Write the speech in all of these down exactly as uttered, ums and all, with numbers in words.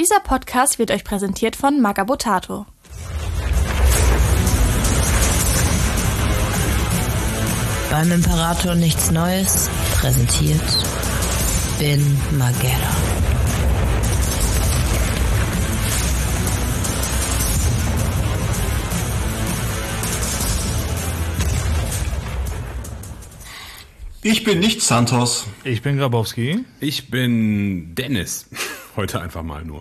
Dieser Podcast wird euch präsentiert von Magabotato. Beim Imperator nichts Neues, präsentiert Bin Mageddon. Ich bin nicht Santos. Ich bin Grabowski. Ich bin Dennis. Heute einfach mal nur.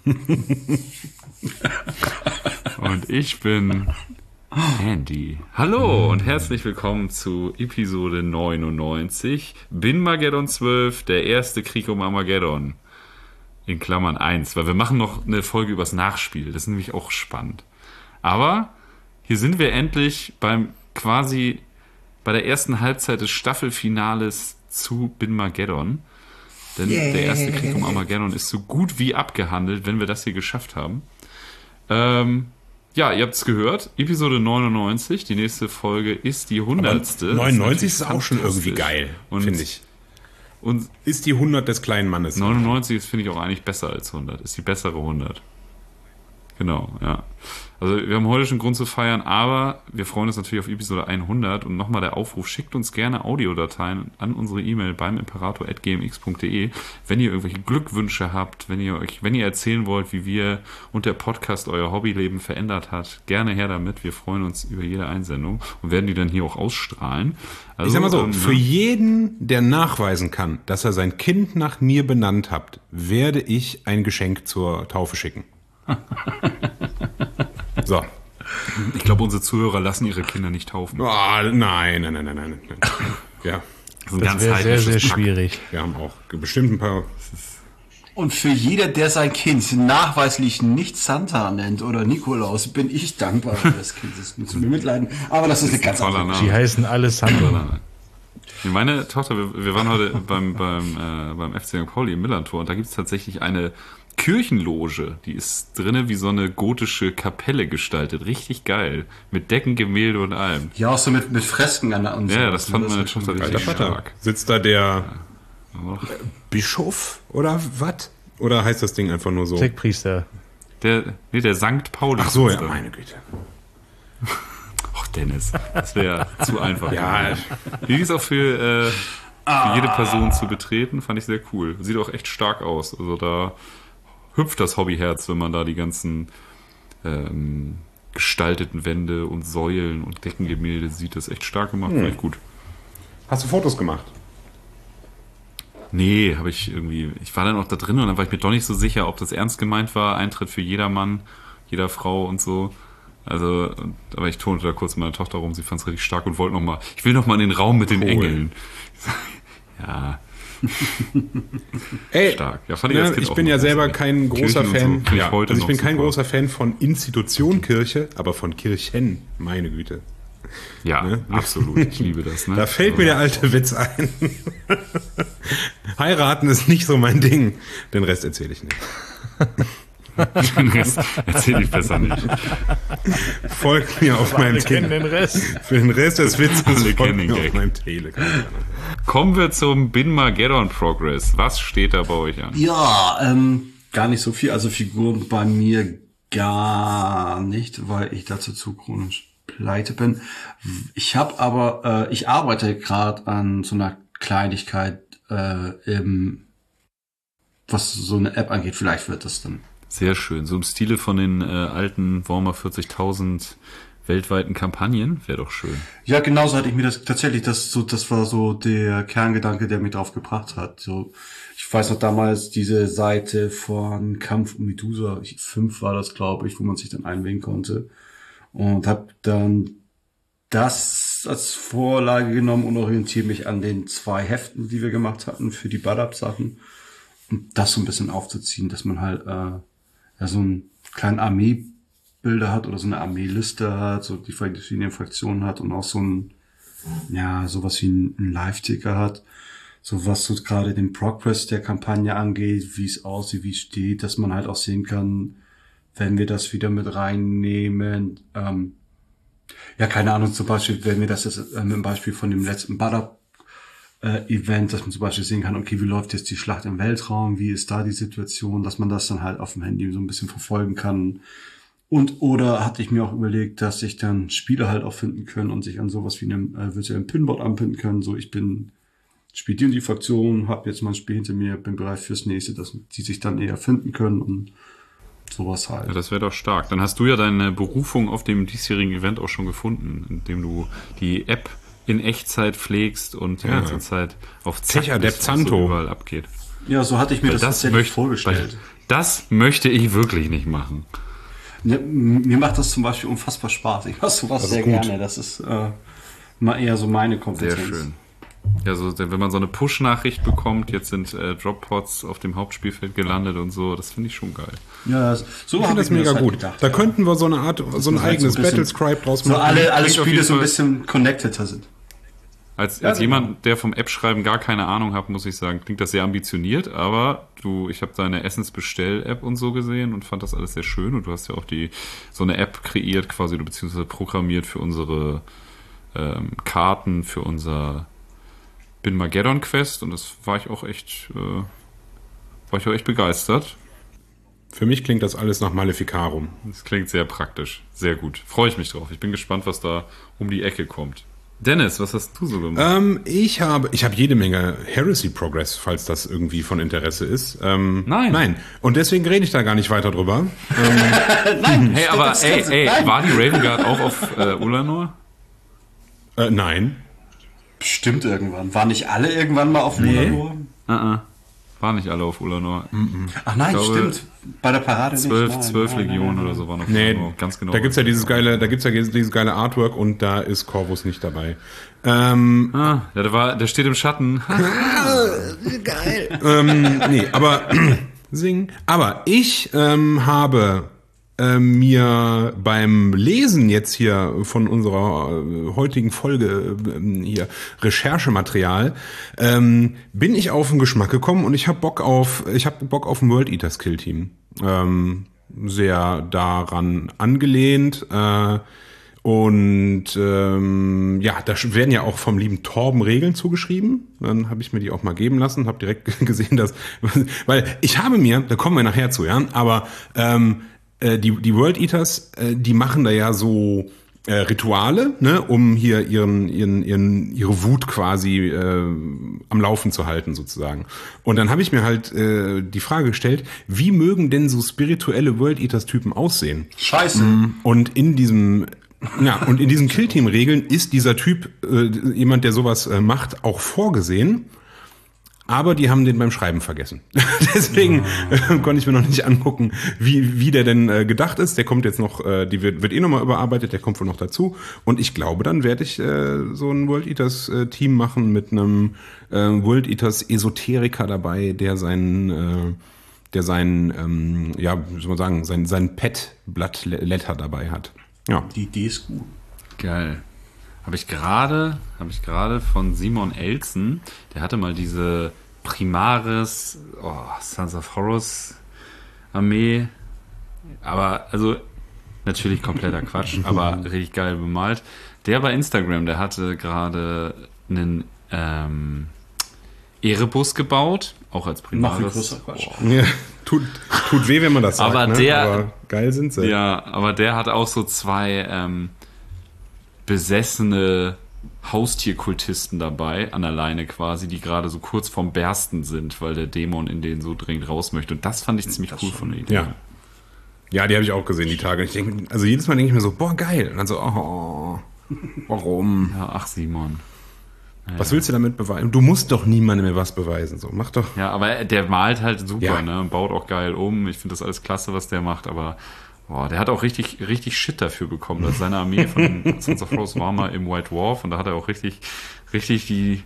Und ich bin Andy. Hallo und herzlich willkommen zu Episode neunundneunzig. Bin Mageddon zwölf, der erste Krieg um Armageddon. In Klammern eins, weil wir machen noch eine Folge übers Nachspiel. Das ist nämlich auch spannend. Aber hier sind wir endlich beim quasi bei der ersten Halbzeit des Staffelfinales zu Bin Mageddon. Denn yeah. Der erste Krieg um Armageddon ist so gut wie abgehandelt, wenn wir das hier geschafft haben. Ähm, ja, ihr habt es gehört. Episode neunundneunzig. Die nächste Folge ist die hundertste. neunundneunzig ist, ist auch schon irgendwie geil, finde ich. Und ist die hundert des kleinen Mannes. neunundneunzig ist, finde ich, auch eigentlich besser als hundert. Ist die bessere hundert. Genau, ja. Also wir haben heute schon Grund zu feiern, aber wir freuen uns natürlich auf Episode hundert und nochmal der Aufruf, schickt uns gerne Audiodateien an unsere E-Mail beim imperator at g m x punkt d e, wenn ihr irgendwelche Glückwünsche habt, wenn ihr euch, wenn ihr erzählen wollt, wie wir und der Podcast euer Hobbyleben verändert hat, gerne her damit. Wir freuen uns über jede Einsendung und werden die dann hier auch ausstrahlen. Also, ich sag mal so, ähm, für jeden, der nachweisen kann, dass er sein Kind nach mir benannt hat, werde ich ein Geschenk zur Taufe schicken. So. Ich glaube, unsere Zuhörer lassen ihre Kinder nicht taufen. Oh, nein, nein, nein, nein, nein. Ja. Das, das wäre sehr, sehr schwierig. Wir haben auch bestimmt ein paar... Und für jeder, der sein Kind nachweislich nicht Santa nennt oder Nikolaus, bin ich dankbar für das Kind. Das muss mir mitleiden. Aber das ist eine ganz andere Name. Die heißen alle Santa. Meine Tochter, wir, wir waren heute beim, beim, äh, beim F C Sankt Pauli im Millantor und da gibt es tatsächlich eine Kirchenloge, die ist drinnen wie so eine gotische Kapelle gestaltet. Richtig geil. Mit Decken, Gemälde und allem. Ja, auch so mit, mit Fresken an der und Ja, so. das fand meine Tochter richtig stark. Sitzt da der ja. Bischof oder was? Oder heißt das Ding einfach nur so? Zeckpriester. Der, nee, der Sankt Pauli. Ach so, ja, meine Güte. Ach, Dennis, das wäre zu einfach. Ja. Wie ist auch für, äh, für jede Person zu betreten, fand ich sehr cool. Sieht auch echt stark aus. Also da hüpft das Hobbyherz, wenn man da die ganzen ähm, gestalteten Wände und Säulen und Deckengemälde sieht. Das ist echt stark gemacht, hm. Echt gut. Hast du Fotos gemacht? Nee, habe ich irgendwie, ich war dann auch da drin und dann war ich mir doch nicht so sicher, ob das ernst gemeint war, Eintritt für jedermann, jeder Frau und so. Also, aber ich turnte da kurz mit meiner Tochter rum, sie fand es richtig stark und wollte nochmal, ich will nochmal in den Raum mit den cool. Engeln. Ja. Ey, stark. Ja, fand ich ja, ich bin ja selber kein großer Fan. So, ja, ich also ich bin kein super. großer Fan von Institution Kirche, aber von Kirchen, meine Güte. Ja, ne? Absolut. Ich liebe das. Ne? Da fällt mir der alte Witz ein. Heiraten ist nicht so mein Ding. Den Rest erzähle ich nicht. Den Rest erzähle ich besser nicht. Folgt mir auf meinem Telegram. Für den Rest des Witzes folgt mir auf meinem Telegram. Kommen wir zum Bin Mageddon Progress. Was steht da bei euch an? Ja, ähm, gar nicht so viel. Also Figuren bei mir gar nicht, weil ich dazu zu chronisch pleite bin. Ich habe aber, äh, ich arbeite gerade an so einer Kleinigkeit, äh, im, was so eine App angeht. Vielleicht wird das dann. Sehr schön. So im Stile von den äh, alten Warhammer vierzigtausend weltweiten Kampagnen. Wäre doch schön. Ja, genauso hatte ich mir das tatsächlich, das so, das war so der Kerngedanke, der mich drauf gebracht hat. So, ich weiß noch damals diese Seite von Kampf um Medusa, fünf war das, glaube ich, wo man sich dann einwählen konnte. Und habe dann das als Vorlage genommen und orientiere mich an den zwei Heften, die wir gemacht hatten für die Bad-Up-Sachen. Und das so ein bisschen aufzuziehen, dass man halt äh, ja, so einen kleinen Armeebilder hat oder so eine Armeeliste hat, so die verschiedenen Fraktionen hat und auch so ein, ja, sowas wie ein, ein Live-Ticker hat. So was so gerade den Progress der Kampagne angeht, wie es aussieht, wie es steht, dass man halt auch sehen kann, wenn wir das wieder mit reinnehmen, ähm, ja, keine Ahnung, zum Beispiel, wenn wir das jetzt äh, mit dem Beispiel von dem letzten Bad-Up äh, Event, dass man zum Beispiel sehen kann, okay, wie läuft jetzt die Schlacht im Weltraum, wie ist da die Situation, dass man das dann halt auf dem Handy so ein bisschen verfolgen kann. Und oder hatte ich mir auch überlegt, dass sich dann Spieler halt auch finden können und sich an sowas wie einem äh, virtuellen Pinboard anbinden können. So, ich bin, spiele die und die Fraktion, habe jetzt mein Spiel hinter mir, bin bereit fürs nächste, dass die sich dann eher finden können und sowas halt. Ja, das wäre doch stark. Dann hast du ja deine Berufung auf dem diesjährigen Event auch schon gefunden, indem du die App in Echtzeit pflegst und die ja. ganze Zeit auf Zack bist, was so überall abgeht. Ja, so hatte ich mir weil das, das tatsächlich möcht, vorgestellt. Das möchte ich wirklich nicht machen. Ne, mir macht das zum Beispiel unfassbar Spaß. Ich mache sowas sehr gut. gerne. Das ist äh, mal eher so meine Kompetenz. Sehr schön. Ja, so, wenn man so eine Push-Nachricht bekommt, jetzt sind äh, Drop-Pods auf dem Hauptspielfeld gelandet und so, das finde ich schon geil. Ja, so ich finde das mega halt gut. Gedacht, da ja. könnten wir so eine Art, so ein eigenes so ein Battlescribe draus machen. So alle, alle Spiele so ein bisschen connecteder sind. Als, ja, als genau. jemand, der vom App-Schreiben gar keine Ahnung hat, muss ich sagen, klingt das sehr ambitioniert, aber du, ich habe deine Essensbestell-App und so gesehen und fand das alles sehr schön und du hast ja auch die so eine App kreiert quasi, beziehungsweise programmiert für unsere ähm, Karten, für unser Bin-Mageddon-Quest und das war ich auch echt, äh, war ich auch echt begeistert. Für mich klingt das alles nach Maleficarum. Das klingt sehr praktisch, sehr gut. Freue ich mich drauf. Ich bin gespannt, was da um die Ecke kommt. Dennis, was hast du so gemacht? Ähm, ich habe ich habe jede Menge Heresy Progress, falls das irgendwie von Interesse ist. Ähm, nein. Nein. Und deswegen rede ich da gar nicht weiter drüber. ähm, nein. Hey, aber ey, ey, nein. War die Raven Guard auch auf äh, Ulanor? Äh, nein. Bestimmt irgendwann. Waren nicht alle irgendwann mal auf nee. Ulanor? Uh-uh. Waren nicht alle auf Ulanor. Mm-mm. Ach nein, glaube, stimmt. Bei der Parade zwölf, nicht. Nein, zwölf nein, Legionen nein, nein. oder so waren auf nee, Ulanor. Ganz genau. Da gibt's ja dieses geile, da gibt's ja dieses geile Artwork und da ist Corvus nicht dabei. Ähm, ah, ja, der war, der steht im Schatten. Geil. ähm, nee, aber sing. Aber ich ähm, habe äh, mir beim Lesen jetzt hier von unserer äh, heutigen Folge äh, hier Recherchematerial ähm, bin ich auf den Geschmack gekommen und ich habe Bock auf, ich habe Bock auf ein World Eaters Kill Team. Ähm, sehr daran angelehnt. Äh, Und ähm, ja, da werden ja auch vom lieben Torben Regeln zugeschrieben. Dann habe ich mir die auch mal geben lassen, habe direkt gesehen, dass, weil ich habe mir, da kommen wir nachher zu, ja, aber ähm, äh, die die World Eaters, äh, die machen da ja so äh, Rituale, ne, um hier ihren ihren ihren ihre Wut quasi äh, am Laufen zu halten sozusagen. Und dann habe ich mir halt äh, die Frage gestellt, wie mögen denn so spirituelle World Eaters Typen aussehen? Scheiße. Und in diesem Ja, und in diesen Killteam-Regeln ist dieser Typ, äh, jemand, der sowas äh, macht, auch vorgesehen. Aber die haben den beim Schreiben vergessen. Deswegen äh, konnte ich mir noch nicht angucken, wie wie der denn äh, gedacht ist. Der kommt jetzt noch, äh, die wird, wird eh nochmal überarbeitet, der kommt wohl noch dazu. Und ich glaube, dann werde ich äh, so ein World Eaters äh, Team machen mit einem äh, World Eaters Esoteriker dabei, der seinen... Äh, der sein, ähm, ja, wie soll man sagen, sein, sein Pet-Blatt-Letter dabei hat. Ja. Die Idee ist gut. Geil. Habe ich gerade, habe ich gerade von Simon Elzen, der hatte mal diese Primaris, oh, Sons of Horus Armee, aber, also, natürlich kompletter Quatsch, aber richtig geil bemalt. Der bei Instagram, der hatte gerade einen, ähm, Erebus gebaut, auch als Primaris. Ja, tut, tut weh, wenn man das sagt, aber ne? der, aber geil sind sie. Ja, aber der hat auch so zwei ähm, besessene Haustierkultisten dabei, an der Leine quasi, die gerade so kurz vorm Bersten sind, weil der Dämon in denen so dringend raus möchte. Und das fand ich ziemlich das cool von der Idee. Ja, ja, die habe ich auch gesehen, die Tage. Ich denke, also jedes Mal denke ich mir so, boah, geil. Und dann so, oh, warum? Ja, ach Simon. Ja. Was willst du damit beweisen? Du musst doch niemandem mehr was beweisen. So, mach doch. Ja, aber der malt halt super, ja. ne? Und baut auch geil um. Ich finde das alles klasse, was der macht, aber boah, der hat auch richtig, richtig Shit dafür bekommen. Dass seine Armee von Sons of Horus war mal im White Dwarf und da hat er auch richtig, richtig die,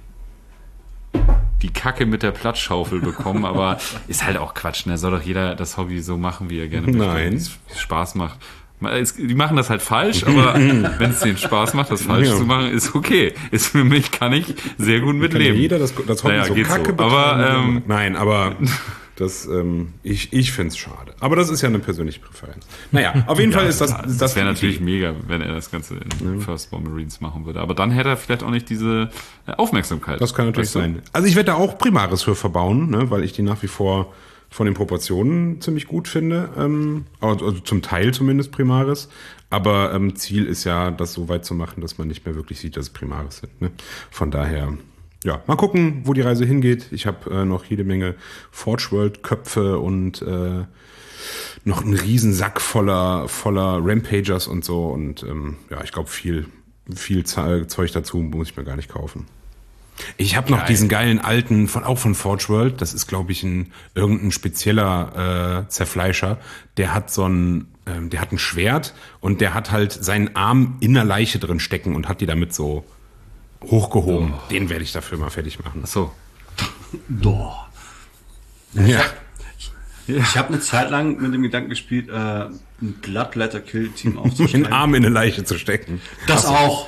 die Kacke mit der Platzschaufel bekommen, aber ist halt auch Quatsch, ne? Soll doch jeder das Hobby so machen, wie er gerne möchte, wie es Spaß macht. Die machen das halt falsch, aber wenn es denen Spaß macht, das falsch ja. zu machen, ist okay. Ist für mich, kann ich sehr gut mitleben. Kann ja jeder das, das Hobby naja, so kacke so. Aber, ähm, Nein, aber Das, ähm, ich, ich find's schade. Aber das ist ja eine persönliche Präferenz. Naja, auf jeden ja, Fall ist das, das, das wäre natürlich mega, wenn er das Ganze in ja. Firstborn Marines machen würde. Aber dann hätte er vielleicht auch nicht diese Aufmerksamkeit. Das kann natürlich sein. Also ich werde da auch Primaris für verbauen, ne, weil ich die nach wie vor von den Proportionen ziemlich gut finde. Ähm, also, also zum Teil zumindest Primaris. Aber ähm, Ziel ist ja, das so weit zu machen, dass man nicht mehr wirklich sieht, dass es Primaris sind. Ne? Von daher... Ja, mal gucken, wo die Reise hingeht. Ich habe äh, noch jede Menge Forge World Köpfe und äh, noch einen riesen Sack voller voller Rampagers und so. Und ähm, ja, ich glaube, viel viel Zeug dazu muss ich mir gar nicht kaufen. Ich habe noch Geil. diesen geilen alten, von auch von Forge World. Das ist, glaube ich, ein irgendein spezieller äh, Zerfleischer. Der hat so ein, ähm, der hat ein Schwert und der hat halt seinen Arm in der Leiche drin stecken und hat die damit so hochgehoben. Oh. Den werde ich dafür mal fertig machen. Ach so. Doch. Ja. Ich, ich habe eine Zeit lang mit dem Gedanken gespielt, äh, ein Bloodletter Kill Team aufzustellen. Den Arm in eine Leiche zu stecken. Das also. auch.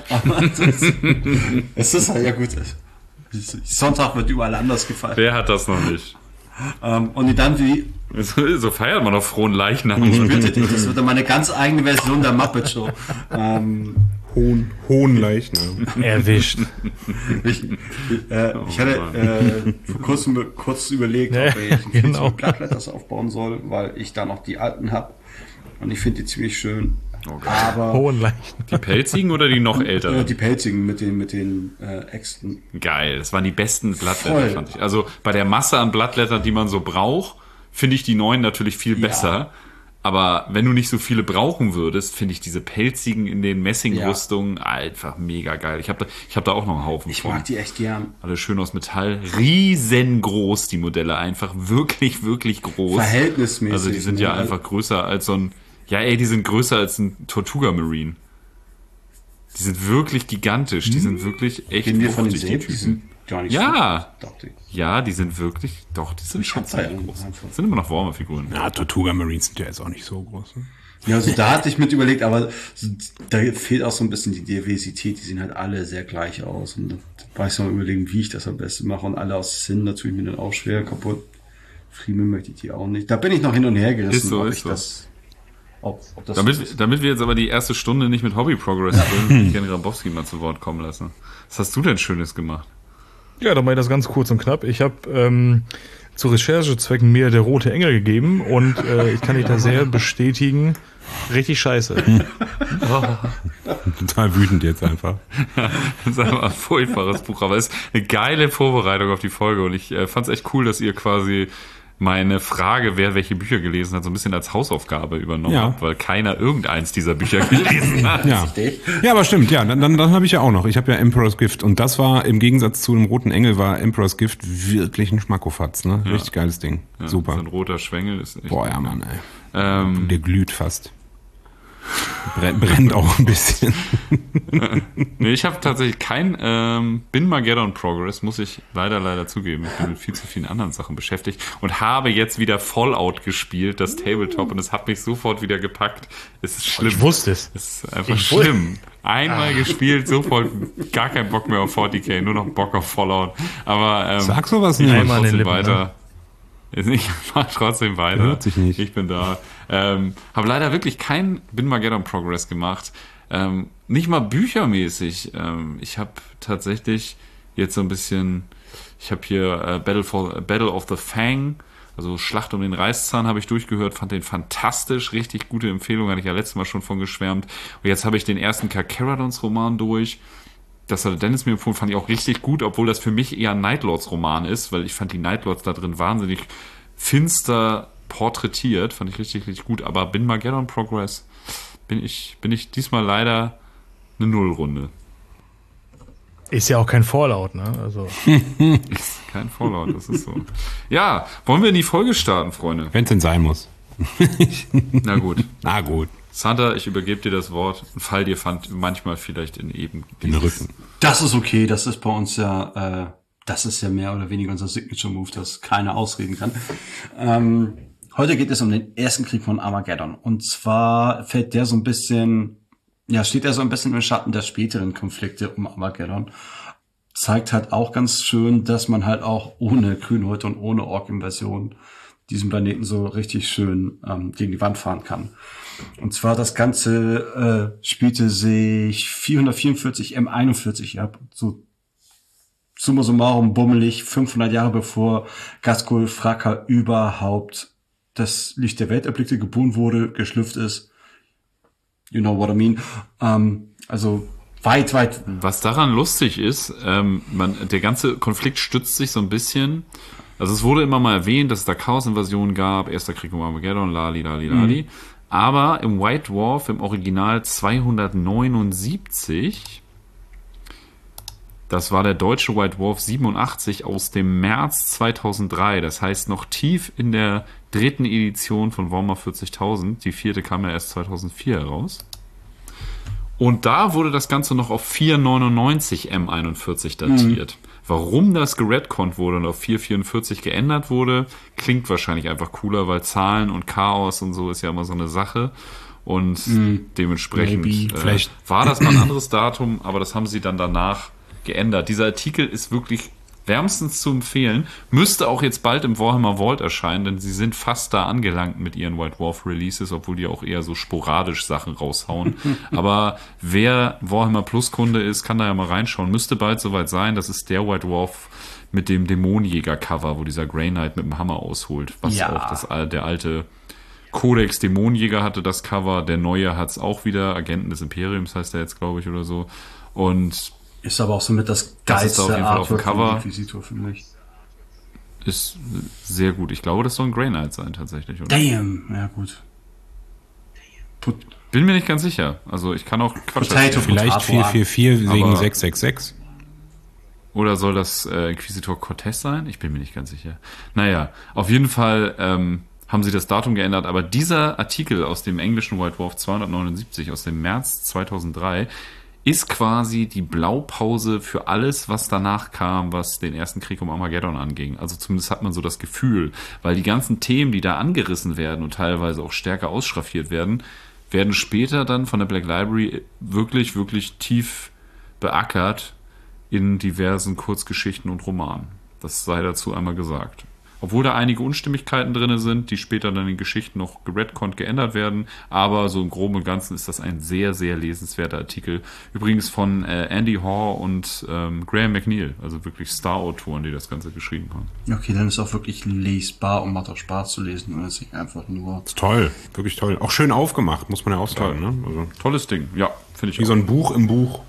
Es ist halt ja gut. Sonntag wird überall anders gefeiert. Wer hat das noch nicht? Ähm, und dann wie... So feiert man doch frohen Leichnam. Ich bitte dich, das wird dann meine ganz eigene Version der Muppet Show. Ähm, Hohen, hohen Leichnam. Erwischt. Ich, äh, ich hatte äh, vor kurzem kurz überlegt, ob ich ein genau. Bloodletters aufbauen soll, weil ich da noch die alten habe. Und ich finde die ziemlich schön. Okay. Aber hohen Leichnam. Die pelzigen oder die noch älteren? Die pelzigen mit den, mit den äh, Äxten. Geil, das waren die besten Bloodletter, fand ich. Also bei der Masse an Bloodlettern, die man so braucht, finde ich die neuen natürlich viel ja. besser. Aber wenn du nicht so viele brauchen würdest, finde ich diese pelzigen in den Messingrüstungen ja. einfach mega geil. Ich habe da, ich hab da auch noch einen Haufen ich von. Ich mag die echt gern. Alle schön aus Metall. Riesengroß, die Modelle. Einfach wirklich, wirklich groß. Verhältnismäßig. Also die sind ja ne? einfach größer als so ein... Ja, ey, die sind größer als ein Tortuga Marine. Die sind wirklich gigantisch. Die sind wirklich echt Gehen wir von den Säbel? Die sind gar nicht ja. so. Ja, die sind wirklich... Doch, die sind schon sehr groß. Das sind immer noch Warhammer-Figuren. Ja, Tortuga Marines sind ja jetzt auch nicht so groß. Ne? Ja, also da hatte ich mit überlegt, aber da fehlt auch so ein bisschen die Diversität. Die sehen halt alle sehr gleich aus. Und da war ich so mal überlegen, wie ich das am besten mache. Und alle aus Sinn, da tue ich mir dann auch schwer kaputt. Freeman möchte ich die auch nicht. Da bin ich noch hin und her gerissen, ist so, ob ist ich so. das... Ob, ob das damit, so ist. damit wir jetzt aber die erste Stunde nicht mit Hobby Progress füllen, würde ich gerne Grabowski mal zu Wort kommen lassen. Was hast du denn Schönes gemacht? Ja, dann mache ich das ganz kurz und knapp. Ich habe ähm, zu Recherchezwecken mir der rote Engel gegeben und äh, ich kann dich da sehr bestätigen, richtig scheiße. Oh. Total wütend jetzt einfach. Ja, das ist einfach ein furchtbares Buch, aber es ist eine geile Vorbereitung auf die Folge und ich äh, fand es echt cool, dass ihr quasi meine Frage, wer welche Bücher gelesen hat, so ein bisschen als Hausaufgabe übernommen ja. hat, weil keiner irgendeins dieser Bücher gelesen hat. Ja, ja aber stimmt, ja, dann, dann, dann habe ich ja auch noch. Ich habe ja Emperor's Gift und das war im Gegensatz zu dem Roten Engel war Emperor's Gift wirklich ein Schmackofatz, ne? Ja. Richtig geiles Ding. Ja, super. So ein roter Schwengel ist echt. Boah, ja, Mann, ey. Ähm, Der glüht fast. Brennt auch ein bisschen. Nee, ich habe tatsächlich kein ähm, Bin Mageddon Progress, muss ich leider, leider zugeben. Ich bin mit viel zu vielen anderen Sachen beschäftigt und habe jetzt wieder Fallout gespielt, das Tabletop, und es hat mich sofort wieder gepackt. Es ist schlimm. Ich wusste es. Es ist einfach ich schlimm. Einmal ah. gespielt, sofort gar keinen Bock mehr auf forty K, nur noch Bock auf Fallout. Aber ähm, sag sowas nicht. Ich mache trotzdem Lippen, weiter. Ne? Ich mache trotzdem weiter. Hört sich nicht. Ich bin da. Ähm, habe leider wirklich kein Bin Mageddon Progress gemacht. Ähm, nicht mal büchermäßig. Ähm, ich habe tatsächlich jetzt so ein bisschen, ich habe hier äh, Battle, for, Battle of the Fang, also Schlacht um den Reißzahn, habe ich durchgehört, fand den fantastisch, richtig gute Empfehlung, hatte ich ja letztes Mal schon von geschwärmt. Und jetzt habe ich den ersten Carcharodons Roman durch. Das hat Dennis mir empfohlen, fand ich auch richtig gut, obwohl das für mich eher ein Nightlords-Roman ist, weil ich fand die Nightlords da drin wahnsinnig finster porträtiert, fand ich richtig, richtig gut. Aber Bin Mageddon Progress bin ich, bin ich diesmal leider eine Nullrunde. Ist ja auch kein Fallout, ne? Also. Ist kein Fallout, das ist so. Ja, wollen wir in die Folge starten, Freunde? Wenn es denn sein muss. Na gut. Na gut. Santa, ich übergebe dir das Wort. Fall dir fand manchmal vielleicht in eben den Rücken. Das ist okay, das ist bei uns ja, äh, das ist ja mehr oder weniger unser Signature-Move, dass keiner ausreden kann. Ähm, heute geht es um den ersten Krieg von Armageddon. Und zwar fällt der so ein bisschen, ja, steht er so ein bisschen im Schatten der späteren Konflikte um Armageddon. Zeigt halt auch ganz schön, dass man halt auch ohne Grünhäute und ohne Ork-Invasion diesen Planeten so richtig schön ähm, gegen die Wand fahren kann. Und zwar das Ganze äh, spielte sich vierhundertvierundvierzig M einundvierzig ab, so summa summarum bummelig fünfhundert Jahre bevor Ghazghul Fracas überhaupt das Licht der Welt erblickte, geboren wurde, geschlüpft ist. You know what I mean? Ähm, also weit, weit. Was daran lustig ist, ähm, man, der ganze Konflikt stützt sich so ein bisschen. Also es wurde immer mal erwähnt, dass es da Chaos-Invasionen gab, Erster Krieg um Armageddon, lali, lali, lali. Mhm. Aber im White Dwarf, im Original zweihundertneunundsiebzig, das war der deutsche White Dwarf siebenundachtzig aus dem März zweitausenddrei. Das heißt noch tief in der dritten Edition von Warhammer vierzigtausend. Die vierte kam ja erst zweitausendvier heraus. Und da wurde das Ganze noch auf vier neunundneunzig M einundvierzig datiert. Mhm. Warum das geredconnt wurde und auf vier vierundvierzig geändert wurde, klingt wahrscheinlich einfach cooler, weil Zahlen und Chaos und so ist ja immer so eine Sache. Und mhm. dementsprechend äh, war das mal ein anderes Datum, aber das haben sie dann danach geändert. Dieser Artikel ist wirklich wärmstens zu empfehlen. Müsste auch jetzt bald im Warhammer Vault erscheinen, denn sie sind fast da angelangt mit ihren White Dwarf Releases, obwohl die auch eher so sporadisch Sachen raushauen. Aber wer Warhammer Plus Kunde ist, kann da ja mal reinschauen. Müsste bald soweit sein. Das ist der White Dwarf mit dem Dämonenjäger-Cover, wo dieser Grey Knight mit dem Hammer ausholt. Was ja auch das, der alte Codex Dämonenjäger hatte, das Cover. Der neue hat es auch wieder. Agenten des Imperiums heißt der jetzt, glaube ich, oder so. Und ist aber auch so mit das geilste Artwork vom Inquisitor für mich. Ist sehr gut. Ich glaube, das soll ein Grey Knight sein tatsächlich. Oder? Damn, ja gut. Put- Bin mir nicht ganz sicher. Also ich kann auch Quatsch erzählen. Vielleicht vier vier vier wegen sechs sechs sechs. Oder soll das äh, Inquisitor Cortez sein? Ich bin mir nicht ganz sicher. Naja, auf jeden Fall ähm, haben sie das Datum geändert. Aber dieser Artikel aus dem englischen White Dwarf zweihundertneunundsiebzig aus dem März zweitausenddrei ist quasi die Blaupause für alles, was danach kam, was den ersten Krieg um Armageddon anging. Also zumindest hat man so das Gefühl, weil die ganzen Themen, die da angerissen werden und teilweise auch stärker ausschraffiert werden, werden später dann von der Black Library wirklich, wirklich tief beackert in diversen Kurzgeschichten und Romanen. Das sei dazu einmal gesagt. Obwohl da einige Unstimmigkeiten drin sind, die später dann in den Geschichten noch geredconnt geändert werden. Aber so im Groben und Ganzen ist das ein sehr, sehr lesenswerter Artikel. Übrigens von äh, Andy Hoare und ähm, Graham McNeil. Also wirklich Star-Autoren, die das Ganze geschrieben haben. Okay, dann ist auch wirklich lesbar und macht auch Spaß zu lesen. Und ist nicht einfach nur... Ist toll, wirklich toll. Auch schön aufgemacht, muss man ja auch sagen. Ne? Also, tolles Ding, ja, finde ich wie auch. So ein Buch im Buch.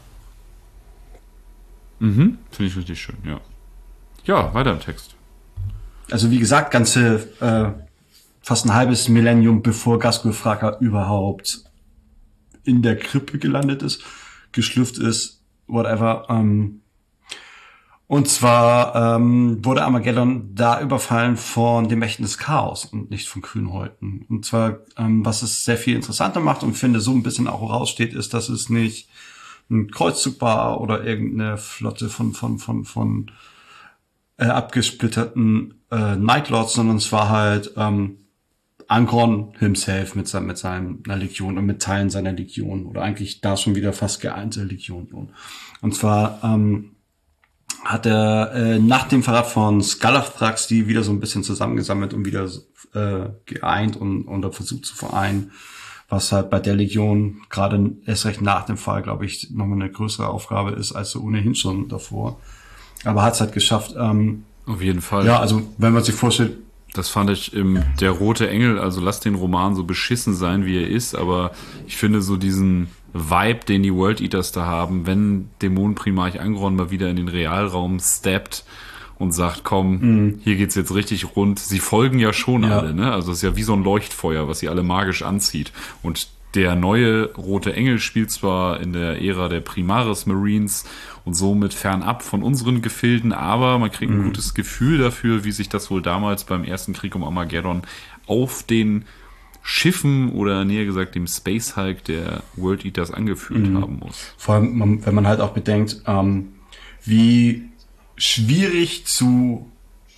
Mhm, finde ich richtig schön, ja. Ja, weiter im Text. Also wie gesagt, ganze äh, fast ein halbes Millennium bevor Ghazghul Fracas überhaupt in der Krippe gelandet ist, geschlüpft ist, whatever. Ähm, und zwar ähm, wurde Armageddon da überfallen von den Mächten des Chaos und nicht von Grünhäuten. Und zwar, ähm, was es sehr viel interessanter macht und finde so ein bisschen auch raussteht, ist, dass es nicht ein Kreuzzug war oder irgendeine Flotte von von von von äh, abgesplitterten äh, Nightlords, sondern es war halt ähm, Angron himself mit, sein, mit seiner Legion und mit Teilen seiner Legion oder eigentlich da schon wieder fast geeinte Legion. Und zwar ähm, hat er äh, nach dem Verrat von Skalathrax die wieder so ein bisschen zusammengesammelt und wieder äh, geeint und, und versucht zu vereinen, was halt bei der Legion gerade erst recht nach dem Fall, glaube ich, nochmal eine größere Aufgabe ist, als so ohnehin schon davor. Aber hat es halt geschafft. Ähm, Auf jeden Fall. Ja, also wenn man sich vorstellt. Das fand ich im Der Rote Engel, also lasst den Roman so beschissen sein, wie er ist, aber ich finde so diesen Vibe, den die World Eaters da haben, wenn Dämonenprimarch Angron mal wieder in den Realraum steppt und sagt, komm, mhm. hier geht's jetzt richtig rund. Sie folgen ja schon ja. alle, ne? Also es ist ja wie so ein Leuchtfeuer, was sie alle magisch anzieht. Und der neue Rote Engel spielt zwar in der Ära der Primaris Marines und somit fernab von unseren Gefilden, aber man kriegt ein mhm. gutes Gefühl dafür, wie sich das wohl damals beim ersten Krieg um Armageddon auf den Schiffen oder näher gesagt dem Space Hulk der World Eaters angefühlt mhm. haben muss. Vor allem, wenn man halt auch bedenkt, ähm, wie schwierig zu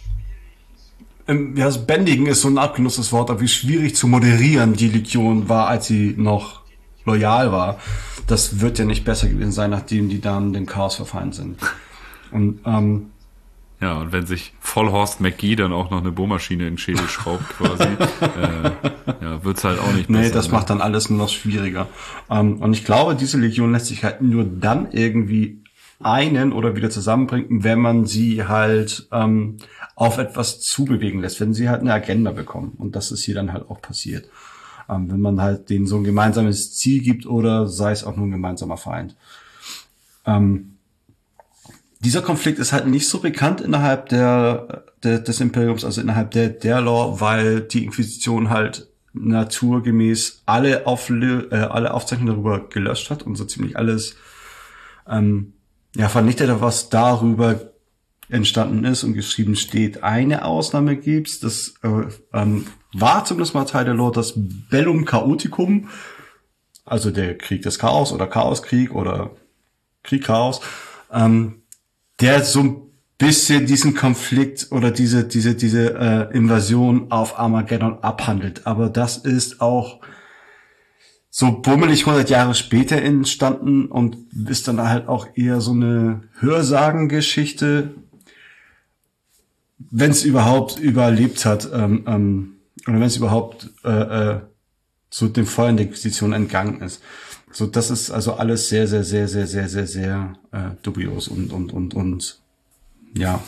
ja, das Bändigen ist so ein abgenutztes Wort, aber wie schwierig zu moderieren die Legion war, als sie noch loyal war. Das wird ja nicht besser gewesen sein, nachdem die dann dem Chaos verfallen sind. Und ähm, Ja, und wenn sich Vollhorst McGee dann auch noch eine Bohrmaschine in den Schädel schraubt quasi, äh, ja, wird's halt auch nicht besser. Nee, das ne? macht dann alles nur noch schwieriger. Ähm, und ich glaube, diese Legion lässt sich halt nur dann irgendwie einen oder wieder zusammenbringen, wenn man sie halt ähm, auf etwas zubewegen lässt, wenn sie halt eine Agenda bekommen. Und das ist hier dann halt auch passiert. Ähm, wenn man halt denen so ein gemeinsames Ziel gibt oder sei es auch nur ein gemeinsamer Feind. Ähm, dieser Konflikt ist halt nicht so bekannt innerhalb der, der des Imperiums, also innerhalb der, der Lore, weil die Inquisition halt naturgemäß alle, Aufle äh, alle Aufzeichnungen darüber gelöscht hat und so ziemlich alles ähm, ja, vernichtet hat, was darüber entstanden ist und geschrieben steht. Eine Ausnahme gibt's, das äh, ähm, war zumindest mal Teil der Lore, das Bellum Chaoticum, also der Krieg des Chaos oder Chaoskrieg oder Krieg Chaos, ähm, der so ein bisschen diesen Konflikt oder diese diese diese äh, Invasion auf Armageddon abhandelt. Aber das ist auch so bummelig hundert Jahre später entstanden und ist dann halt auch eher so eine Hörsagengeschichte, wenn es überhaupt überlebt hat, ähm, ähm, oder wenn es überhaupt äh, äh, zu dem Feuer der Inquisition entgangen ist. So, das ist also alles sehr, sehr, sehr, sehr, sehr, sehr, sehr äh, dubios und und und und ja.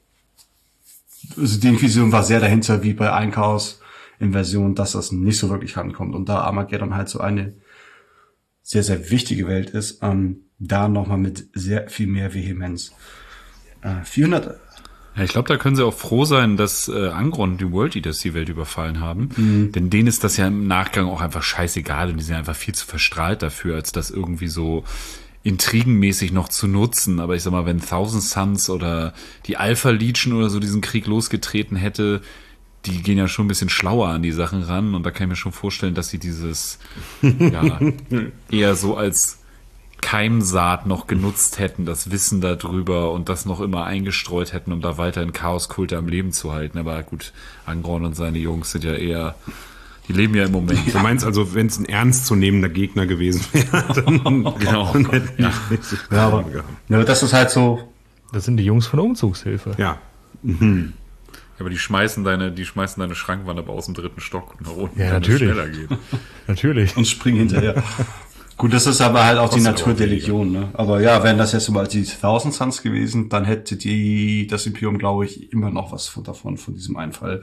Also die Inquisition war sehr dahinter, wie bei Einchaos Invasion, dass das nicht so wirklich rankommt. Und da Armageddon halt so eine sehr, sehr wichtige Welt ist, ähm, da nochmal mit sehr viel mehr Vehemenz. Äh, vierhundert Ja, ich glaube, da können sie auch froh sein, dass äh, Angron und die World Eaters die Welt überfallen haben. Mhm. Denn denen ist das ja im Nachgang auch einfach scheißegal und die sind einfach viel zu verstrahlt dafür, als das irgendwie so intrigenmäßig noch zu nutzen. Aber ich sag mal, wenn Thousand Suns oder die Alpha Legion oder so diesen Krieg losgetreten hätte, die gehen ja schon ein bisschen schlauer an die Sachen ran und da kann ich mir schon vorstellen, dass sie dieses ja eher so als Keimsaat noch genutzt hätten, das Wissen darüber und das noch immer eingestreut hätten, um da weiterhin Chaoskulte am Leben zu halten. Aber gut, Angron und seine Jungs sind ja eher, die leben ja im Moment. Du meinst also, wenn es ein ernstzunehmender Gegner gewesen wäre, dann, genau. dann hätten Ja. die richtig Ja, aber, gehabt. ja, das ist halt so. Das sind die Jungs von Umzugshilfe. Ja. Aber die schmeißen deine, die schmeißen deine Schrankwand aber aus dem dritten Stock nach unten, Ja, damit es natürlich. schneller geht. Natürlich. Und springen hinterher. Gut, das ist aber halt auch die Kostet Natur aber der weniger. Legion, ne? Aber ja, wären das jetzt mal die Thousand Suns gewesen, dann hätte die, das Imperium, glaube ich, immer noch was von davon, von diesem Einfall.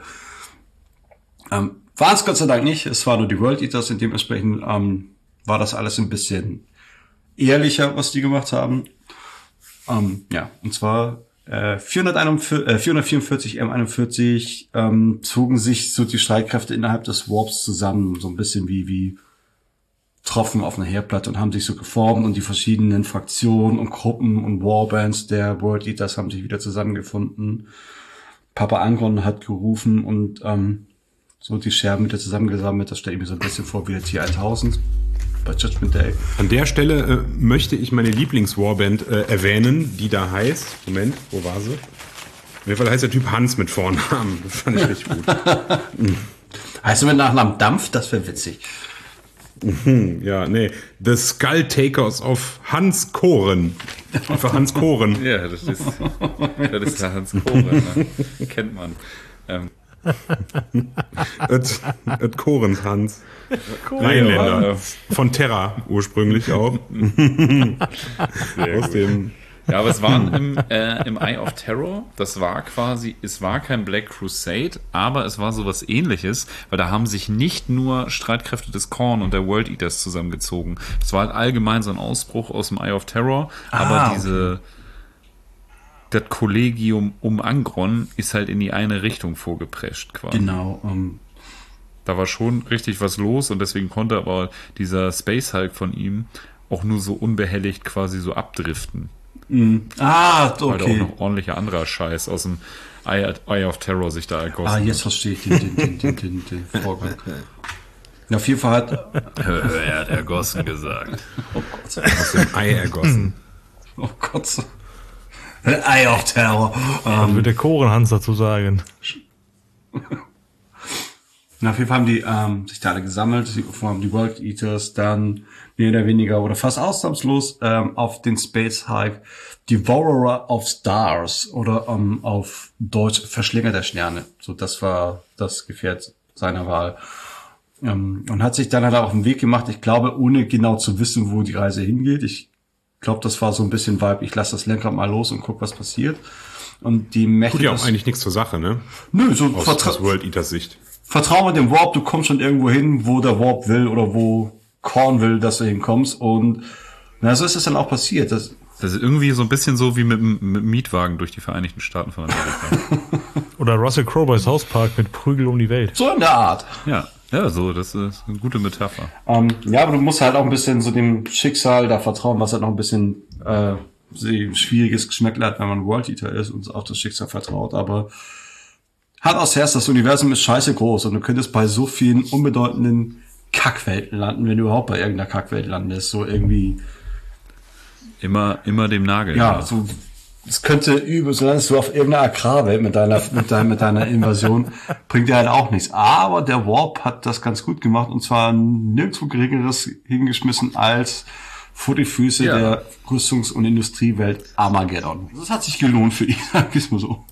Ähm, war es Gott sei Dank nicht. Es war nur die World Eaters und dementsprechend, ähm, war das alles ein bisschen ehrlicher, was die gemacht haben. Ähm, ja, und zwar, äh, vierhunderteinundvierzig, äh, vierhundertvierundvierzig M einundvierzig, ähm, zogen sich so die Streitkräfte innerhalb des Warps zusammen, so ein bisschen wie, wie, Tropfen auf einer Herdplatte und haben sich so geformt und die verschiedenen Fraktionen und Gruppen und Warbands der World Eaters haben sich wieder zusammengefunden. Papa Angron hat gerufen und ähm, so die Scherben wieder zusammengesammelt. Das stelle ich mir so ein bisschen vor wie der T tausend bei Judgment Day. An der Stelle äh, möchte ich meine Lieblings-Warband äh, erwähnen, die da heißt, Moment, wo war sie? Auf jeden Fall heißt der Typ Hans mit Vornamen. Das fand ich richtig gut. Heißt du mit Nachnamen Dampf? Das wäre witzig. Ja, nee. The Skull Takers of Hans Koren. Einfach Hans Koren. Ja, das ist, das ist der Hans Koren, ne? Kennt man. Ähm, Et, et Korens Hans. Rheinländer. Ja. Von Terra ursprünglich auch. Sehr Aus gut. dem Ja, aber es waren im, äh, im Eye of Terror, das war quasi, es war kein Black Crusade, aber es war sowas ähnliches, weil da haben sich nicht nur Streitkräfte des Khorne und der World Eaters zusammengezogen. Das war halt allgemein so ein Ausbruch aus dem Eye of Terror, aber Ah, okay. diese, das Kollegium um Angron ist halt in die eine Richtung vorgeprescht quasi. Genau. Ähm, Da war schon richtig was los und deswegen konnte aber dieser Space Hulk von ihm auch nur so unbehelligt quasi so abdriften. ah, Weil da auch okay. noch ordentlicher anderer Scheiß aus dem Eye, Eye of Terror sich da ergossen Ah, jetzt verstehe ich den, den, den, den, den, den Vorgang. Ja, auf jeden Fall hat, hat. Er hat ergossen gesagt. aus dem Ei ergossen. oh Gott. Eye of Terror. Was Ähm, wird der Korenhans dazu sagen? Na, auf jeden Fall haben die ähm, sich da alle gesammelt, vor allem die World Eaters, dann mehr oder weniger oder fast ausnahmslos ähm, auf den Space Hike Devourer of Stars oder ähm, auf Deutsch Verschlinger der Sterne. So, das war das Gefährt seiner Wahl. Ähm, und hat sich dann halt auch auf den Weg gemacht, ich glaube, ohne genau zu wissen, wo die Reise hingeht. Ich glaube, das war so ein bisschen Vibe, ich lasse das Lenkrad mal los und guck, was passiert. Und die Mächte... Tut ja auch eigentlich nichts zur Sache, ne? Nö, so aus, vertra- aus World Eaters Sicht. Vertrau mal dem Warp, du kommst schon irgendwo hin, wo der Warp will oder wo Korn will, dass du hinkommst. Und na, so ist es dann auch passiert. Das, das ist irgendwie so ein bisschen so wie mit dem Mietwagen durch die Vereinigten Staaten von Amerika. Oder Russell Crowe bei South Park mit Prügel um die Welt. so in der Art. Ja, ja, so, das ist eine gute Metapher. Ähm, ja, aber du musst halt auch ein bisschen so dem Schicksal da vertrauen, was halt noch ein bisschen äh, schwieriges Geschmäckle hat, wenn man World Eater ist und auf das Schicksal vertraut. Aber Hand aufs Herz, das Universum ist scheiße groß und du könntest bei so vielen unbedeutenden Kackwelten landen, wenn du überhaupt bei irgendeiner Kackwelt landest. So irgendwie... Immer, immer dem Nagel. Ja, so, es könnte übel, so landest du auf irgendeiner Agrarwelt mit deiner, mit deiner, mit deiner Invasion, bringt dir halt auch nichts. Aber der Warp hat das ganz gut gemacht und zwar nirgendwo Geringeres hingeschmissen als vor die Füße Ja. der Rüstungs- und Industriewelt Armageddon. Das hat sich gelohnt für ihn, sag ich mal so.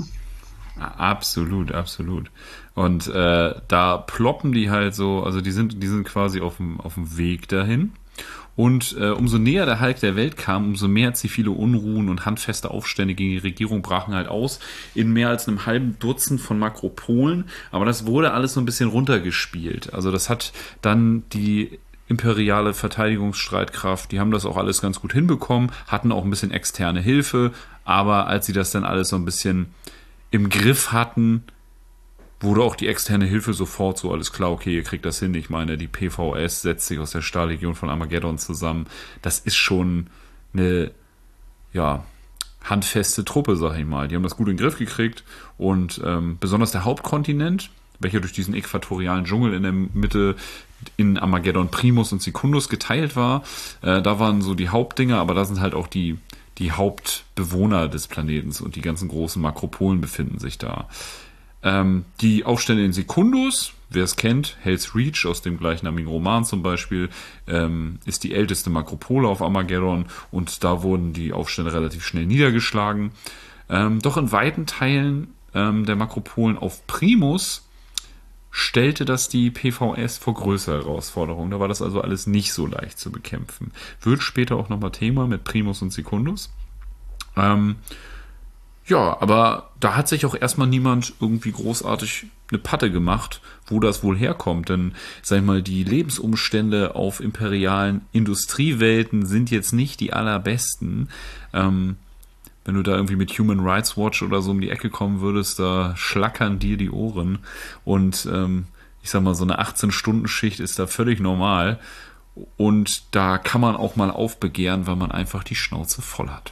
Absolut, absolut. Und äh, da ploppen die halt so, also die sind, die sind quasi auf dem, auf dem Weg dahin. Und äh, umso näher der Hulk der Welt kam, umso mehr zivile Unruhen und handfeste Aufstände gegen die Regierung brachen halt aus in mehr als einem halben Dutzend von Makropolen. Aber das wurde alles so ein bisschen runtergespielt. Also das hat dann die imperiale Verteidigungsstreitkraft, die haben das auch alles ganz gut hinbekommen, hatten auch ein bisschen externe Hilfe. Aber als sie das dann alles so ein bisschen im Griff hatten, wurde auch die externe Hilfe sofort so, alles klar, okay, ihr kriegt das hin. Ich meine, die P V S setzt sich aus der Stahllegion von Armageddon zusammen. Das ist schon eine, ja, handfeste Truppe, sag ich mal. Die haben das gut in den Griff gekriegt und ähm, besonders der Hauptkontinent, welcher durch diesen äquatorialen Dschungel in der Mitte in Armageddon Primus und Secundus geteilt war, äh, da waren so die Hauptdinger, aber da sind halt auch die die Hauptbewohner des Planetens und die ganzen großen Makropolen befinden sich da. Ähm, die Aufstände in Secundus, wer es kennt, Hell's Reach aus dem gleichnamigen Roman zum Beispiel, ähm, ist die älteste Makropole auf Armageddon und da wurden die Aufstände relativ schnell niedergeschlagen. Ähm, doch in weiten Teilen ähm, der Makropolen auf Primus stellte das die P V S vor größere Herausforderungen. Da war das also alles nicht so leicht zu bekämpfen. Wird später auch nochmal Thema mit Primus und Secundus. Ähm, ja, aber da hat sich auch erstmal niemand irgendwie großartig eine Patte gemacht, wo das wohl herkommt. Denn, sag ich mal, die Lebensumstände auf imperialen Industriewelten sind jetzt nicht die allerbesten. Ähm, wenn du da irgendwie mit Human Rights Watch oder so um die Ecke kommen würdest, da schlackern dir die Ohren. Und ähm, ich sag mal, so eine achtzehn-Stunden-Schicht ist da völlig normal. Und da kann man auch mal aufbegehren, weil man einfach die Schnauze voll hat.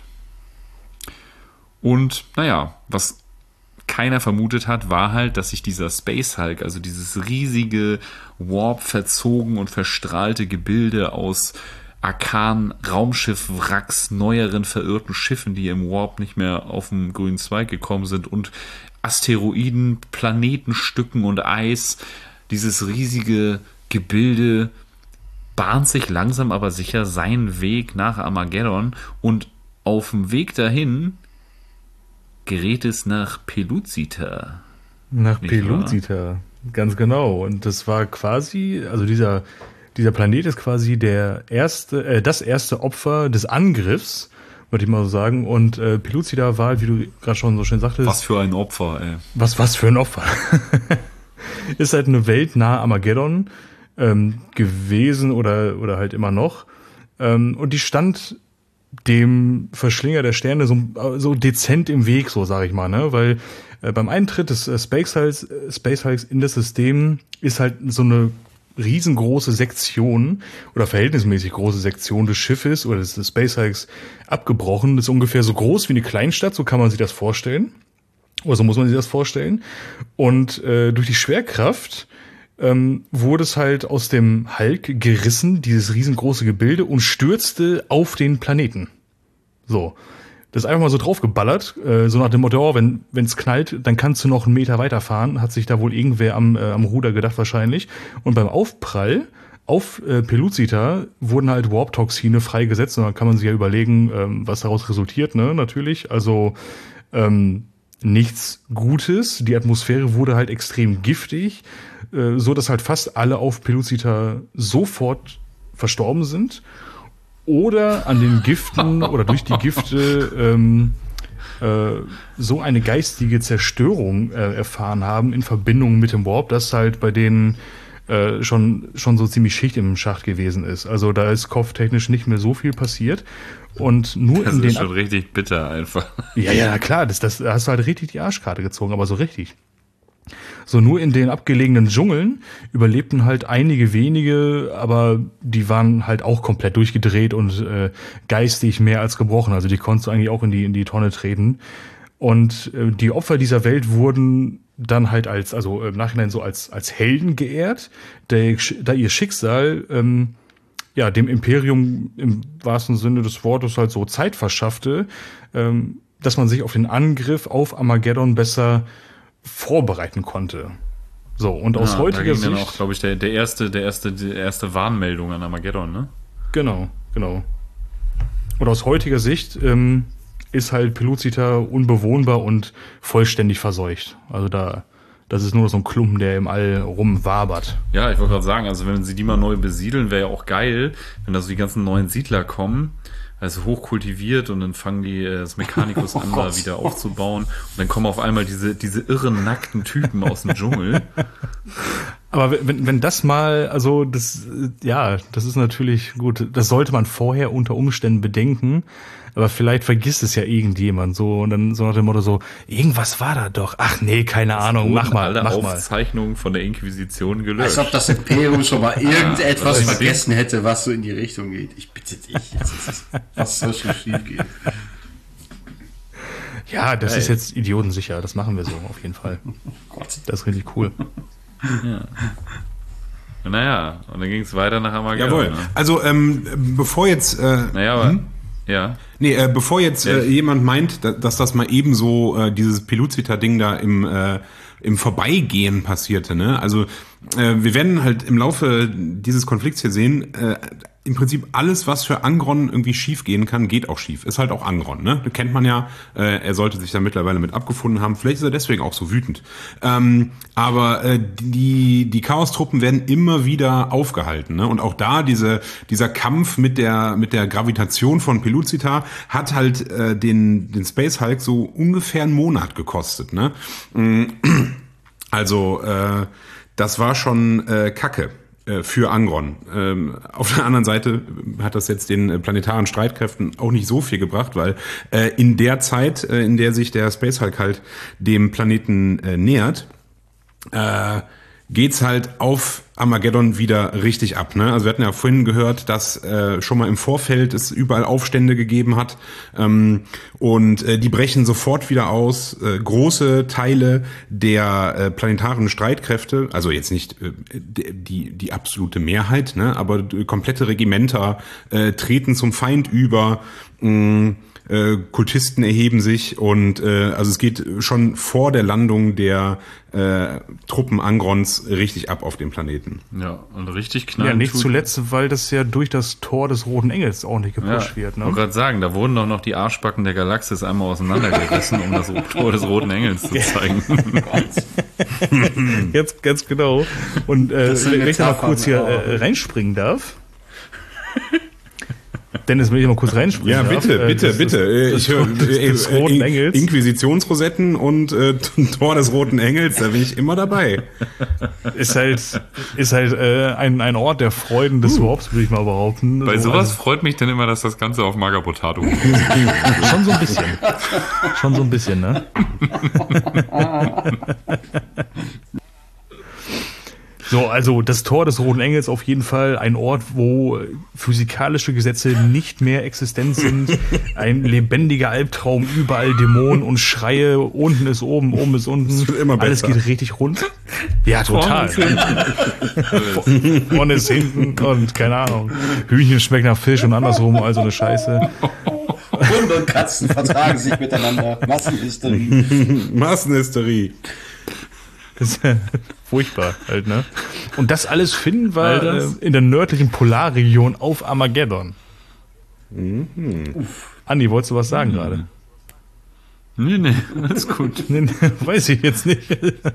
Und naja, was keiner vermutet hat, war halt, dass sich dieser Space Hulk, also dieses riesige, warp-verzogen und verstrahlte Gebilde aus Arkan-Raumschiff-Wracks, neueren verirrten Schiffen, die im Warp nicht mehr auf den grünen Zweig gekommen sind und Asteroiden, Planetenstücken und Eis, dieses riesige Gebilde bahnt sich langsam aber sicher seinen Weg nach Armageddon und auf dem Weg dahin gerät es nach Peluzita. Nach Nicht Peluzita, ganz genau. Und das war quasi, also dieser, dieser Planet ist quasi der erste, äh, das erste Opfer des Angriffs, würde ich mal so sagen. Und äh, Peluzita war, wie du gerade schon so schön sagtest. Was für ein Opfer, ey. Was, was für ein Opfer. Ist halt eine Welt nahe Armageddon ähm, gewesen oder, oder halt immer noch. Ähm, und die stand dem Verschlinger der Sterne so, so dezent im Weg, so sage ich mal, ne? Weil äh, beim Eintritt des äh, Space Hulks, äh, Space Hulks in das System ist halt so eine riesengroße Sektion oder verhältnismäßig große Sektion des Schiffes oder des, des Space Hulks abgebrochen. Das ist ungefähr so groß wie eine Kleinstadt, so kann man sich das vorstellen. Oder so muss man sich das vorstellen. Und äh, durch die Schwerkraft ähm, wurde es halt aus dem Hulk gerissen, dieses riesengroße Gebilde, und stürzte auf den Planeten. So. Das ist einfach mal so draufgeballert, äh, so nach dem Motto, oh, wenn wenn's knallt, dann kannst du noch einen Meter weiterfahren. Hat sich da wohl irgendwer am, äh, am Ruder gedacht wahrscheinlich. Und beim Aufprall auf äh, Peluzita wurden halt Warp-Toxine freigesetzt. Und dann kann man sich ja überlegen, ähm, was daraus resultiert, ne, natürlich. Also ähm, nichts Gutes. Die Atmosphäre wurde halt extrem giftig, äh, so dass halt fast alle auf Peluzita sofort verstorben sind. Oder an den Giften oder durch die Gifte ähm, äh, so eine geistige Zerstörung äh, erfahren haben in Verbindung mit dem Warp, dass halt bei denen äh, schon schon so ziemlich Schicht im Schacht gewesen ist. Also da ist kopftechnisch nicht mehr so viel passiert. Und nur das in den ist schon Ab- richtig bitter einfach. Ja, ja, klar, das, das da hast du halt richtig die Arschkarte gezogen, aber so richtig. So, nur in den abgelegenen Dschungeln überlebten halt einige wenige, aber die waren halt auch komplett durchgedreht und äh, geistig mehr als gebrochen. Also die konntest du eigentlich auch in die in die Tonne treten. Und äh, die Opfer dieser Welt wurden dann halt als, also im Nachhinein so als als Helden geehrt, der, da ihr Schicksal ähm, ja dem Imperium im wahrsten Sinne des Wortes halt so Zeit verschaffte, ähm, dass man sich auf den Angriff auf Armageddon besser vorbereiten konnte. So, und aus ja, heutiger da ging Sicht. dann auch, glaube ich, der, der erste, der erste, die erste Warnmeldung an Armageddon, ne? Genau, genau. Und aus heutiger Sicht ähm, ist halt Peluzita unbewohnbar und vollständig verseucht. Also da, das ist nur so ein Klumpen, der im All rumwabert. Ja, ich wollte gerade sagen, also wenn sie die mal neu besiedeln, wäre ja auch geil, wenn da so die ganzen neuen Siedler kommen. Also hochkultiviert und dann fangen die äh, das Mechanicus an, da wieder aufzubauen. Und dann kommen auf einmal diese, diese irren, nackten Typen aus dem Dschungel. Aber wenn, wenn das mal, also das, ja, das ist natürlich gut, das sollte man vorher unter Umständen bedenken, aber vielleicht vergisst es ja irgendjemand so und dann so nach dem Motto so, irgendwas war da doch. Ach nee, keine Ahnung, mach mal, alle mach mal. Aufzeichnungen von der Inquisition gelöscht. Als ob das Imperium schon mal irgendetwas Ja, vergessen hätte, was so in die Richtung geht. Ich bitte dich, jetzt ist es, was soll schon schief gehen? Ja, das Geil. ist jetzt idiotensicher, das machen wir so auf jeden Fall. Gott. Das ist richtig cool. Naja, und dann ging es weiter nach Armageddon. Jawohl. Ne? Also, ähm, bevor jetzt... Äh, Naja, aber... Ja. Nee, äh, bevor jetzt Ja. äh, jemand meint, da, dass das mal ebenso äh, dieses Peluzita-Ding da im, äh, im Vorbeigehen passierte, ne? Also äh, wir werden halt im Laufe dieses Konflikts hier sehen, äh, im Prinzip alles, was für Angron irgendwie schief gehen kann, geht auch schief. Ist halt auch Angron, ne? Das kennt man ja. Äh, er sollte sich da mittlerweile mit abgefunden haben. Vielleicht ist er deswegen auch so wütend. Ähm, aber äh, die die Chaos-Truppen werden immer wieder aufgehalten, ne? Und auch da diese dieser Kampf mit der mit der Gravitation von Peluzita hat halt äh, den den Space Hulk so ungefähr einen Monat gekostet, ne? Also äh, das war schon äh, Kacke für Angron. Ähm, auf der anderen Seite hat das jetzt den planetaren Streitkräften auch nicht so viel gebracht, weil äh, in der Zeit, äh, in der sich der Space Hulk halt dem Planeten äh, nähert, äh, geht's halt auf Armageddon wieder richtig ab, ne? Also wir hatten ja vorhin gehört, dass äh, schon mal im Vorfeld es überall Aufstände gegeben hat, ähm, und äh, die brechen sofort wieder aus. Äh, große Teile der äh, planetaren Streitkräfte, also jetzt nicht äh, die die absolute Mehrheit, ne? Aber komplette Regimenter äh, treten zum Feind über. Mh, Äh, Kultisten erheben sich und äh, also es geht schon vor der Landung der äh, Truppen Angrons richtig ab auf dem Planeten. Ja, und richtig knallen. Ja, nicht tut- zuletzt, weil das ja durch das Tor des Roten Engels ordentlich gepusht Ja, wird, ich wollte ne? gerade sagen, da wurden doch noch die Arschbacken der Galaxis einmal auseinandergerissen, um das Tor des Roten Engels zu zeigen. Jetzt ganz genau. Und äh, Das sind wenn ich da mal Metaphern, kurz hier aber- äh, reinspringen darf. Dennis, wenn ich mal kurz reinspringen Ja, darf. bitte, äh, bitte, das- bitte. Äh, Das, ich höre das, das, äh, des äh, Roten In- Engels. Inquisitionsrosetten und äh, Tor des Roten Engels, da bin ich immer dabei. Ist halt, ist halt äh, ein, ein Ort der Freuden des Warps, würde ich mal behaupten. Bei So, sowas also, freut mich dann immer, dass das Ganze auf Magabotato geht. schon so ein bisschen. Schon so ein bisschen, ne? So, also das Tor des Roten Engels auf jeden Fall ein Ort, wo physikalische Gesetze nicht mehr existent sind. Ein lebendiger Albtraum, überall Dämonen und Schreie. Unten ist oben, oben ist unten. wird immer Alles besser. geht richtig rund. Ja, total. Vorne ist hinten und keine Ahnung. Hühnchen schmeckt nach Fisch und andersrum, also eine Scheiße. Hunde und Katzen vertragen sich miteinander. Massenhysterie. Massenhysterie. Das ist ja furchtbar halt, ne? Und das alles finden wir äh, in der nördlichen Polarregion auf Armageddon. Mhm. Andi, wolltest du was sagen mhm. gerade? Nee, nee, alles gut. Nee, nee, weiß ich jetzt nicht.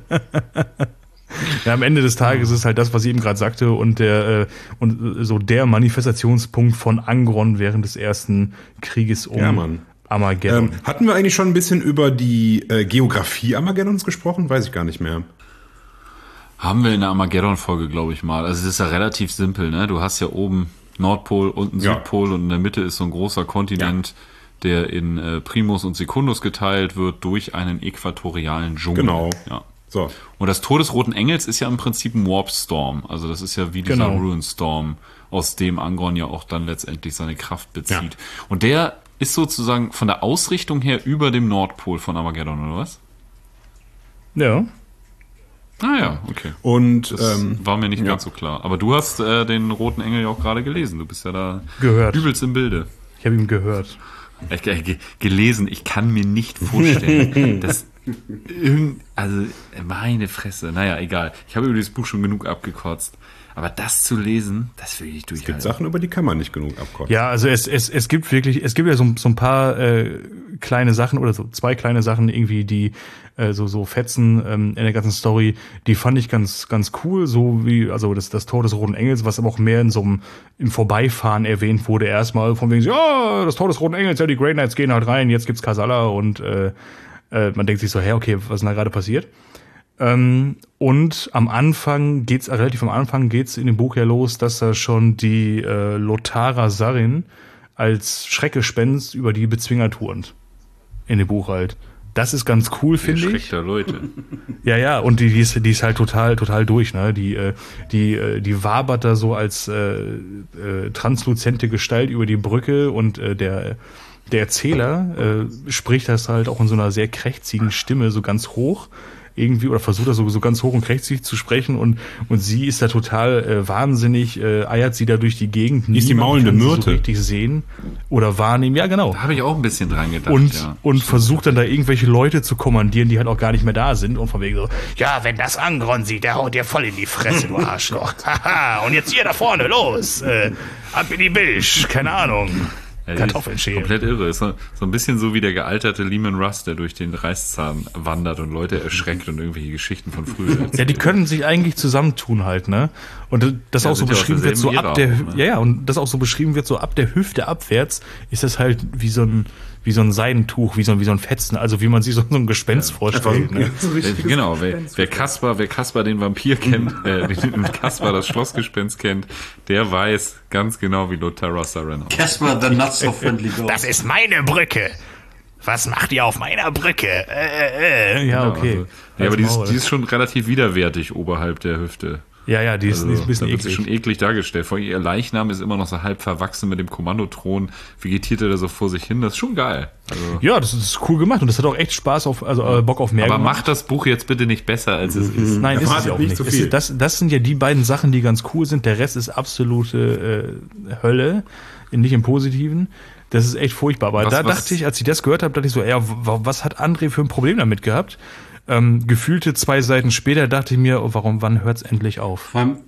Ja, am Ende des Tages ist es halt das, was ich eben gerade sagte, und der äh, und so der Manifestationspunkt von Angron während des ersten Krieges um ja, Mann. Armageddon. Ähm, hatten wir eigentlich schon ein bisschen über die äh, Geografie Armageddons gesprochen? Weiß ich gar nicht mehr. Haben wir in der Armageddon-Folge, glaube ich mal. Also es ist ja relativ simpel, ne? Du hast ja oben Nordpol, unten ja. Südpol und in der Mitte ist so ein großer Kontinent, ja. der in äh, Primus und Secundus geteilt wird durch einen äquatorialen Dschungel. Genau. Ja. So. Und das Tor des Roten Engels ist ja im Prinzip ein Warp Storm. Also das ist ja wie dieser genau. Ruin Storm, aus dem Angron ja auch dann letztendlich seine Kraft bezieht. Ja. Und der ist sozusagen von der Ausrichtung her über dem Nordpol von Armageddon, oder was? Ja. Ah ja, okay. Und das ähm, war mir nicht ja. ganz so klar. Aber du hast äh, den Roten Engel ja auch gerade gelesen. Du bist ja da gehört. übelst im Bilde. Ich habe ihn gehört. Ich, äh, gelesen. Ich kann mir nicht vorstellen, dass irgend, also meine Fresse. Naja, egal. Ich habe über dieses Buch schon genug abgekotzt. Aber das zu lesen, das will ich durchhalten. Es gibt Sachen, über die kann man nicht genug abkotzen. Ja, also es, es, es gibt wirklich, es gibt ja so, so ein paar äh, kleine Sachen oder so zwei kleine Sachen irgendwie, die äh, so so Fetzen ähm, in der ganzen Story, die fand ich ganz ganz cool, so wie also das das Tor des Roten Engels, was aber auch mehr in so einem im Vorbeifahren erwähnt wurde erstmal von wegen ja, das Tor des Roten Engels, ja, die Grey Knights gehen halt rein, jetzt gibt's Kasala und äh, äh, man denkt sich so, hä, okay, was ist denn da gerade passiert? Ähm, und am Anfang geht's, relativ am Anfang geht's in dem Buch ja los, dass da schon die äh, Lothara Sarin als Schreckgespenst über die Bezwinger turnt. In dem Buch halt. Das ist ganz cool, finde ich. Leute. Ja, ja, und die, die, ist, die ist halt total, total durch, ne? Die, äh, die, äh, die wabert da so als äh, äh, transluzente Gestalt über die Brücke und äh, der der Erzähler äh, spricht das halt auch in so einer sehr krächzigen Stimme, so ganz hoch. Irgendwie, oder versucht er so, so ganz hoch und krächzig zu sprechen und, und sie ist da total äh, wahnsinnig, äh, eiert sie da durch die Gegend. Die ist die maulende Myrte. So richtig sehen oder wahrnehmen. Ja, genau. Da habe ich auch ein bisschen dran gedacht. Und, ja. und versucht dann da irgendwelche Leute zu kommandieren, die halt auch gar nicht mehr da sind und von wegen so, ja, wenn das Angron sieht, der haut dir voll in die Fresse, du Arschloch. Haha, und jetzt hier da vorne, los, äh, ab in die Bilsch, keine Ahnung. Ja, Kartoffeln schälen. Komplett irre. Ist so, so ein bisschen so wie der gealterte Lehman Russ, der durch den Reißzahn wandert und Leute erschreckt und irgendwelche Geschichten von früher erzählt. Ja, die können sich eigentlich zusammentun halt, ne? Und das ja, auch so beschrieben wird, so ab Ära der, auch, ne? ja, ja, und das auch so beschrieben wird, so ab der Hüfte abwärts, ist das halt wie so ein, wie so ein Seidentuch, wie so ein, wie so ein Fetzen, also wie man sich so, so ein Gespenst ja, vorstellt, ne? So genau, wer, wer Kaspar, wer Kaspar den Vampir kennt, äh, den Kaspar das Schlossgespenst kennt, der weiß ganz genau, wie Lothara Sarin aussieht. Kaspar, the not so friendly ghost. Das ist meine Brücke. Was macht ihr auf meiner Brücke? Äh, äh. Ja, Genau, okay. also, ja, aber die ist, die ist schon relativ widerwärtig oberhalb der Hüfte. Ja, ja, die ist, Also, die ist ein bisschen da wird sie eklig. schon eklig dargestellt. Vor allem ihr Leichnam ist immer noch so halb verwachsen mit dem Kommandothron, vegetiert er da so vor sich hin. Das ist schon geil. Also, Ja, das ist cool gemacht und das hat auch echt Spaß auf, also äh, Bock auf mehr aber gemacht. macht das Buch jetzt bitte nicht besser, als es ist. Nein, ist es Erwartet ja auch nicht nicht. zu Es viel. ist, das, das sind ja die beiden Sachen, die ganz cool sind. Der Rest ist absolute äh, Hölle, nicht im Positiven. Das ist echt furchtbar. Aber Was- da was- dachte ich, als ich das gehört habe, dachte ich so, ja, w- was hat André für ein Problem damit gehabt? Ähm, gefühlte zwei Seiten später dachte ich mir, oh, warum, wann hört's endlich auf? Vor allem,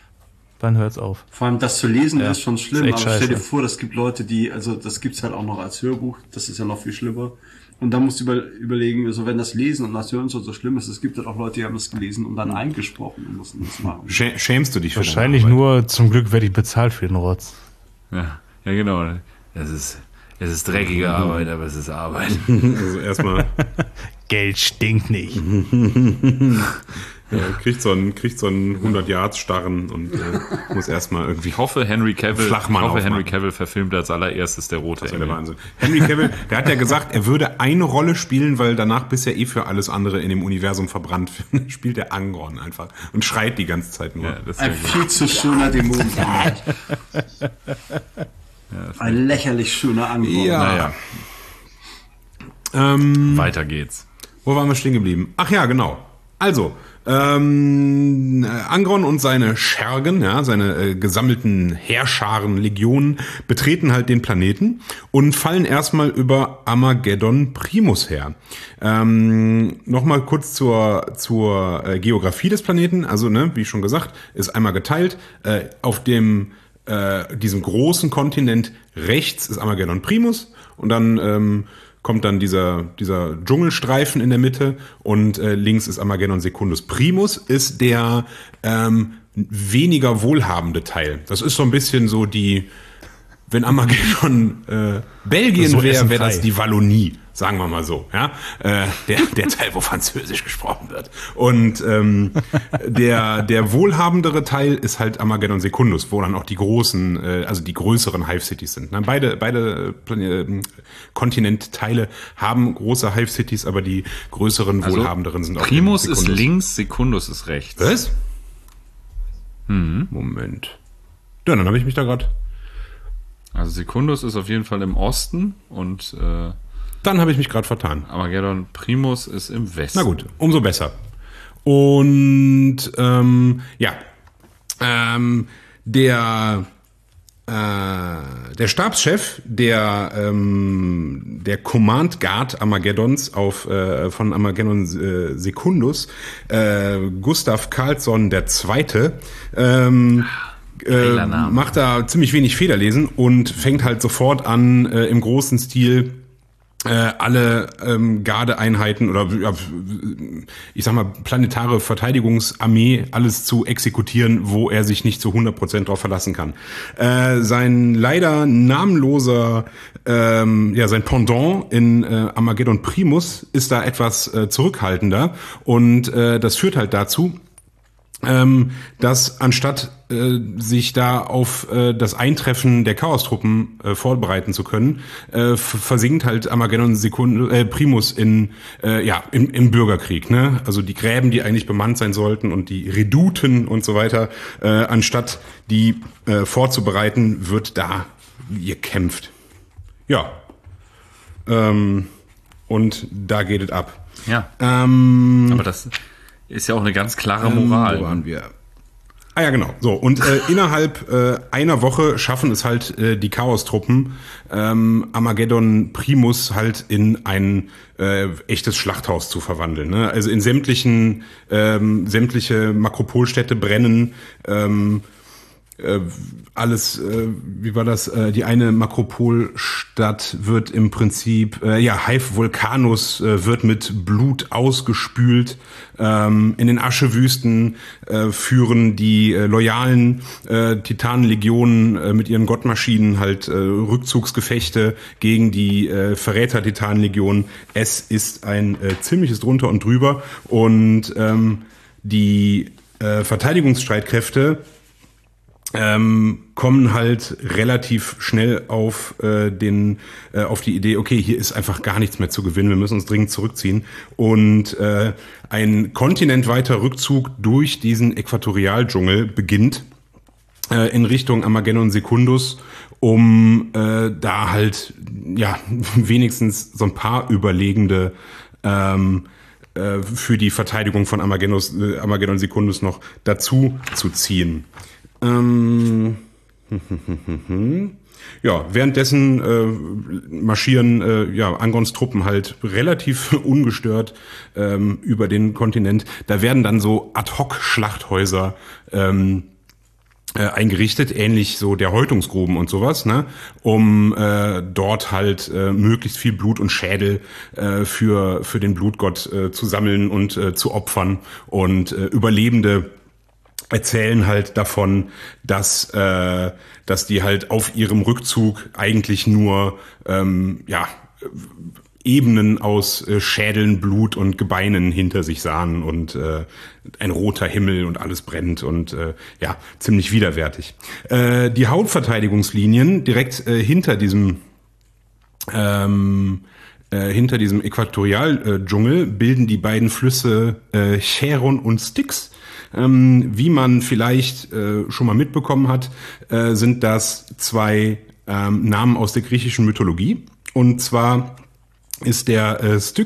Wann hört's auf? vor allem das zu lesen Ja, ist schon schlimm, ist aber echt stell dir scheiße. vor, das gibt Leute, die, also das gibt's halt auch noch als Hörbuch, das ist ja noch viel schlimmer. Und da musst du über, überlegen, also wenn das Lesen und das Hören so, so schlimm ist, es gibt halt auch Leute, die haben das gelesen und dann eingesprochen und mussten das machen. Schä- Schämst du dich für deine Wahrscheinlich Arbeit? nur, zum Glück werde ich bezahlt für den Rotz. Ja, ja genau. Es ist, es ist dreckige Arbeit, aber es ist Arbeit. Also erstmal Geld stinkt nicht. äh, kriegt so einen, kriegt so einen hundert-Yards-Starren und äh, muss erstmal irgendwie. Ich hoffe, Henry Cavill, ich Flachmann hoffe, Henry aufmachen. Cavill verfilmt als allererstes der Rote Das wäre der Engel. Wahnsinn. Henry Cavill, der hat ja gesagt, er würde eine Rolle spielen, weil danach bisher eh für alles andere in dem Universum verbrannt wird. Spielt der Angron einfach und schreit die ganze Zeit nur. Ja, das Ein wäre gut. viel zu schöner Dämon. Ein lächerlich schöner Angriff. Ja. Naja, Ähm, weiter geht's. Wo waren wir stehen geblieben? Ach ja, genau. Also, Ähm, Angron und seine Schergen, ja, seine äh, gesammelten Heerscharen, Legionen, betreten halt den Planeten und fallen erstmal über Armageddon Primus her. Ähm, Nochmal kurz zur, zur äh, Geografie des Planeten. Also, ne, wie schon gesagt, ist einmal geteilt. Äh, auf dem äh, diesem großen Kontinent rechts ist Armageddon Primus und dann ähm, kommt dann dieser dieser Dschungelstreifen in der Mitte und äh, links ist Armageddon Secundus. Primus ist der ähm, weniger wohlhabende Teil. Das ist so ein bisschen so die, wenn Armageddon äh, Belgien So wäre, wäre Essen das frei. die Wallonie, sagen wir mal so. Ja, äh, der der Teil, wo Französisch gesprochen wird. Und ähm, der der wohlhabendere Teil ist halt Armageddon Secundus, wo dann auch die großen, äh, also die größeren Hive Cities sind. Ne? Beide beide äh, Kontinentteile haben große Hive Cities, aber die größeren Also, wohlhabenderen sind auch Primus in ist Secundus. links, Secundus ist rechts. Was? Moment. Ja, dann habe ich mich da gerade. Also Secundus ist auf jeden Fall im Osten und äh, Dann habe ich mich gerade vertan. Armageddon Primus ist im Westen. Na gut, umso besser. Und ähm, ja, ähm, der äh, der Stabschef der ähm, der Command Guard Armageddons auf äh, von Armageddon äh, Secundus, äh, Gustav Carlsson der Zweite, ähm, äh, Name. macht da ziemlich wenig Federlesen und fängt halt sofort an, äh, im großen Stil äh, alle ähm, Gardeeinheiten oder ja, ich sag mal planetare Verteidigungsarmee alles zu exekutieren, wo er sich nicht zu hundert Prozent drauf verlassen kann. Äh, sein leider namenloser, ähm, ja sein Pendant in äh, Armageddon Primus ist da etwas äh, zurückhaltender und äh, das führt halt dazu, ähm, dass anstatt äh, sich da auf äh, das Eintreffen der Chaostruppen äh, vorbereiten zu können, äh, f- versinkt halt Armageddon Secundus, äh, Primus in äh, ja im, im Bürgerkrieg, ne? Also die Gräben, die eigentlich bemannt sein sollten und die Redouten und so weiter, äh, anstatt die äh, vorzubereiten, wird da gekämpft. Ja. Ähm, und da geht es ab. Ja, Ähm, aber das ist ja auch eine ganz klare Moral. Ähm, wo waren wir? Ah ja, genau. So, und äh, innerhalb äh, einer Woche schaffen es halt äh, die Chaostruppen, ähm, Armageddon Primus halt in ein äh, echtes Schlachthaus zu verwandeln. Ne? Also in sämtlichen, ähm, sämtliche Makropolstädte brennen, ähm, äh, alles, äh, wie war das? Äh, die eine Makropolstadt wird im Prinzip, äh, ja, Hive Volcanus äh, wird mit Blut ausgespült. Ähm, in den Aschewüsten äh, führen die äh, loyalen äh, Titanenlegionen äh, mit ihren Gottmaschinen halt äh, Rückzugsgefechte gegen die äh, Verräter-Titanenlegionen. Es ist ein äh, ziemliches Drunter und Drüber und ähm, die äh, Verteidigungsstreitkräfte ähm, kommen halt relativ schnell auf äh, den äh, auf die Idee, okay, hier ist einfach gar nichts mehr zu gewinnen, wir müssen uns dringend zurückziehen und äh, ein kontinentweiter Rückzug durch diesen Äquatorialdschungel beginnt äh, in Richtung Armageddon Secundus, um äh, da halt ja wenigstens so ein paar Überlegende ähm, äh, für die Verteidigung von Armageddon, äh, Armageddon Secundus noch dazu zu ziehen. Ähm, ja, währenddessen äh, marschieren äh, ja Angrons Truppen halt relativ ungestört ähm, über den Kontinent. Da werden dann so Ad-hoc-Schlachthäuser ähm, äh, eingerichtet, ähnlich so der Häutungsgruben und sowas, ne, um äh, dort halt äh, möglichst viel Blut und Schädel äh, für für den Blutgott äh, zu sammeln und äh, zu opfern und äh, Überlebende erzählen halt davon, dass äh, dass die halt auf ihrem Rückzug eigentlich nur ähm, ja Ebenen aus äh, Schädeln, Blut und Gebeinen hinter sich sahen und äh, ein roter Himmel und alles brennt und äh, ja ziemlich widerwärtig. Äh, die Hauptverteidigungslinien direkt äh, hinter diesem ähm, äh, hinter diesem Äquatorialdschungel bilden die beiden Flüsse äh, Charon und Styx. Ähm, wie man vielleicht äh, schon mal mitbekommen hat, äh, sind das zwei ähm, Namen aus der griechischen Mythologie. Und zwar ist der äh, Styx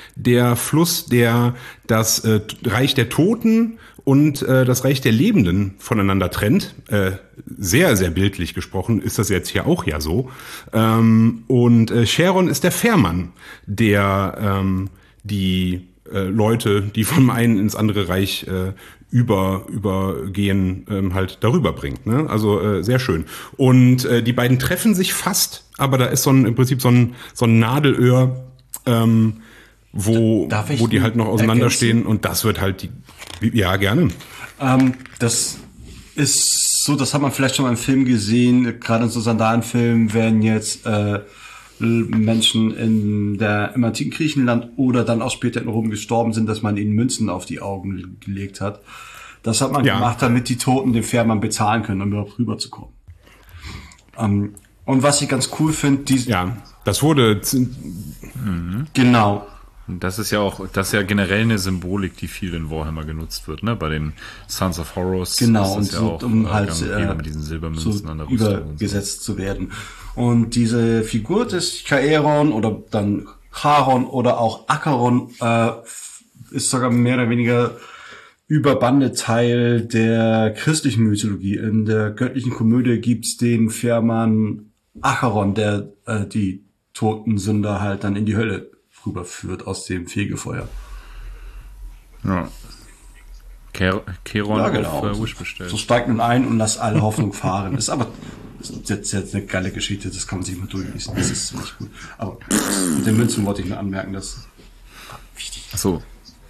der Fluss, der das äh, Reich der Toten und äh, das Reich der Lebenden voneinander trennt. Äh, sehr, sehr bildlich gesprochen ist das jetzt hier auch ja so. Ähm, und äh, Charon ist der Fährmann, der ähm, die äh, Leute, die vom einen ins andere Reich äh, über übergehen, ähm, halt darüber bringt. Ne? Also äh, sehr schön. Und äh, die beiden treffen sich fast, aber da ist so ein, im Prinzip so ein, so ein Nadelöhr, ähm, wo, wo die halt noch auseinanderstehen ergänzen? Und das wird halt die, ja, gerne. Ähm, das ist so, das hat man vielleicht schon mal im Film gesehen, gerade in so Sandalenfilmen werden jetzt äh, Menschen in der, im antiken Griechenland oder dann auch später in Rom gestorben sind, dass man ihnen Münzen auf die Augen gelegt hat. Das hat man ja gemacht, damit die Toten den Fährmann bezahlen können, um überhaupt rüberzukommen. Ähm, und was ich ganz cool finde, die ja, das wurde mhm. genau. Das ist ja auch, das ist ja generell eine Symbolik, die viel in Warhammer genutzt wird, ne? Bei den Sons of Horus. Genau, ist das und ja so, auch, um äh, halt äh, mit diesen Silbermünzen so an der Rüstung übergesetzt so. zu werden. Und diese Figur des Chaeron oder dann Charon oder auch Acheron äh, ist sogar mehr oder weniger über Bande Teil der christlichen Mythologie. In der göttlichen Komödie gibt's den Fährmann Acheron, der äh, die toten Sünder halt dann in die Hölle rüberführt aus dem Fegefeuer. Ja. Chaeron ja, genau. auf äh, Wish bestellt. So steigt nun ein und lasst alle Hoffnung fahren. Ist aber ist jetzt, jetzt eine geile Geschichte, das kann man sich mal durchlesen. Das ist ziemlich gut. Aber mit den Münzen wollte ich nur anmerken, dass wichtig. Ach so.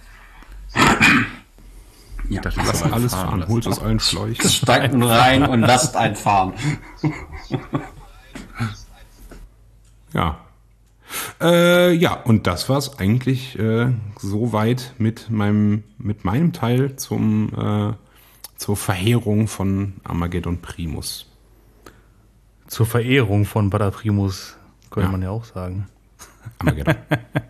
Ja, dachte, lasst alles fahren, fahren. Holt aus allen Schläuchen. Steigt nun rein und lasst einen fahren. Ja. Äh, ja, und das war's eigentlich äh, soweit mit meinem mit meinem Teil zum äh, zur Verehrung von Armageddon Primus. Zur Verehrung von Bada Primus, könnte ja. man ja auch sagen. Armageddon.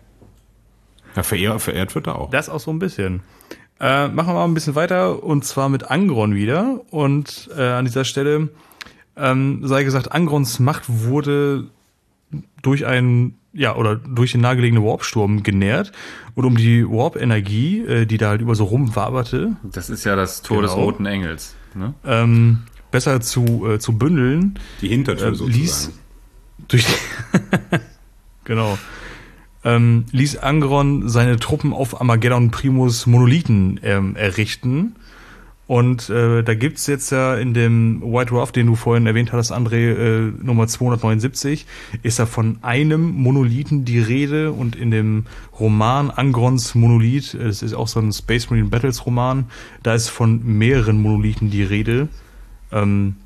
Ja, verehrt, verehrt wird er auch. Das auch so ein bisschen. Äh, machen wir mal ein bisschen weiter und zwar mit Angron wieder. Und äh, an dieser Stelle ähm, sei gesagt, Angrons Macht wurde durch einen, ja, oder durch den nahegelegenen Warpsturm genährt. Und um die Warp-Energie, äh, die da halt über so rumwaberte. Das ist ja das Tor genau. des Roten Engels. Ne? Ähm, besser zu, äh, zu bündeln. Die Hintertür äh, sozusagen. Ließ durch die genau. Ähm, ließ Angron seine Truppen auf Armageddon Primus Monolithen ähm, errichten. Und äh, da gibt's jetzt ja in dem White Dwarf, den du vorhin erwähnt hattest, André, äh, Nummer zweihundertneunundsiebzig, ist da von einem Monolithen die Rede. Und in dem Roman Angrons Monolith, es ist auch so ein Space Marine Battles Roman, da ist von mehreren Monolithen die Rede. Ähm,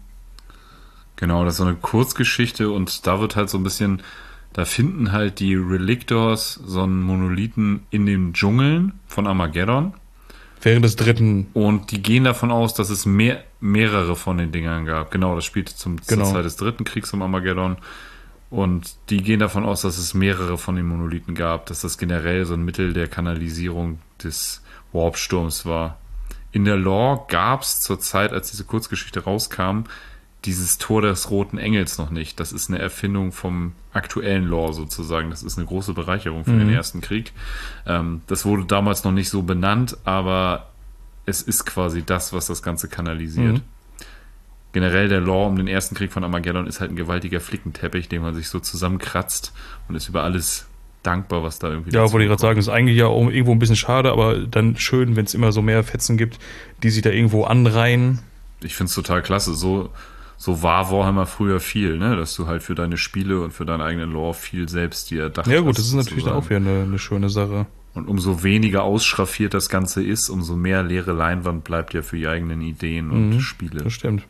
genau, das ist so eine Kurzgeschichte und da wird halt so ein bisschen, da finden halt die Relictors so einen Monolithen in den Dschungeln von Armageddon. Während des dritten. Und die gehen davon aus, dass es mehr, mehrere von den Dingern gab. Genau, das spielt zum, genau. zur Zeit des dritten Kriegs um Armageddon. Und die gehen davon aus, dass es mehrere von den Monolithen gab, dass das generell so ein Mittel der Kanalisierung des Warpsturms war. In der Lore gab es zur Zeit, als diese Kurzgeschichte rauskam, dieses Tor des Roten Engels noch nicht. Das ist eine Erfindung vom aktuellen Lore sozusagen. Das ist eine große Bereicherung für mhm. den Ersten Krieg. Ähm, das wurde damals noch nicht so benannt, aber es ist quasi das, was das Ganze kanalisiert. Mhm. Generell der Lore um den Ersten Krieg von Armageddon ist halt ein gewaltiger Flickenteppich, den man sich so zusammenkratzt und ist über alles dankbar, was da irgendwie Ja, wollte ich gerade sagen, ist eigentlich ja auch irgendwo ein bisschen schade, aber dann schön, wenn es immer so mehr Fetzen gibt, die sich da irgendwo anreihen. Ich finde es total klasse. So So war Warhammer früher viel, ne? Dass du halt für deine Spiele und für deinen eigenen Lore viel selbst dir erdacht hast. Ja gut, das ist natürlich dann auch wieder eine, eine schöne Sache. Und umso weniger ausschraffiert das Ganze ist, umso mehr leere Leinwand bleibt ja für die eigenen Ideen und mhm, Spiele. Das stimmt.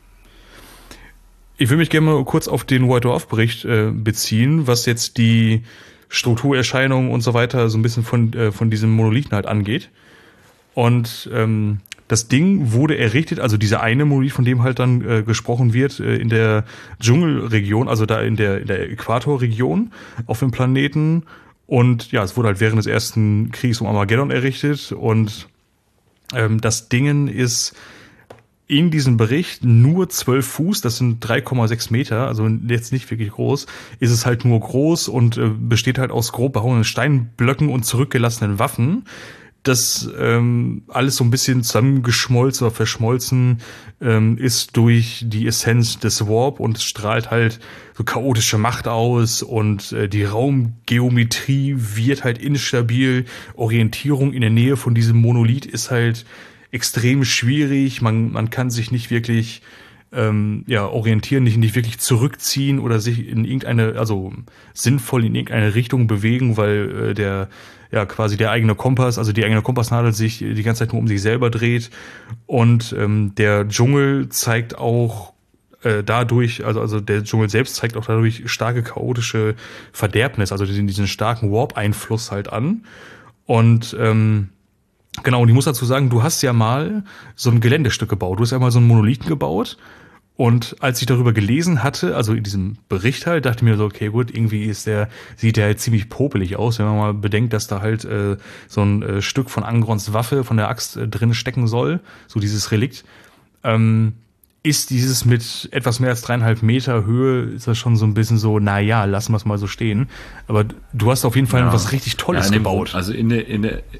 Ich will mich gerne mal kurz auf den White Dwarf-Bericht äh, beziehen, was jetzt die Strukturerscheinungen und so weiter so ein bisschen von, äh, von diesem Monolithen halt angeht. Und ähm, das Ding wurde errichtet, also dieser eine Monolith, von dem halt dann äh, gesprochen wird, äh, in der Dschungelregion, also da in der, in der Äquatorregion auf dem Planeten. Und ja, es wurde halt während des Ersten Kriegs um Armageddon errichtet. Und ähm, das Ding ist in diesem Bericht nur zwölf Fuß, das sind drei Komma sechs Meter, also jetzt nicht wirklich groß, ist es halt nur groß und äh, besteht halt aus grob behauenen Steinblöcken und zurückgelassenen Waffen. Das ähm, alles so ein bisschen zusammengeschmolzen oder verschmolzen ähm, ist durch die Essenz des Warp und es strahlt halt so chaotische Macht aus und äh, die Raumgeometrie wird halt instabil. Orientierung in der Nähe von diesem Monolith ist halt extrem schwierig. Man man kann sich nicht wirklich ähm, ja orientieren, nicht nicht wirklich zurückziehen oder sich in irgendeine, also sinnvoll in irgendeine Richtung bewegen, weil äh, der ja quasi der eigene Kompass, also die eigene Kompassnadel sich die ganze Zeit nur um sich selber dreht. Und ähm, der Dschungel zeigt auch äh, dadurch, also also der Dschungel selbst zeigt auch dadurch starke chaotische Verderbnis, also diesen, diesen starken Warp-Einfluss halt an. Und ähm, genau, und ich muss dazu sagen, du hast ja mal so ein Geländestück gebaut. Du hast ja mal so einen Monolithen gebaut. Und als ich darüber gelesen hatte, also in diesem Bericht halt, dachte ich mir so, okay, gut, irgendwie ist der, sieht der halt ziemlich popelig aus, wenn man mal bedenkt, dass da halt äh, so ein äh, Stück von Angrons Waffe von der Axt äh, drin stecken soll, so dieses Relikt. Ähm, ist dieses mit etwas mehr als dreieinhalb Meter Höhe, ist das schon so ein bisschen so, na ja, lassen wir es mal so stehen. Aber du hast auf jeden Fall ja. was richtig Tolles ja, gebaut. Also in der, in der,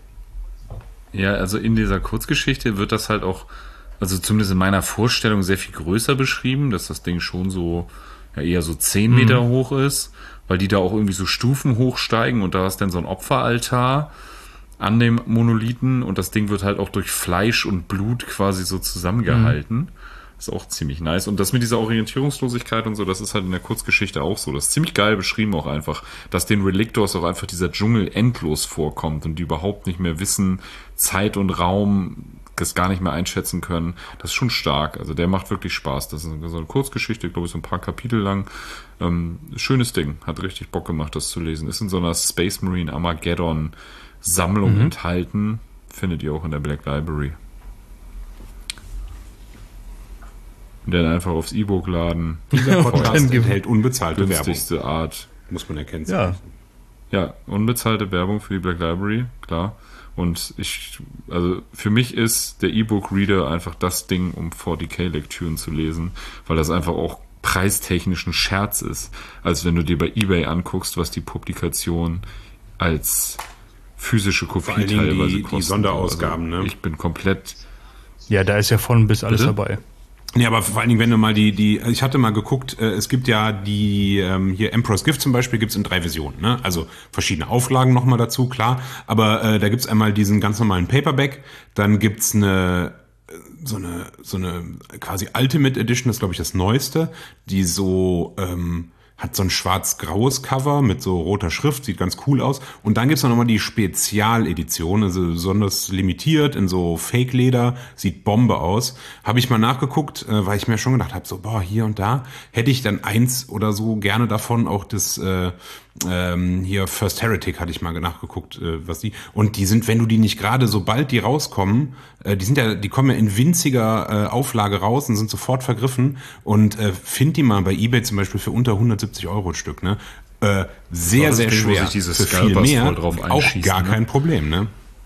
ja, also in dieser Kurzgeschichte wird das halt auch, also zumindest in meiner Vorstellung, sehr viel größer beschrieben, dass das Ding schon so, ja, eher so zehn Meter mhm. hoch ist, weil die da auch irgendwie so Stufen hochsteigen und da ist dann so ein Opferaltar an dem Monolithen und das Ding wird halt auch durch Fleisch und Blut quasi so zusammengehalten. Mhm. Ist auch ziemlich nice. Und das mit dieser Orientierungslosigkeit und so, das ist halt in der Kurzgeschichte auch so. Das ist ziemlich geil beschrieben auch einfach, dass den Reliktors auch einfach dieser Dschungel endlos vorkommt und die überhaupt nicht mehr wissen, Zeit und Raum das gar nicht mehr einschätzen können. Das ist schon stark. Also der macht wirklich Spaß. Das ist so eine Kurzgeschichte, glaube ich, so ein paar Kapitel lang. Ähm, schönes Ding. Hat richtig Bock gemacht, das zu lesen. Ist in so einer Space Marine Armageddon Sammlung mhm. enthalten. Findet ihr auch in der Black Library. Und dann einfach aufs E-Book laden. Dieser Podcast enthält unbezahlte günstigste Werbung. Art. Muss man erkennen. Ja. Ja, unbezahlte Werbung für die Black Library, klar. Und ich, also für mich ist der E-Book-Reader einfach das Ding, um vierzig K-Lektüren zu lesen, weil das einfach auch preistechnisch ein Scherz ist, als wenn du dir bei eBay anguckst, was die Publikation als physische Kopie teilweise die, kosten. Die Sonderausgaben, also ne? Ich bin komplett... Ja, da ist ja von bis alles Bitte? dabei. Ja, aber vor allen Dingen, wenn du mal die, die, ich hatte mal geguckt, äh, es gibt ja die, ähm, hier Emperor's Gift zum Beispiel gibt's in drei Versionen, ne? Also verschiedene Auflagen nochmal dazu, klar. Aber äh, da gibt's einmal diesen ganz normalen Paperback, dann gibt's eine, so eine, so eine quasi Ultimate Edition, das ist glaube ich das Neueste, die so, ähm, hat so ein schwarz-graues Cover mit so roter Schrift, sieht ganz cool aus. Und dann gibt's noch nochmal die Spezialedition, also besonders limitiert in so Fake-Leder, sieht Bombe aus. Habe ich mal nachgeguckt, äh, weil ich mir schon gedacht habe, so boah, hier und da hätte ich dann eins oder so gerne davon, auch das äh, ähm, hier First Heretic hatte ich mal nachgeguckt, äh, was die, und die sind, wenn du die nicht gerade, sobald die rauskommen, äh, die sind ja, die kommen ja in winziger äh, Auflage raus und sind sofort vergriffen, und äh, find die mal bei eBay zum Beispiel für unter hundertsiebzig Euro ein Stück, ne? Äh, sehr, das sehr Ding, schwer. Für viel mehr, drauf auch gar ne? kein Problem, ne?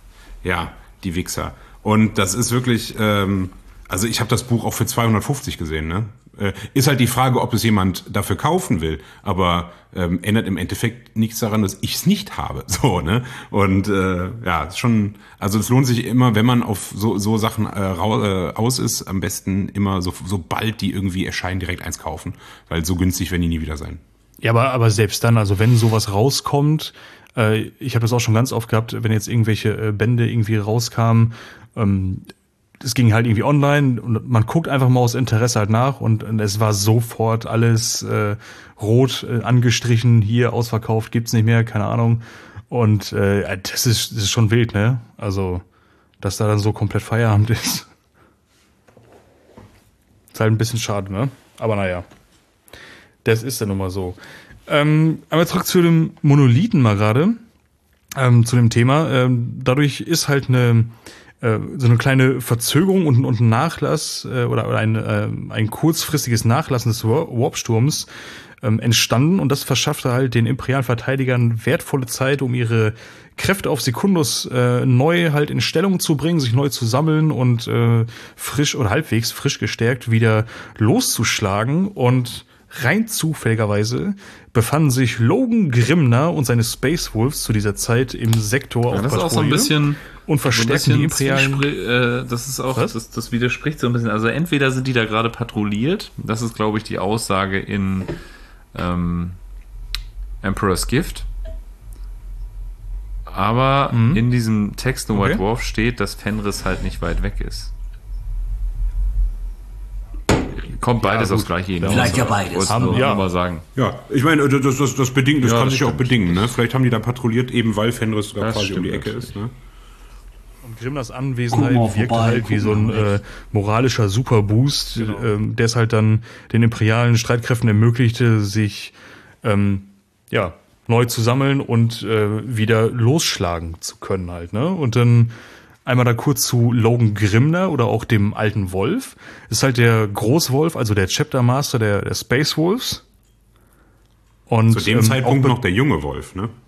Ja, die Wichser. Und das ist wirklich, ähm, also ich habe das Buch auch für zweihundertfünfzig gesehen, ne? Äh, ist halt die Frage, ob es jemand dafür kaufen will, aber ähm, ändert im Endeffekt nichts daran, dass ich es nicht habe, so, ne? Und äh, ja, ist schon, also es lohnt sich immer, wenn man auf so so Sachen äh, raus, äh, aus ist, am besten immer so sobald die irgendwie erscheinen direkt eins kaufen, weil so günstig werden die nie wieder sein. Ja, aber aber selbst dann, also wenn sowas rauskommt, äh, ich habe das auch schon ganz oft gehabt, wenn jetzt irgendwelche äh, Bände irgendwie rauskamen, ähm, es ging halt irgendwie online und man guckt einfach mal aus Interesse halt nach, und, und es war sofort alles äh, rot äh, angestrichen, hier ausverkauft, gibt's nicht mehr, keine Ahnung. Und äh, das ist das ist schon wild, ne? Also, dass da dann so komplett Feierabend ist. Ist halt ein bisschen schade, ne? Aber naja, das ist dann nun mal so. Ähm, aber zurück zu dem Monolithen mal gerade, ähm, zu dem Thema. Ähm, dadurch ist halt eine äh, so eine kleine Verzögerung und, und ein Nachlass äh, oder, oder ein, äh, ein kurzfristiges Nachlassen des Warpsturms ähm, entstanden und das verschaffte halt den imperialen Verteidigern wertvolle Zeit, um ihre Kräfte auf Sekundus äh, neu halt in Stellung zu bringen, sich neu zu sammeln und äh, frisch oder halbwegs frisch gestärkt wieder loszuschlagen. Und rein zufälligerweise befanden sich Logan Grimner und seine Space Wolves zu dieser Zeit im Sektor Ja, auf das ist Patrouille auch so ein bisschen und verstärkten so ein die bisschen imperialen. zwiespr- äh, das ist auch, Was? das, das widerspricht so ein bisschen. Also entweder sind die da gerade patrouilliert, das ist, glaube ich, die Aussage in ähm, Emperor's Gift. Aber Mhm. in diesem Text in White Okay. Dwarf steht, dass Fenris halt nicht weit weg ist. Kommt beides gut. aufs gleiche hinaus. Vielleicht ja aber beides. Ich wollte Haben- nur ja. mal sagen. Ja, ich meine, das, das, das, bedingt, das Ja, kann das sich auch stimmt. bedingen. Ne? Vielleicht haben die da patrouilliert, eben weil Fenris sogar Das quasi um die stimmt Ecke ist. Ne? Und Grimners Anwesenheit Guck mal wirkte vorbei, halt wie guck so ein mal äh, moralischer Superboost, ähm, der es halt dann den imperialen Streitkräften ermöglichte, sich ähm, ja neu zu sammeln und äh, wieder losschlagen zu können halt, ne? Und dann einmal da kurz zu Logan Grimner oder auch dem alten Wolf. Ist halt der Großwolf, also der Chapter Master der, der Space Wolves. Und Zu dem ähm, Zeitpunkt auch noch der junge Wolf, ne?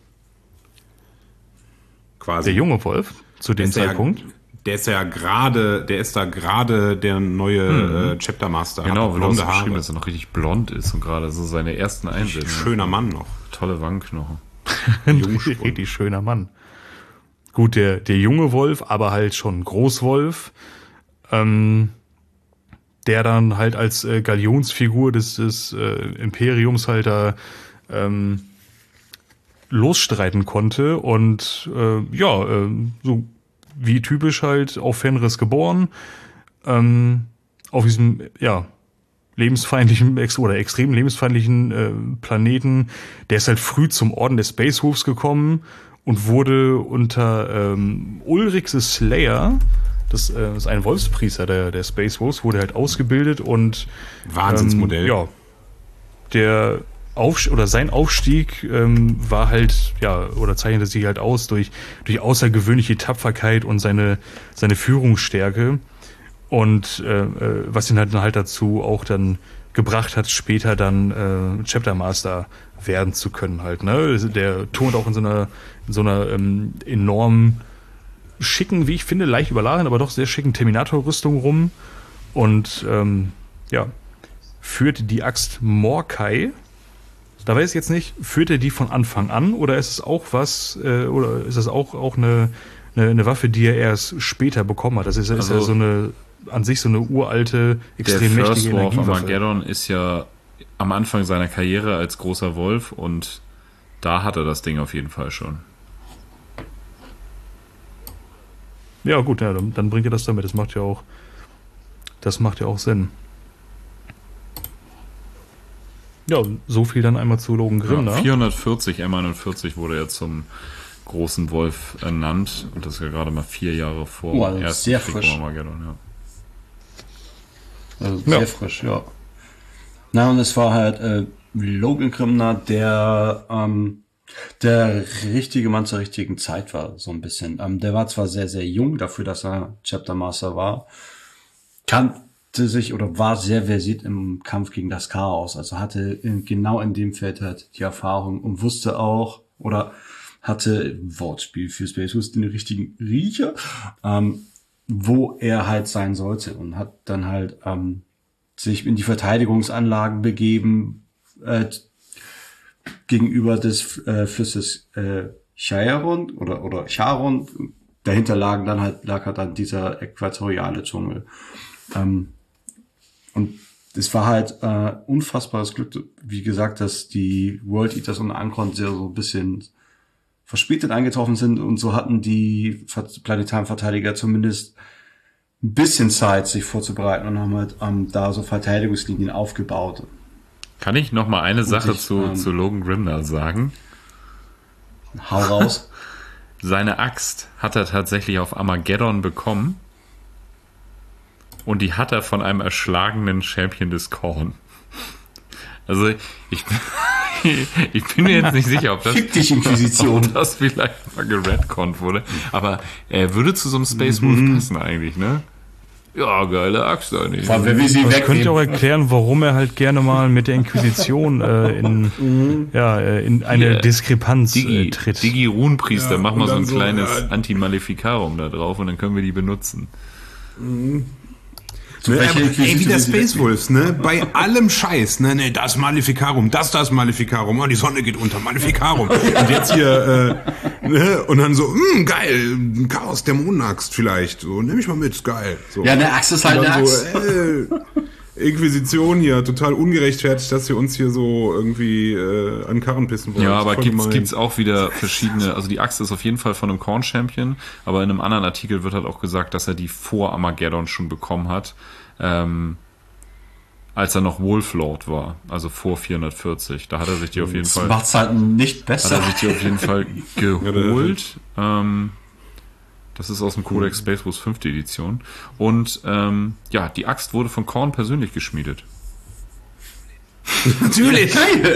Quasi. der junge Wolf zu dem ist ja- Zeitpunkt. Der ist ja gerade, der ist da gerade der neue äh, Chapter Master. Genau, hat weil du hast blonde beschrieben, Haare. dass er noch richtig blond ist und gerade so seine ersten Einsätze. Schöner Mann noch. Tolle Wangenknochen. Ein Jungspund. richtig schöner Mann. Gut, der, der junge Wolf, aber halt schon Großwolf, ähm, der dann halt als äh, Galionsfigur des, des äh, Imperiums halt da ähm, losstreiten konnte und äh, ja, äh, so wie typisch halt auf Fenris geboren, ähm, auf diesem, ja, lebensfeindlichen ex- oder extrem lebensfeindlichen äh, Planeten. Der ist halt früh zum Orden der Space Wolves gekommen und wurde unter ähm, Ulrich the Slayer, das äh, ist ein Wolfspriester der, der Space Wolves, wurde halt ausgebildet und Wahnsinnsmodell. Ähm, ja, der Aufst- oder sein Aufstieg ähm, war halt, ja, oder zeichnete sich halt aus durch, durch außergewöhnliche Tapferkeit und seine, seine Führungsstärke. Und äh, äh, was ihn halt, halt dazu auch dann gebracht hat, später dann äh, Chapter Master werden zu können halt, ne? Der turnt auch in so einer, in so einer ähm, enorm schicken, wie ich finde, leicht überladen, aber doch sehr schicken Terminator-Rüstung rum und ähm, ja, führte die Axt Morkai. Da weiß ich jetzt nicht, führt er die von Anfang an oder ist es auch was, äh, oder ist das auch, auch eine, eine, eine Waffe, die er erst später bekommen hat? Das ist, ist Also- ja so eine, an sich so eine uralte, Der extrem First mächtige War of Energiewaffe. Armageddon ist ja am Anfang seiner Karriere als großer Wolf und da hat er das Ding auf jeden Fall schon. Ja gut, ja, dann, dann bringt er das damit. Das macht ja auch, das macht ja auch Sinn. Ja, so viel dann einmal zu Logan Grimner. Ja, vierhundertvierzig, M einundvierzig wurde er zum großen Wolf ernannt und das ist ja gerade mal vier Jahre vor Oh, also dem ersten sehr Krieg frisch. um Armageddon. Ja. Also Ja. sehr frisch, ja. Na, und es war halt äh, Logan Grimner, der ähm, der richtige Mann zur richtigen Zeit war, so ein bisschen. Ähm, der war zwar sehr, sehr jung dafür, dass er Chapter Master war, kannte sich oder war sehr versiert im Kampf gegen das Chaos, also hatte in, genau in dem Feld halt die Erfahrung und wusste auch oder hatte Wortspiel für Space Wolves den richtigen Riecher, ähm, wo er halt sein sollte und hat dann halt ähm, sich in die Verteidigungsanlagen begeben äh, gegenüber des äh, Flusses äh, Chiron oder oder Charon. Dahinter lagen dann halt lag halt dann dieser äquatoriale Dschungel. Ähm, und es war halt äh, unfassbares Glück, wie gesagt, dass die World Eaters und Ankron sehr so ein bisschen verspätet eingetroffen sind und so hatten die planetaren Verteidiger zumindest ein bisschen Zeit, sich vorzubereiten und haben halt ähm, da so Verteidigungslinien aufgebaut. Kann ich noch mal eine Sache ich, zu, ähm, zu Logan Grimner sagen? Hau raus. Seine Axt hat er tatsächlich auf Armageddon bekommen und die hat er von einem erschlagenen Champion des Korn. Also ich, Ich bin mir jetzt nicht sicher, ob das, Fick dich, Inquisition. ob das vielleicht mal geredconnt wurde. Aber er würde zu so einem Space Wolf Mhm. passen eigentlich, ne? Ja, geile Axt eigentlich. Vor allem, wenn wir sie Das könnte ja auch wegnehmen. erklären, warum er halt gerne mal mit der Inquisition äh, in, ja, äh, in eine Hier, Diskrepanz Digi, äh, tritt. Digi Runenpriester, Ja, mach mal und so ein dann so, kleines ja. Anti-Maleficarum da drauf und dann können wir die benutzen. Zu Ne, welcher aber, ey, wie Inquisition der sie Space wegnehmen. Wolves, ne? Bei allem Scheiß, ne? Ne, das Maleficarum, das, das Maleficarum, oh, die Sonne geht unter, Maleficarum. Und jetzt hier, äh, ne? Und dann so, mh, geil, Chaos, Dämonenaxt vielleicht, so, nimm ich mal mit, geil. So. Ja, eine Axt ist halt Und eine dann Axt. so, äh, Inquisition hier, total ungerechtfertigt, dass sie uns hier so irgendwie äh, an Karren pissen wollen. Ja, Das ist aber voll gibt's, gemein. gibt's auch wieder verschiedene, also die Axt ist auf jeden Fall von einem Korn-Champion, aber in einem anderen Artikel wird halt auch gesagt, dass er die vor Armageddon schon bekommen hat, ähm, als er noch Wolflord war, also vor vierhundertvierzig. Da hat er sich die auf jeden Das Fall, macht's halt nicht hat besser. er sich die auf jeden Fall geholt. Ähm, das ist aus dem Codex Space Wolves fünfte Edition. Und ähm, ja, die Axt wurde von Korn persönlich geschmiedet. Natürlich.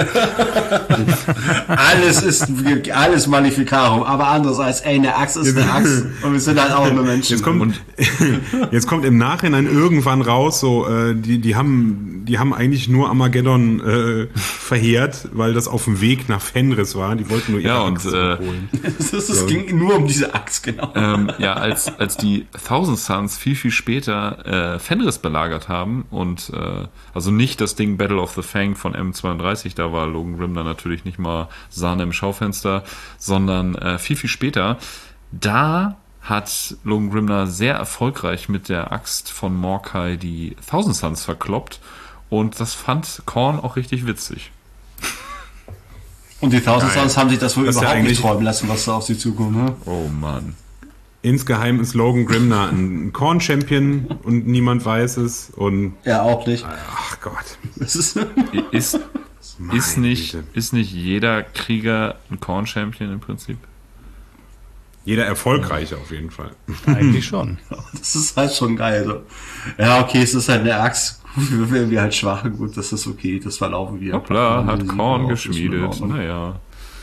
Alles ist, alles Maleficarum, aber andererseits, ey, eine Axt ist eine Axt und wir sind halt auch nur Menschen. Jetzt kommt, jetzt kommt im Nachhinein irgendwann raus, so äh, die die haben die haben eigentlich nur Armageddon äh, verheert, weil das auf dem Weg nach Fenris war. Die wollten nur ihre Ja, und, Axt äh, zurückholen. Es ist- es ging nur um diese Axt, genau. ähm, ja, als, als die Thousand Suns viel, viel später äh, Fenris belagert haben und äh, also nicht das Ding Battle of the Fang von M zweiunddreißig, da war Logan Grimner natürlich nicht mal Sahne im Schaufenster, sondern äh, viel, viel später, da hat Logan Grimner sehr erfolgreich mit der Axt von Morkai die Thousand Suns verkloppt und das fand Korn auch richtig witzig. Und die Thousand Geil. Suns haben sich das wohl Das ist ja überhaupt nicht eigentlich- träumen lassen, was da auf sie zukommt. Ne? Oh Mann. Insgeheim ist Logan Grimner ein Korn-Champion und niemand weiß es. Und Ja, auch nicht. ach Gott. Das ist, Ist, Meine ist, nicht, Güte. ist nicht jeder Krieger ein Korn-Champion im Prinzip? Jeder erfolgreiche auf jeden Fall. Eigentlich schon. das ist halt schon geil. So. Ja, okay, es ist halt eine Axt. Wir werden wir halt schwach. Gut, das ist okay. Das verlaufen wir. Hoppla, hat Wir sind Korn auch- ist schon in geschmiedet. Ordnung. Naja.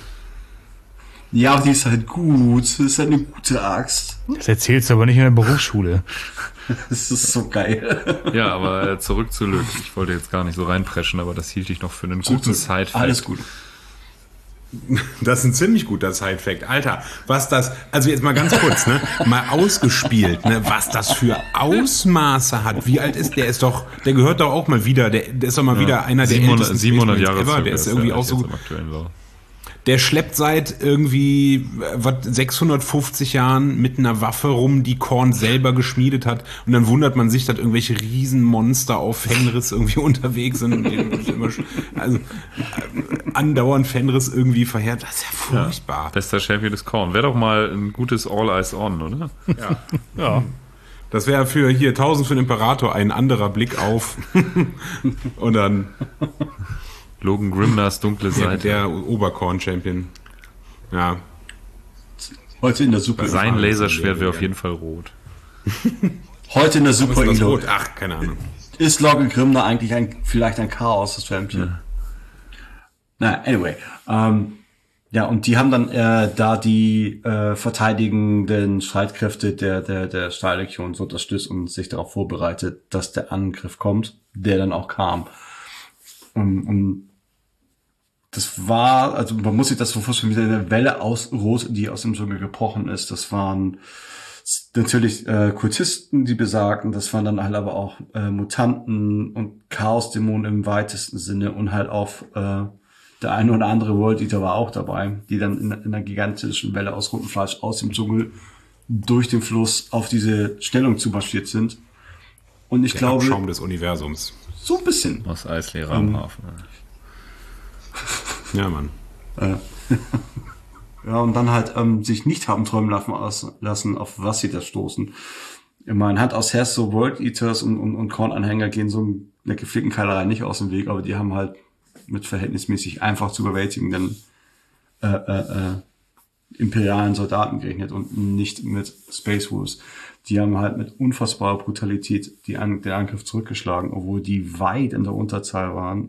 Ja, aber die ist halt gut. Das ist halt eine gute Axt. Das erzählst du aber nicht in der Berufsschule. Das ist so geil. Ja, aber äh, zurück zu Lück. Ich wollte jetzt gar nicht so reinpreschen, aber das hielt ich noch für einen guten Side-Fact. Alles gut. Das ist ein ziemlich guter Side-Fact. Alter, was das, also jetzt mal ganz kurz, ne, mal ausgespielt, ne, was das für Ausmaße hat. Wie alt ist der? Ist doch, der gehört doch auch mal wieder, der, der ist doch mal wieder einer der siebenhundert, ältesten siebenhundert Space Jahre Marines ever. zurück Der ist irgendwie auch so, jetzt im aktuellen Law. der schleppt seit irgendwie äh, was sechshundertfünfzig Jahren mit einer Waffe rum, die Korn selber geschmiedet hat. Und dann wundert man sich, dass irgendwelche Riesenmonster auf Fenris irgendwie unterwegs sind. Und immer, also äh, andauernd Fenris irgendwie verheert. Das ist ja furchtbar. Bester Champion ist Korn. Wäre doch mal ein gutes All Eyes On, oder? Ja. Das wäre für hier tausend für den Imperator ein anderer Blick auf. Und dann Logan Grimners dunkle der, Seite. der Oberkorn-Champion. Ja. Heute in der Super. Sein Alles Laserschwert in wäre der auf jeden Fall rot. Heute in der Was Super ist das Elo. rot? Ach, keine Ahnung. Ist Logan Grimner eigentlich ein, vielleicht ein Chaos-Champion? Na, anyway. Ähm, ja, und die haben dann äh, da die äh, verteidigenden Streitkräfte der der der Stahllegion so unterstützt und sich darauf vorbereitet, dass der Angriff kommt, der dann auch kam. Und, und das war, also man muss sich das so vorstellen, wie eine Welle aus Rot, die aus dem Dschungel gebrochen ist. Das waren natürlich äh, Kultisten, die besagten, das waren dann halt aber auch äh, Mutanten und Chaosdämonen im weitesten Sinne und halt auch äh, der eine oder andere World Eater war auch dabei, die dann in, in einer gigantischen Welle aus rotem Fleisch aus dem Dschungel durch den Fluss auf diese Stellung zumarschiert sind. Und ich Der glaube, Abschaum des Universums. so ein bisschen. Aus Eisleere am Hafen. Ja, Mann. Äh, ja, und dann halt ähm, sich nicht haben träumen lassen, aus- lassen, auf was sie da stoßen. Ich meine, Hand aus Herz, so World Eaters und, und, und Korn-Anhänger gehen so einer gepflegten Keilerei nicht aus dem Weg, aber die haben halt mit verhältnismäßig einfach zu überwältigenden äh, äh, äh, imperialen Soldaten gerechnet und nicht mit Space Wolves. Die haben halt mit unfassbarer Brutalität die An- den Angriff zurückgeschlagen, obwohl die weit in der Unterzahl waren.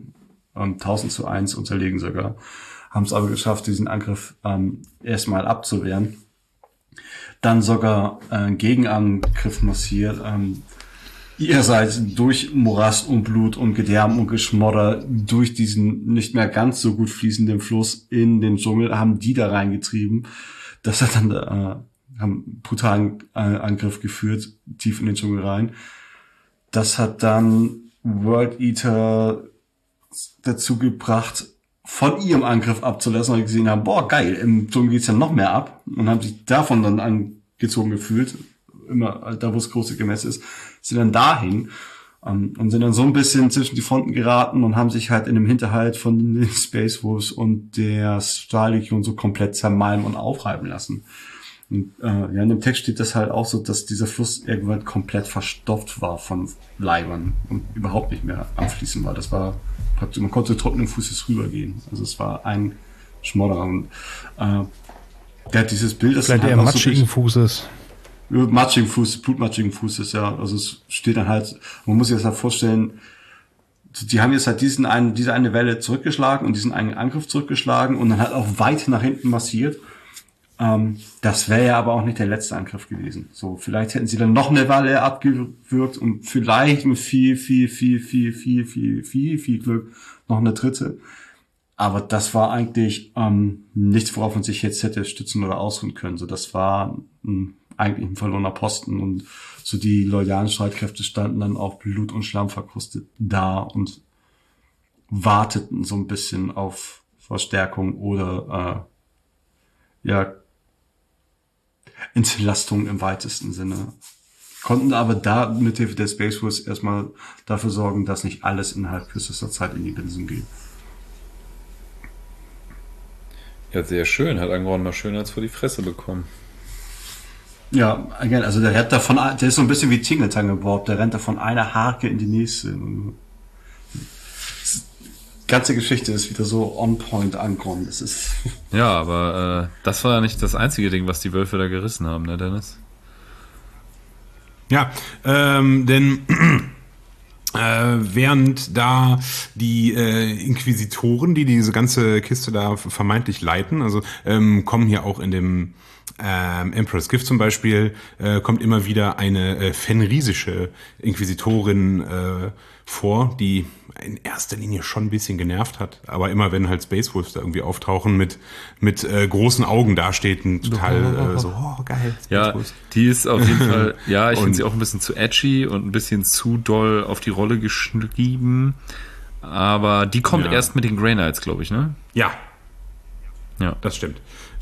ähm, tausend zu eins unterlegen sogar. Haben es aber geschafft, diesen Angriff ähm, erstmal abzuwehren. Dann sogar äh, einen Gegenangriff massiert. Ähm, ihrerseits durch Morast und Blut und Gedärm und Geschmodder durch diesen nicht mehr ganz so gut fließenden Fluss in den Dschungel, haben die da reingetrieben. Das hat dann, äh, haben einen brutalen äh, Angriff geführt, tief in den Dschungel rein. Das hat dann World Eater dazu gebracht, von ihrem Angriff abzulassen, weil sie gesehen haben, boah, geil, im Dschungel geht's ja noch mehr ab, und haben sich davon dann angezogen gefühlt, immer da, wo es große Gemäß ist, sind dann dahin ähm, und sind dann so ein bisschen zwischen die Fronten geraten und haben sich halt in dem Hinterhalt von den Space Wolves und der Stahllegion so komplett zermalmen und aufreiben lassen. Und äh, ja, in dem Text steht das halt auch so, dass dieser Fluss irgendwann komplett verstopft war von Leibern und überhaupt nicht mehr am Fließen war. Das war praktisch, man konnte trockenen Fußes rübergehen. Also es war ein Schmodderer. Und äh, der hat dieses Bild, das vielleicht halt eher matschigen so Fußes. Matschigen Fuß, blutmatschigen Fußes, ja. Also es steht dann halt, man muss sich das halt vorstellen, die haben jetzt halt diesen einen, diese eine Welle zurückgeschlagen und diesen einen Angriff zurückgeschlagen und dann halt auch weit nach hinten massiert. Ähm, das wäre ja aber auch nicht der letzte Angriff gewesen. So, vielleicht hätten sie dann noch eine Welle abgewürgt und vielleicht mit viel, viel, viel, viel, viel, viel, viel, viel Glück noch eine dritte. Aber das war eigentlich ähm, nichts, worauf man sich jetzt hätte stützen oder ausruhen können. So, das war ein, eigentlich ein verlorener Posten, und so die loyalen Streitkräfte standen dann auch Blut und Schlamm verkrustet da und warteten so ein bisschen auf Verstärkung oder äh, ja Entlastung im weitesten Sinne. Konnten aber da mit Hilfe der Space Force erstmal dafür sorgen, dass nicht alles innerhalb kürzester Zeit in die Binsen geht. Ja, sehr schön. Hat Angron mal schön als vor die Fresse bekommen. Ja, also der rennt da von, der ist so ein bisschen wie Tingeltangel Bob, der rennt da von einer Hake in die nächste. Die ganze Geschichte ist wieder so on point angekommen. Das ist ja, aber äh, das war ja nicht das einzige Ding, was die Wölfe da gerissen haben, ne, Dennis? Ja, ähm, denn äh, während da die äh, Inquisitoren, die diese ganze Kiste da vermeintlich leiten, also ähm, kommen hier auch in dem ähm, Emperor's Gift zum Beispiel, äh, kommt immer wieder eine äh, fenrisische Inquisitorin äh, vor, die in erster Linie schon ein bisschen genervt hat, aber immer wenn halt Space Wolves da irgendwie auftauchen, mit mit äh, großen Augen dasteht und total äh, so, oh geil. Space ja, Wolves. Die ist auf jeden Fall, ja, ich finde sie auch ein bisschen zu edgy und ein bisschen zu doll auf die Rolle geschrieben, aber die kommt ja erst mit den Grey Knights, glaube ich, ne? Ja. Ja. Das stimmt.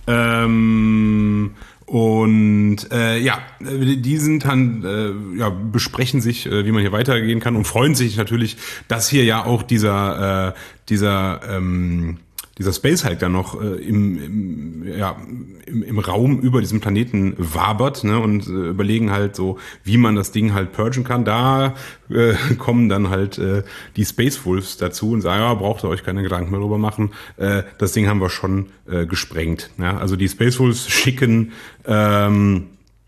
Ähm, und äh, ja, die sind dann, äh, ja, besprechen sich, äh, wie man hier weitergehen kann und freuen sich natürlich, dass hier ja auch dieser, äh, dieser, ähm, dieser Space Hulk dann noch äh, im, im, ja, im, im Raum über diesem Planeten wabert, ne, und äh, überlegen halt so, wie man das Ding halt purgen kann. Da äh, kommen dann halt äh, die Space Wolves dazu und sagen, ja, braucht ihr euch keine Gedanken mehr drüber machen. Äh, das Ding haben wir schon äh, gesprengt. Ja? Also die Space Wolves schicken ähm,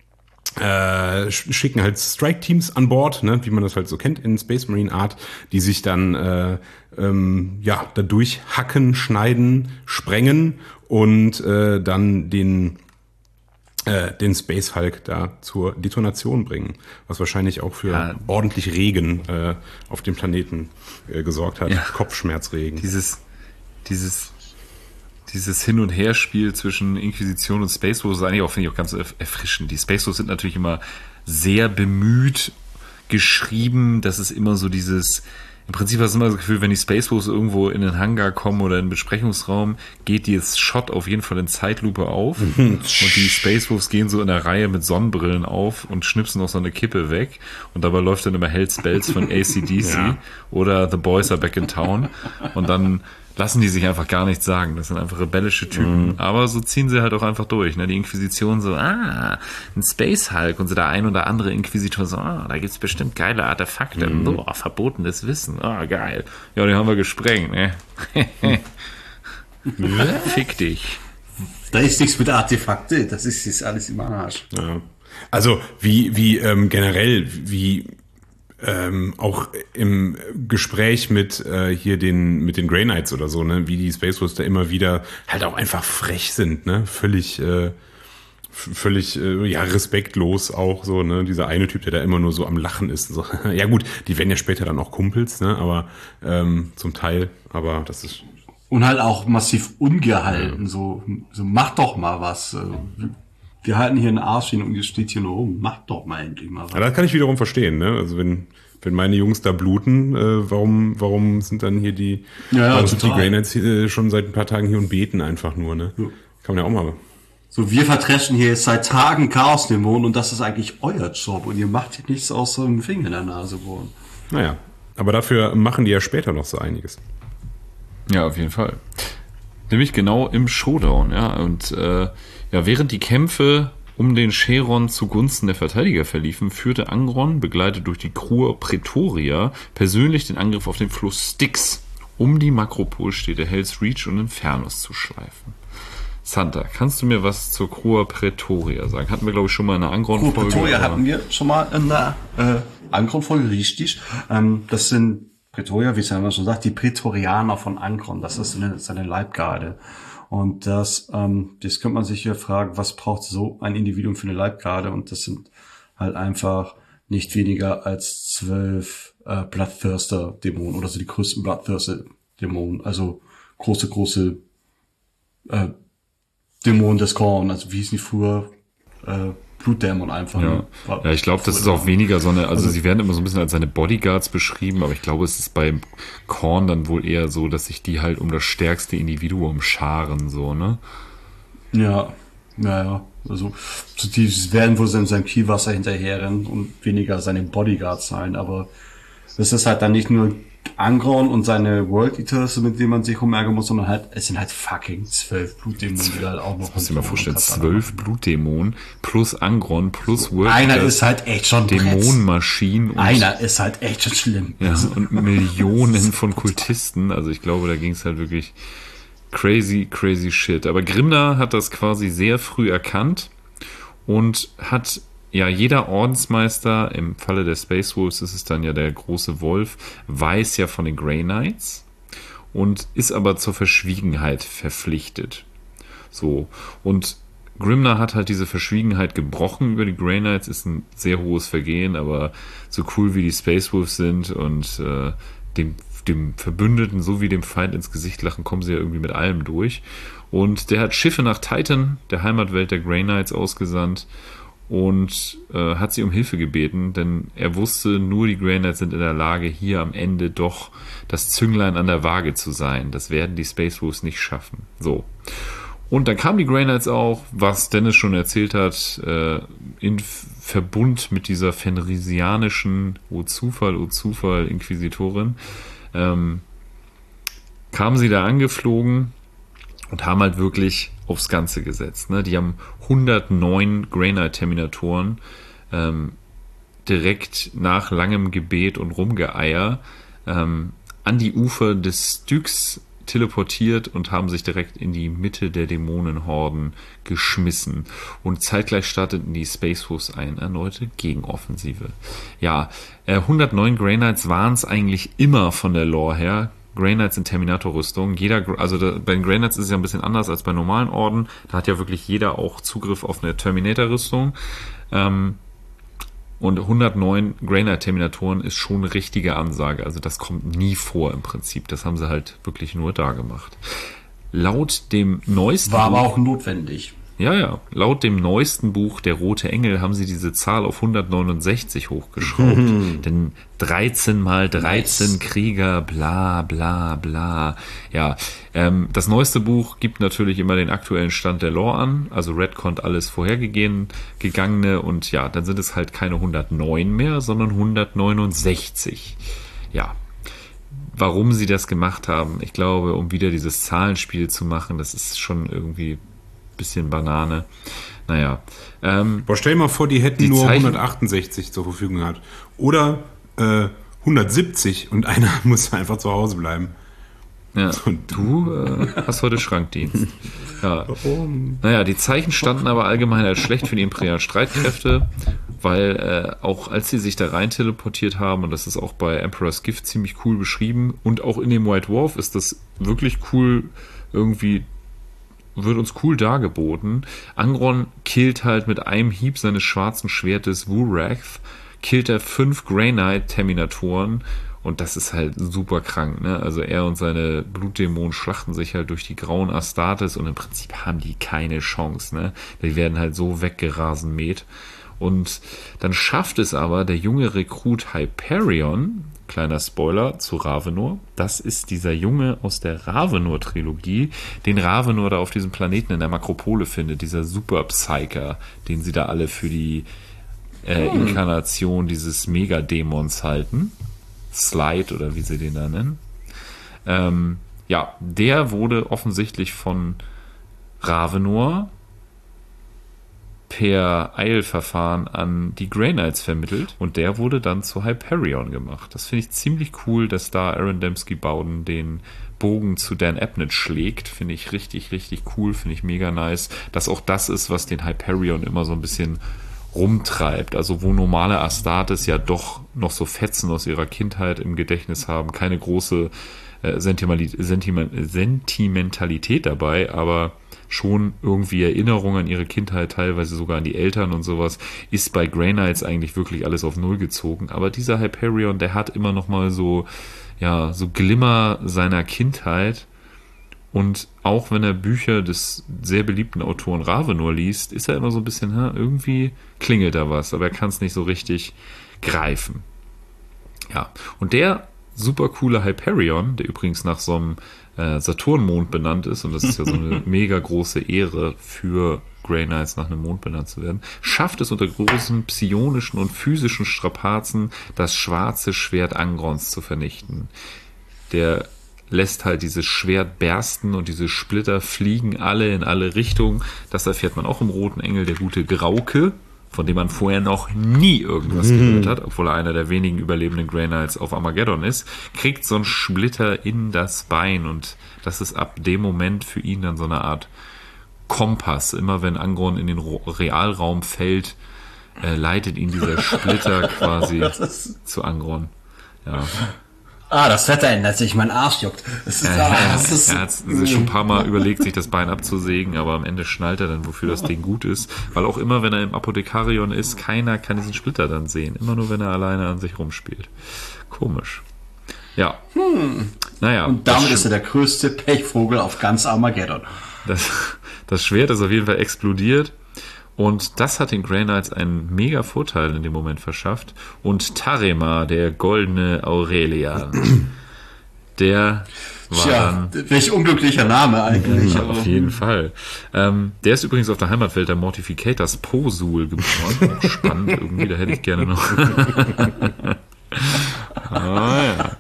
äh, schicken halt Strike-Teams an Bord, ne, wie man das halt so kennt in Space Marine Art, die sich dann äh, ähm, ja dadurch hacken, schneiden, sprengen und äh, dann den äh, den Space Hulk da zur Detonation bringen, was wahrscheinlich auch für ja. ordentlich Regen äh, auf dem Planeten äh, gesorgt hat, ja. Kopfschmerzregen. Dieses dieses Dieses Hin- und Herspiel zwischen Inquisition und Space Wolves ist eigentlich auch, finde ich, auch ganz erfrischend. Die Space Wolves sind natürlich immer sehr bemüht geschrieben. Das ist immer so dieses, im Prinzip hast du immer das Gefühl, wenn die Space Wolves irgendwo in den Hangar kommen oder in den Besprechungsraum, geht dieses Shot auf jeden Fall in Zeitlupe auf. Und die Space Wolves gehen so in der Reihe mit Sonnenbrillen auf und schnipsen noch so eine Kippe weg. Und dabei läuft dann immer Hells Bells von A C D C ja. oder The Boys Are Back in Town. Und dann lassen die sich einfach gar nichts sagen. Das sind einfach rebellische Typen. Mhm. Aber so ziehen sie halt auch einfach durch. Ne? Die Inquisition so, ah, ein Space Hulk. Und so der ein oder andere Inquisitor so, ah, da gibt's bestimmt geile Artefakte. Mhm. Oh, verbotenes Wissen. Ah, oh, geil. Ja, die haben wir gesprengt, ne? Fick dich. Da ist nichts mit Artefakte. Das ist jetzt alles im Arsch. Ja. Also, wie, wie ähm, generell, wie ähm, auch im Gespräch mit äh, hier den mit den Grey Knights oder so, ne, wie die Space Wolves da immer wieder halt auch einfach frech sind, ne, völlig äh, völlig äh, ja respektlos auch so, ne, dieser eine Typ, der da immer nur so am Lachen ist. So. Ja gut, die werden ja später dann auch Kumpels, ne, aber ähm, zum Teil, aber das ist und halt auch massiv ungehalten, so so mach doch mal was. Wir halten hier einen Arsch hin und ihr steht hier nur rum. Macht doch mal endlich mal was. Ja, das kann ich wiederum verstehen, ne? Also wenn wenn meine Jungs da bluten, äh, warum warum sind dann hier die ja, ja, warum sind die Grey Knights äh, schon seit ein paar Tagen hier und beten einfach nur, ne? Ja. Kann man ja auch mal. So, wir vertreschen hier seit Tagen Chaosdämonen und das ist eigentlich euer Job und ihr macht hier nichts außer einen Finger in der Nase bohren. Naja, aber dafür machen die ja später noch so einiges. Ja, auf jeden Fall. Nämlich genau im Showdown, ja. Und äh, ja, während die Kämpfe um den Charon zugunsten der Verteidiger verliefen, führte Angron, begleitet durch die Crew Pretoria, persönlich den Angriff auf den Fluss Styx, um die Makropolstädte Hell's Reach und Infernus zu schleifen. Santa, kannst du mir was zur Crew Pretoria sagen? Hatten wir, glaube ich, schon mal in einer Angron-Folge. Crew Pretoria oder? Hatten wir schon mal in einer äh, Angron-Folge, richtig. Ähm, das sind Pretoria, wie es ja schon sagt, die Prätorianer von Angron. Das ist seine, seine Leibgarde. Und das, ähm, das könnte man sich hier fragen, was braucht so ein Individuum für eine Leibgarde? Und das sind halt einfach nicht weniger als zwölf äh, Bloodthirster-Dämonen oder so die größten Bloodthirster-Dämonen. Also große, große äh, Dämonen des Korn. Also wie hießen die früher? Äh, Blutdämon einfach. Ja, ne? ja ich glaube, das ist auch weniger so eine, also, also sie werden immer so ein bisschen als seine Bodyguards beschrieben, aber ich glaube, es ist bei Korn dann wohl eher so, dass sich die halt um das stärkste Individuum scharen, so, ne? Ja, ja, ja. Also die werden wohl in seinem Kielwasser hinterherrennen und weniger seine Bodyguards sein, aber das ist halt dann nicht nur Angron und seine World Eaters, mit denen man sich rumärgern muss, sondern halt, es sind halt fucking zwölf Blutdämonen, die halt auch noch. Muss ich mir vorstellen, zwölf Blutdämonen plus Angron plus World Einer Eaters, ist halt echt schon Dämonenmaschinen. Einer ist halt echt schon schlimm. Ja, und Millionen von Kultisten. Also ich glaube, da ging es halt wirklich crazy, crazy shit. Aber Grimnar hat das quasi sehr früh erkannt und hat ja, jeder Ordensmeister, im Falle der Space Wolves ist es dann ja der große Wolf, weiß ja von den Grey Knights und ist aber zur Verschwiegenheit verpflichtet. So, und Grimnar hat halt diese Verschwiegenheit gebrochen über die Grey Knights, ist ein sehr hohes Vergehen, aber so cool wie die Space Wolves sind und äh, dem, dem Verbündeten sowie dem Feind ins Gesicht lachen, kommen sie ja irgendwie mit allem durch. Und der hat Schiffe nach Titan, der Heimatwelt der Grey Knights, ausgesandt und äh, hat sie um Hilfe gebeten, denn er wusste, nur die Grey Knights sind in der Lage, hier am Ende doch das Zünglein an der Waage zu sein. Das werden die Space Wolves nicht schaffen. So. Und dann kamen die Grey Knights auch, was Dennis schon erzählt hat, äh, in Verbund mit dieser fenrisianischen, oh Zufall, oh Zufall, Inquisitorin, ähm, kamen sie da angeflogen und haben halt wirklich aufs Ganze gesetzt. Ne? Die haben hundertneun Grey Knight Terminatoren ähm, direkt nach langem Gebet und Rumgeeier ähm, an die Ufer des Styx teleportiert und haben sich direkt in die Mitte der Dämonenhorden geschmissen. Und zeitgleich starteten die Space Wolves eine erneute Gegenoffensive. Ja, äh, hundertneun Grey Knights waren es eigentlich immer von der Lore her. Grey Knights in Terminator-Rüstung. Jeder, also da, bei den Grey Knights ist es ja ein bisschen anders als bei normalen Orden. Da hat ja wirklich jeder auch Zugriff auf eine Terminator-Rüstung. Ähm, und hundertneun Grey Knight Terminatoren ist schon eine richtige Ansage. Also das kommt nie vor im Prinzip. Das haben sie halt wirklich nur da gemacht. Laut dem neuesten War aber auch notwendig. Ja, ja. Laut dem neuesten Buch Der Rote Engel haben sie diese Zahl auf hundertneunundsechzig hochgeschraubt. Denn dreizehn mal dreizehn nice. Krieger, bla bla bla. Ja, ähm, das neueste Buch gibt natürlich immer den aktuellen Stand der Lore an. Also Redcon alles vorhergegangene. Und ja, dann sind es halt keine hundertneun mehr, sondern hundertneunundsechzig. Ja. Warum sie das gemacht haben, ich glaube, um wieder dieses Zahlenspiel zu machen, das ist schon irgendwie bisschen Banane. Naja. Ähm, Boah, stell dir mal vor, die hätten die nur Zeichen- hundertachtundsechzig zur Verfügung gehabt. Oder äh, hundertsiebzig und einer muss einfach zu Hause bleiben. Ja, und du äh, hast heute Schrankdienst. Ja. Warum? Naja, die Zeichen standen aber allgemein als schlecht für die imperialen Streitkräfte. weil äh, auch als sie sich da rein teleportiert haben, und das ist auch bei Emperor's Gift ziemlich cool beschrieben, und auch in dem White Dwarf ist das wirklich cool, irgendwie wird uns cool dargeboten. Angron killt halt mit einem Hieb seines schwarzen Schwertes Wurath, killt er fünf Grey Knight Terminatoren, und das ist halt super krank, ne? Also er und seine Blutdämonen schlachten sich halt durch die grauen Astartes, und im Prinzip haben die keine Chance, ne? Die werden halt so weggerasenmäht. Und dann schafft es aber der junge Rekrut Hyperion, kleiner Spoiler zu Ravenor, das ist dieser Junge aus der Ravenor-Trilogie, den Ravenor da auf diesem Planeten in der Makropole findet, dieser Super-Psyker, den sie da alle für die äh, Inkarnation dieses Megadämons halten. Slide oder wie sie den da nennen. Ähm, ja, der wurde offensichtlich von Ravenor per Eilverfahren an die Grey Knights vermittelt, und der wurde dann zu Hyperion gemacht. Das finde ich ziemlich cool, dass da Aaron Dembski-Bowden den Bogen zu Dan Abnett schlägt. Finde ich richtig, richtig cool, finde ich mega nice, dass auch das ist, was den Hyperion immer so ein bisschen rumtreibt. Also wo normale Astartes ja doch noch so Fetzen aus ihrer Kindheit im Gedächtnis haben, keine große äh, Sentimentalität dabei, aber schon irgendwie Erinnerungen an ihre Kindheit, teilweise sogar an die Eltern und sowas, ist bei Grey Knights eigentlich wirklich alles auf Null gezogen. Aber dieser Hyperion, der hat immer noch mal so, ja, so Glimmer seiner Kindheit. Und auch wenn er Bücher des sehr beliebten Autoren Ravenor liest, ist er immer so ein bisschen, ha, irgendwie klingelt da was, aber er kann es nicht so richtig greifen. Ja, und der super coole Hyperion, der übrigens nach so einem äh, Saturnmond benannt ist, und das ist ja so eine mega große Ehre für Grey Knights, nach einem Mond benannt zu werden, schafft es unter großen psionischen und physischen Strapazen, das schwarze Schwert Angrons zu vernichten. Der lässt halt dieses Schwert bersten, und diese Splitter fliegen alle in alle Richtungen. Das erfährt man auch im Roten Engel, der gute Grauke, von dem man vorher noch nie irgendwas mhm. gehört hat, obwohl er einer der wenigen überlebenden Grey Knights auf Armageddon ist, kriegt so einen Splitter in das Bein, und das ist ab dem Moment für ihn dann so eine Art Kompass. Immer wenn Angron in den Realraum fällt, äh, leitet ihn dieser Splitter quasi zu Angron. Ja. Ah, das Wetter ändert sich, mein Arsch juckt. Das ist, äh, ah, er, das ist, er hat sich schon ein paar Mal überlegt, sich das Bein abzusägen, aber am Ende schnallt er dann, wofür das Ding gut ist. Weil auch immer, wenn er im Apothekarion ist, keiner kann diesen Splitter dann sehen. Immer nur, wenn er alleine an sich rumspielt. Komisch. Ja. Hm. Naja. Und damit ist er der größte Pechvogel auf ganz Armageddon. Das, das Schwert ist auf jeden Fall explodiert. Und das hat den Grey Knights einen mega Vorteil in dem Moment verschafft. Und Tarema, der goldene Aurelian, der war Tja, dann... welch unglücklicher Name eigentlich. Ja, auf jeden Fall. Ähm, der ist übrigens auf der Heimatwelt der Mortificators Posul geboren. Auch spannend irgendwie, da hätte ich gerne noch... ah, ja.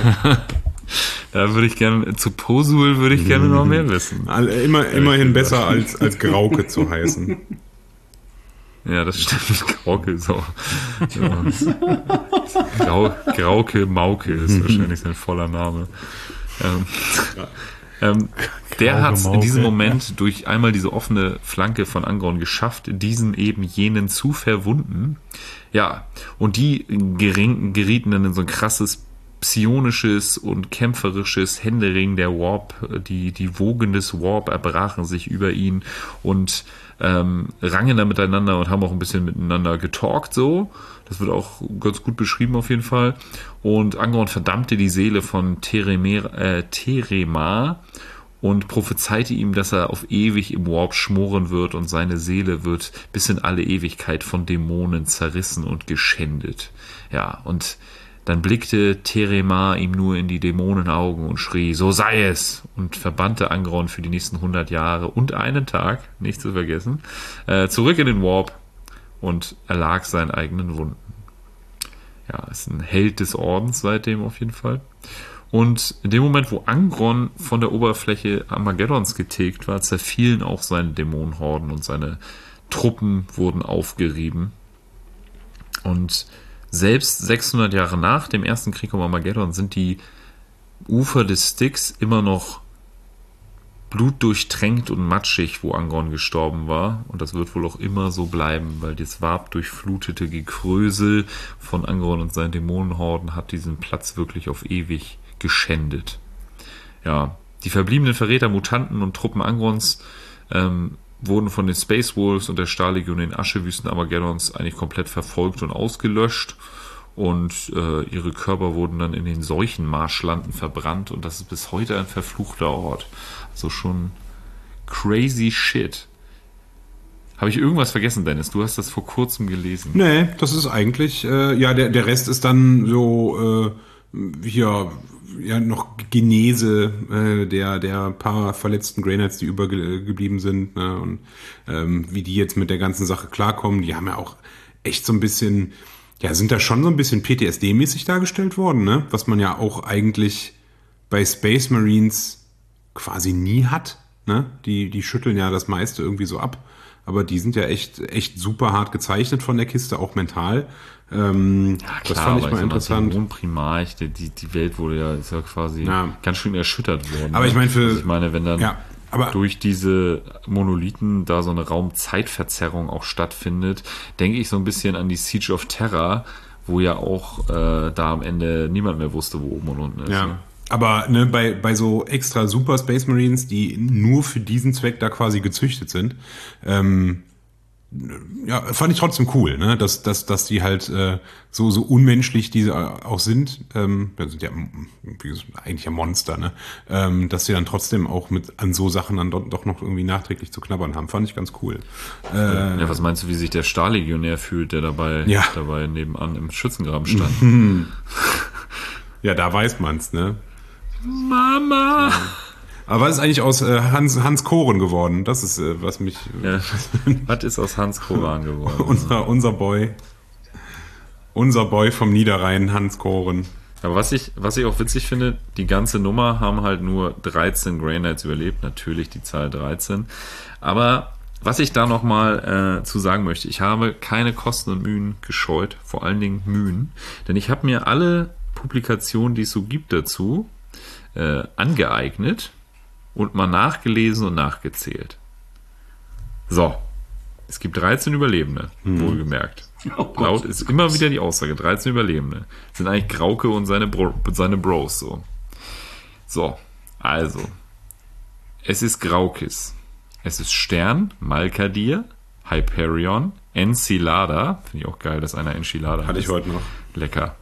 Da würde ich gerne, zu Posul würde ich gerne noch mehr wissen. Immer, immerhin besser als, als Grauke zu heißen. Ja, das stimmt. Grauke ist auch. Ja. Grau, Grauke Mauke ist wahrscheinlich sein voller Name. Ähm, ähm, der hat es in diesem Moment durch einmal diese offene Flanke von Angron geschafft, diesen eben jenen zu verwunden. Ja, und die gering, gerieten dann in so ein krasses psionisches und kämpferisches Händering der Warp, die, die Wogen des Warp erbrachen sich über ihn und ähm, rangen da miteinander und haben auch ein bisschen miteinander getalkt so. Das wird auch ganz gut beschrieben auf jeden Fall. Und Angron verdammte die Seele von Teremer, äh, Terema und prophezeite ihm, dass er auf ewig im Warp schmoren wird, und seine Seele wird bis in alle Ewigkeit von Dämonen zerrissen und geschändet. Ja, und dann blickte Terema ihm nur in die Dämonenaugen und schrie, so sei es, und verbannte Angron für die nächsten hundert Jahre und einen Tag, nicht zu vergessen, äh, zurück in den Warp und erlag seinen eigenen Wunden. Ja, ist ein Held des Ordens seitdem auf jeden Fall. Und in dem Moment, wo Angron von der Oberfläche Armageddons getilgt war, zerfielen auch seine Dämonenhorden und seine Truppen wurden aufgerieben. Und selbst sechshundert Jahre nach dem ersten Krieg um Armageddon sind die Ufer des Styx immer noch blutdurchtränkt und matschig, wo Angron gestorben war. Und das wird wohl auch immer so bleiben, weil das wabdurchflutete Gekrösel von Angron und seinen Dämonenhorden hat diesen Platz wirklich auf ewig geschändet. Ja, die verbliebenen Verräter, Mutanten und Truppen Angrons ähm, wurden von den Space Wolves und der Starlegion in den Aschewüsten Armageddons eigentlich komplett verfolgt und ausgelöscht. Und äh, ihre Körper wurden dann in den Seuchenmarschlanden verbrannt. Und das ist bis heute ein verfluchter Ort. Also schon crazy shit. Habe ich irgendwas vergessen, Dennis? Du hast das vor kurzem gelesen. Nee, das ist eigentlich, äh, ja, der, der Rest ist dann so, äh, hier, ja, noch Genese äh, der, der paar verletzten Grey Knights, die übergeblieben sind, ne, und ähm, wie die jetzt mit der ganzen Sache klarkommen. Die haben ja auch echt so ein bisschen, ja, sind da schon so ein bisschen P T S D-mäßig dargestellt worden, ne, was man ja auch eigentlich bei Space Marines quasi nie hat, ne, die, die schütteln ja das meiste irgendwie so ab. Aber die sind ja echt, echt super hart gezeichnet von der Kiste, auch mental. Ähm, ja, klar, das fand ich mal interessant. Dämonenprimarch, die, die Welt wurde ja, ist ja quasi ja. ganz schön erschüttert worden. Aber ich meine, für, also ich meine, wenn dann ja, aber durch diese Monolithen da so eine Raumzeitverzerrung auch stattfindet, denke ich so ein bisschen an die Siege of Terra, wo ja auch äh, da am Ende niemand mehr wusste, wo oben und unten ist. Ja. Ne? Aber ne, bei, bei so extra Super Space Marines, die nur für diesen Zweck da quasi gezüchtet sind, ähm, ja, fand ich trotzdem cool, ne, dass, dass, dass die halt äh, so, so unmenschlich diese auch sind, ähm, das sind ja wie gesagt, eigentlich ja Monster, ne, ähm, dass sie dann trotzdem auch mit an so Sachen dann doch, doch noch irgendwie nachträglich zu knabbern haben, fand ich ganz cool. Äh, ja, was meinst du, wie sich der Starlegionär fühlt, der dabei, ja. dabei nebenan im Schützengraben stand? Ja, da weiß man's, ne. Mama! Ja. Aber was ist eigentlich aus äh, Hans, Hans Koren geworden? Das ist, äh, was mich... Ja. Was ist aus Hans Koren geworden? unser, unser Boy. Unser Boy vom Niederrhein, Hans Koren. Aber was ich, was ich auch witzig finde, die ganze Nummer haben halt nur dreizehn Grey Knights überlebt. Natürlich die Zahl dreizehn. Aber was ich da nochmal äh, zu sagen möchte, ich habe keine Kosten und Mühen gescheut. Vor allen Dingen Mühen. Denn ich habe mir alle Publikationen, die es so gibt dazu, äh, angeeignet und mal nachgelesen und nachgezählt. So, es gibt dreizehn Überlebende, hm. wohlgemerkt. Oh Laut ist immer wieder die Aussage, dreizehn Überlebende. Das sind eigentlich Grauke und seine, Bro, seine Bros. So. so, also, es ist Graukis, es ist Stern, Malkadir, Hyperion, Enchilada, finde ich auch geil, dass einer Enchilada hat. Hatte ich heute noch. Lecker.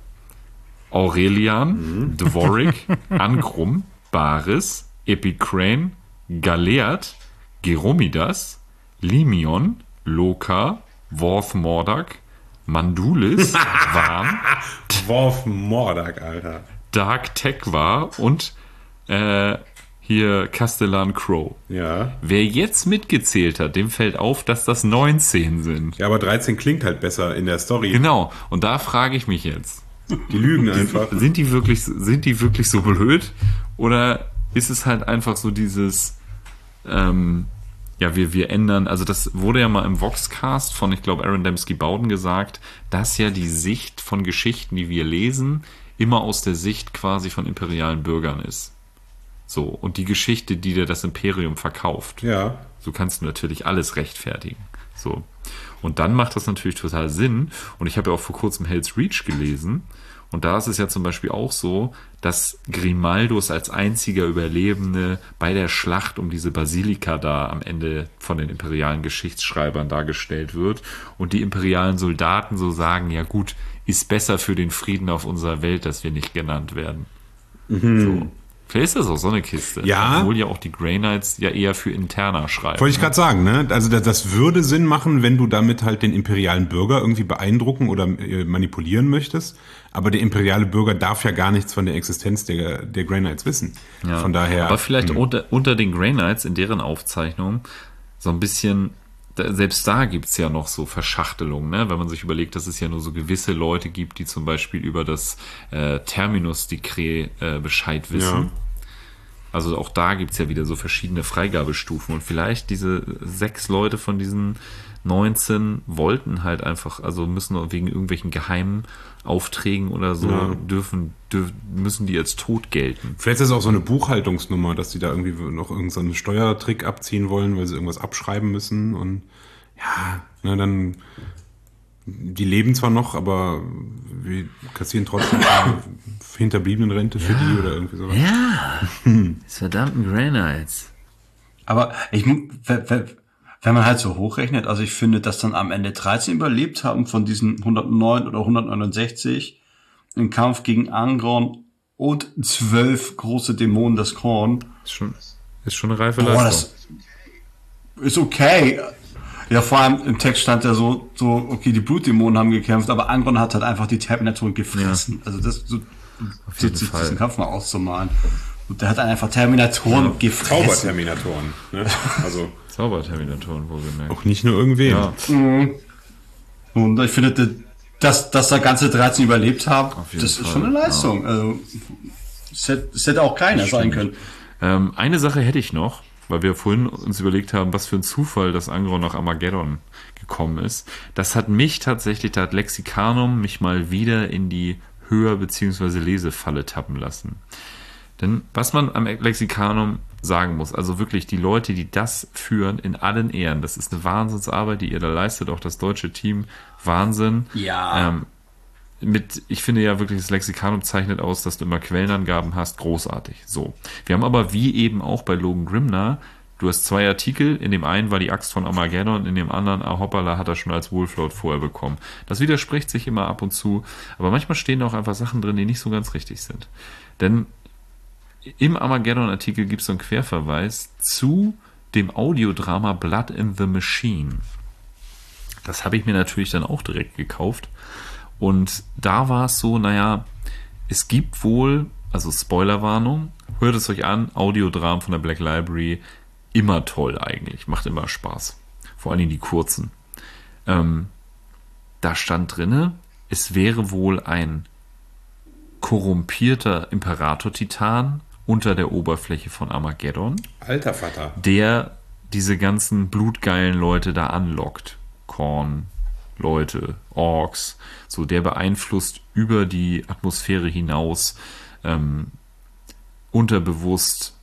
Aurelian, mhm. Dvorik, Ankrum, Baris, Epicrane, Galeat, Geromidas, Limion, Loka, Worf Mordak, Mandulis, Warn, Worf Mordak, Alter. Dark Tekwa und äh, hier Castellan Crow. Ja. Wer jetzt mitgezählt hat, dem fällt auf, dass das neunzehn sind. Ja, aber dreizehn klingt halt besser in der Story. Genau, und da frage ich mich jetzt. Die lügen einfach. Sind die wirklich, sind die wirklich so blöd? Oder ist es halt einfach so dieses, ähm, ja, wir, wir ändern, also das wurde ja mal im Voxcast von, ich glaube, Aaron Dembski-Bowden gesagt, dass ja die Sicht von Geschichten, die wir lesen, immer aus der Sicht quasi von imperialen Bürgern ist. So, und die Geschichte, die dir das Imperium verkauft. Ja. So kannst du natürlich alles rechtfertigen. So. Und dann macht das natürlich total Sinn. Und ich habe ja auch vor kurzem Hell's Reach gelesen. Und da ist es ja zum Beispiel auch so, dass Grimaldus als einziger Überlebende bei der Schlacht um diese Basilika da am Ende von den imperialen Geschichtsschreibern dargestellt wird. Und die imperialen Soldaten so sagen, ja gut, ist besser für den Frieden auf unserer Welt, dass wir nicht genannt werden. Mhm. So. Vielleicht ist das auch so eine Kiste. Ja. Obwohl ja auch die Grey Knights ja eher für Interna schreiben. Wollte ich gerade sagen, ne? Also das, das würde Sinn machen, wenn du damit halt den imperialen Bürger irgendwie beeindrucken oder äh, manipulieren möchtest. Aber der imperiale Bürger darf ja gar nichts von der Existenz der, der Grey Knights wissen. Ja. Von daher. Aber vielleicht mh. unter, unter den Grey Knights in deren Aufzeichnung so ein bisschen, selbst da gibt's ja noch so Verschachtelungen, ne? Wenn man sich überlegt, dass es ja nur so gewisse Leute gibt, die zum Beispiel über das äh, Terminus-Dekret äh, Bescheid wissen. Ja. Also auch da gibt's ja wieder so verschiedene Freigabestufen und vielleicht diese sechs Leute von diesen neunzehn wollten halt einfach, also müssen wegen irgendwelchen geheimen Aufträgen oder so, Ja. dürfen, dürfen, müssen die als tot gelten. Vielleicht ist es auch so eine Buchhaltungsnummer, dass die da irgendwie noch irgendeinen Steuertrick abziehen wollen, weil sie irgendwas abschreiben müssen und ja, ne, dann die leben zwar noch, aber wir kassieren trotzdem eine Hinterbliebenenrente für die oder irgendwie sowas. Ja, das verdammten Grey Knights. Aber ich, mu- wenn wenn- wenn man halt so hochrechnet, also ich finde, dass dann am Ende dreizehn überlebt haben von diesen hundertneun oder hundertneunundsechzig im Kampf gegen Angron und zwölf große Dämonen des Korn. Ist schon, ist schon eine reife Boah, Leistung. das ist okay. Ja, vor allem im Text stand ja so, so, okay, die Blutdämonen haben gekämpft, aber Angron hat halt einfach die Terminatoren gefressen. Also das so jeden sich Fall. diesen Kampf mal auszumalen. Und der hat dann einfach Terminatoren gefressen. Zauberterminatoren. Ne? Also Zauberterminatoren wohlgemerkt. auch nicht nur irgendwen. Ja, Und ich finde, dass, dass da ganze dreizehn überlebt haben, Auf jeden das ist Fall, schon eine Leistung. Also, es hätte, es hätte auch keiner sein können. Ähm, eine Sache hätte ich noch, weil wir vorhin uns überlegt haben, was für ein Zufall, dass Angron nach Armageddon gekommen ist. Das hat mich tatsächlich, da hat Lexicanum mich mal wieder in die Hör- bzw. Lesefalle tappen lassen. Denn was man am Lexicanum sagen muss, also wirklich die Leute, die das führen, in allen Ehren, das ist eine Wahnsinnsarbeit, die ihr da leistet, auch das deutsche Team, Wahnsinn. Ja. Ähm, mit, ich finde ja wirklich, das Lexikanum zeichnet aus, dass du immer Quellenangaben hast, großartig. So. Wir haben aber, wie eben auch bei Logan Grimner, du hast zwei Artikel, in dem einen war die Axt von Armageddon, in dem anderen, ah hoppala, hat er schon als Wolflord vorher bekommen. Das widerspricht sich immer ab und zu, aber manchmal stehen da auch einfach Sachen drin, die nicht so ganz richtig sind. Denn im Armageddon-Artikel gibt es so einen Querverweis zu dem Audiodrama Blood in the Machine. Das habe ich mir natürlich dann auch direkt gekauft. Und da war es so, naja, es gibt wohl, also Spoilerwarnung, hört es euch an, Audiodramen von der Black Library, immer toll eigentlich, macht immer Spaß. Vor allen Dingen die kurzen. Ähm, da stand drinne, es wäre wohl ein korrumpierter Imperator-Titan unter der Oberfläche von Armageddon, Alter Vater. der diese ganzen blutgeilen Leute da anlockt. Korn, Leute, Orks, so, der beeinflusst über die Atmosphäre hinaus ähm, unterbewusst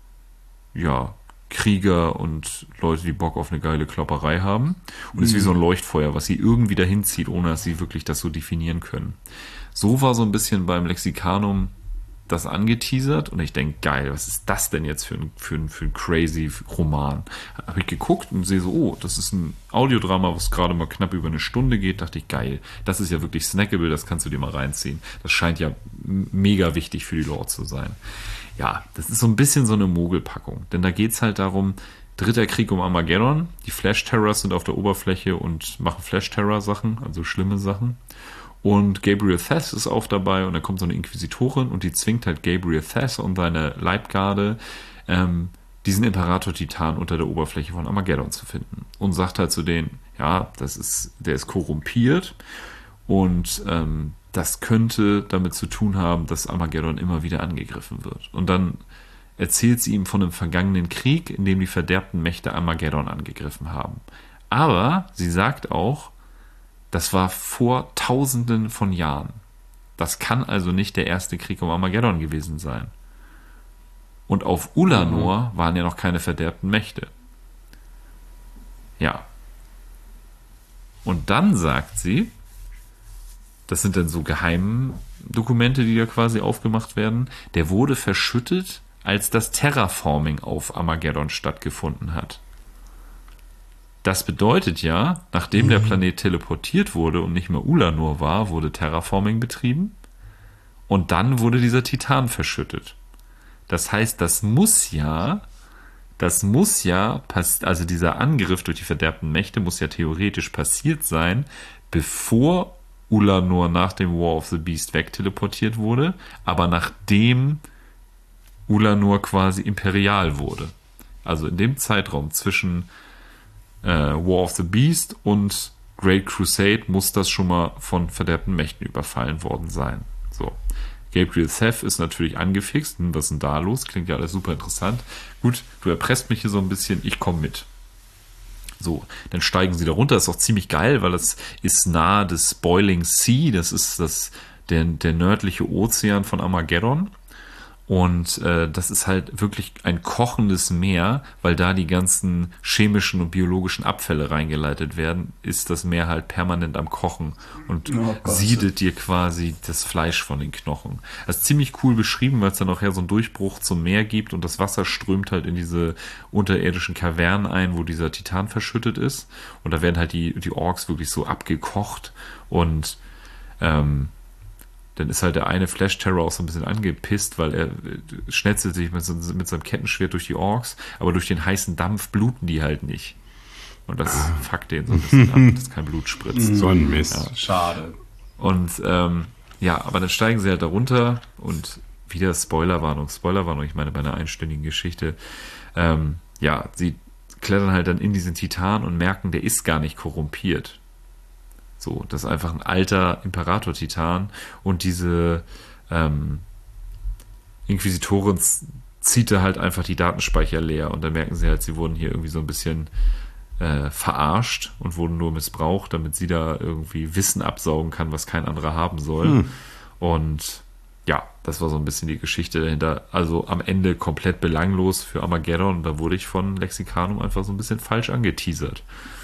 ja, Krieger und Leute, die Bock auf eine geile Klopperei haben. Und ist wie so ein Leuchtfeuer, was sie irgendwie dahin zieht, ohne dass sie wirklich das so definieren können. So war so ein bisschen beim Lexikanum das angeteasert und ich denke, geil, was ist das denn jetzt für ein, für ein, für ein crazy Roman? Habe ich geguckt und sehe so, oh, das ist ein Audiodrama, was gerade mal knapp über eine Stunde geht, dachte ich, geil, das ist ja wirklich snackable, das kannst du dir mal reinziehen. Das scheint ja mega wichtig für die Lore zu sein. Ja, das ist so ein bisschen so eine Mogelpackung, denn da geht's halt darum, dritter Krieg um Armageddon, die Flash-Terrors sind auf der Oberfläche und machen Flash-Terror-Sachen, also schlimme Sachen. Und Gabriel Thess ist auch dabei und da kommt so eine Inquisitorin und die zwingt halt Gabriel Thess und seine Leibgarde, ähm, diesen Imperator-Titan unter der Oberfläche von Armageddon zu finden. Und sagt halt zu denen, ja, das ist, der ist korrumpiert und ähm, das könnte damit zu tun haben, dass Armageddon immer wieder angegriffen wird. Und dann erzählt sie ihm von einem vergangenen Krieg, in dem die verderbten Mächte Armageddon angegriffen haben. Aber sie sagt auch, das war vor Tausenden von Jahren. Das kann also nicht der erste Krieg um Armageddon gewesen sein. Und auf Ulanor waren ja noch keine verderbten Mächte. Ja. Und dann sagt sie, das sind dann so Geheimdokumente, die da quasi aufgemacht werden, der wurde verschüttet, als das Terraforming auf Armageddon stattgefunden hat. Das bedeutet ja, nachdem der Planet teleportiert wurde und nicht mehr Ulanor war, wurde Terraforming betrieben und dann wurde dieser Titan verschüttet. Das heißt, das muss ja, das muss ja, also dieser Angriff durch die verderbten Mächte muss ja theoretisch passiert sein, bevor Ulanor nach dem War of the Beast wegteleportiert wurde, aber nachdem Ulanor quasi imperial wurde. Also in dem Zeitraum zwischen War of the Beast und Great Crusade muss das schon mal von verderbten Mächten überfallen worden sein. So. Gabriel Seth ist natürlich angefixt. Hm, was ist denn da los? Klingt ja alles super interessant. Gut, du erpresst mich hier so ein bisschen, ich komme mit. So, dann steigen sie da runter. Das ist auch ziemlich geil, weil das ist nahe des Boiling Sea. Das ist das, der, der nördliche Ozean von Armageddon. Und äh, das ist halt wirklich ein kochendes Meer, weil da die ganzen chemischen und biologischen Abfälle reingeleitet werden, ist das Meer halt permanent am Kochen und Oh Gott. siedet dir quasi das Fleisch von den Knochen. Das ist ziemlich cool beschrieben, weil es dann nachher so einen Durchbruch zum Meer gibt und das Wasser strömt halt in diese unterirdischen Kavernen ein, wo dieser Titan verschüttet ist. Und da werden halt die, die Orks wirklich so abgekocht und ähm, dann ist halt der eine Flash-Terror auch so ein bisschen angepisst, weil er schnetzelt sich mit, so, mit seinem Kettenschwert durch die Orks, aber durch den heißen Dampf bluten die halt nicht. Und das ah. fuckt den so ein bisschen ab, dass kein Blut spritzt. So ein Mist. Ja. Schade. Und ähm, ja, aber dann steigen sie halt da runter und wieder Spoilerwarnung, Spoilerwarnung, ich meine bei einer einstündigen Geschichte. Ähm, ja, sie klettern halt dann in diesen Titan und merken, der ist gar nicht korrumpiert. So, das ist einfach ein alter Imperator-Titan und diese ähm, Inquisitorin zieht da halt einfach die Datenspeicher leer und dann merken sie halt, sie wurden hier irgendwie so ein bisschen äh, verarscht und wurden nur missbraucht, damit sie da irgendwie Wissen absaugen kann, was kein anderer haben soll. Hm. Und ja, das war so ein bisschen die Geschichte dahinter. Also am Ende komplett belanglos für Armageddon und da wurde ich von Lexicanum einfach so ein bisschen falsch angeteasert.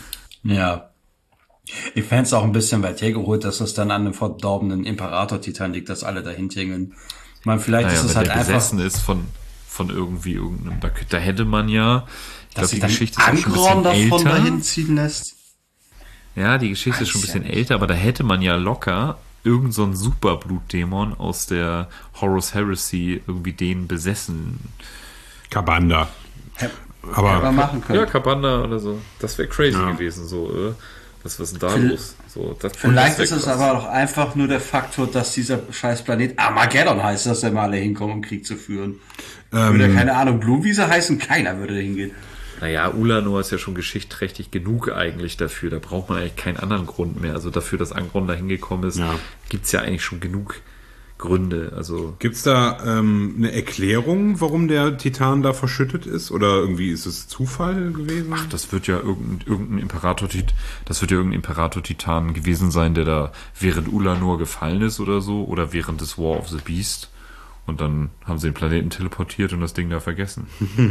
Ja. Ich fände es auch ein bisschen weit hergeholt, dass das dann an einem verdorbenen Imperator-Titan liegt, dass alle dahin tingeln. Ich meine, vielleicht naja, ist es wenn halt der einfach... besessen ist von, von irgendwie irgendeinem... Da, da hätte man ja... Ich glaube, die Geschichte ist schon ein bisschen bisschen älter. Dahin ziehen lässt. Ja, die Geschichte ist schon ein bisschen ja älter, aber da hätte man ja locker irgend so einen Superblutdämon aus der Horus Heresy irgendwie den besessen. Kabanda. Aber ja, machen können. Ja, Kabanda oder so. Das wäre crazy ja. gewesen, so, äh. Was, was ist denn da Vielleicht, los? So, das vielleicht ist es aber auch einfach nur der Faktor, dass dieser scheiß Planet Armageddon heißt, dass da mal alle hinkommen, um Krieg zu führen. Ähm, würde keine Ahnung, Blumenwiese heißen, keiner würde da hingehen. Naja, Ulanor ist ja schon geschichtsträchtig genug eigentlich dafür. Da braucht man eigentlich keinen anderen Grund mehr. Also dafür, dass Angron da hingekommen ist, ja. gibt es ja eigentlich schon genug Gründe. Also gibt es da ähm, eine Erklärung, warum der Titan da verschüttet ist? Oder irgendwie ist es Zufall gewesen? Ach, das wird ja irgendein, irgendein Imperator, das wird ja irgendein Imperator-Titan gewesen sein, der da während Ulanor gefallen ist oder so, oder während des War of the Beast. Und dann haben sie den Planeten teleportiert und das Ding da vergessen.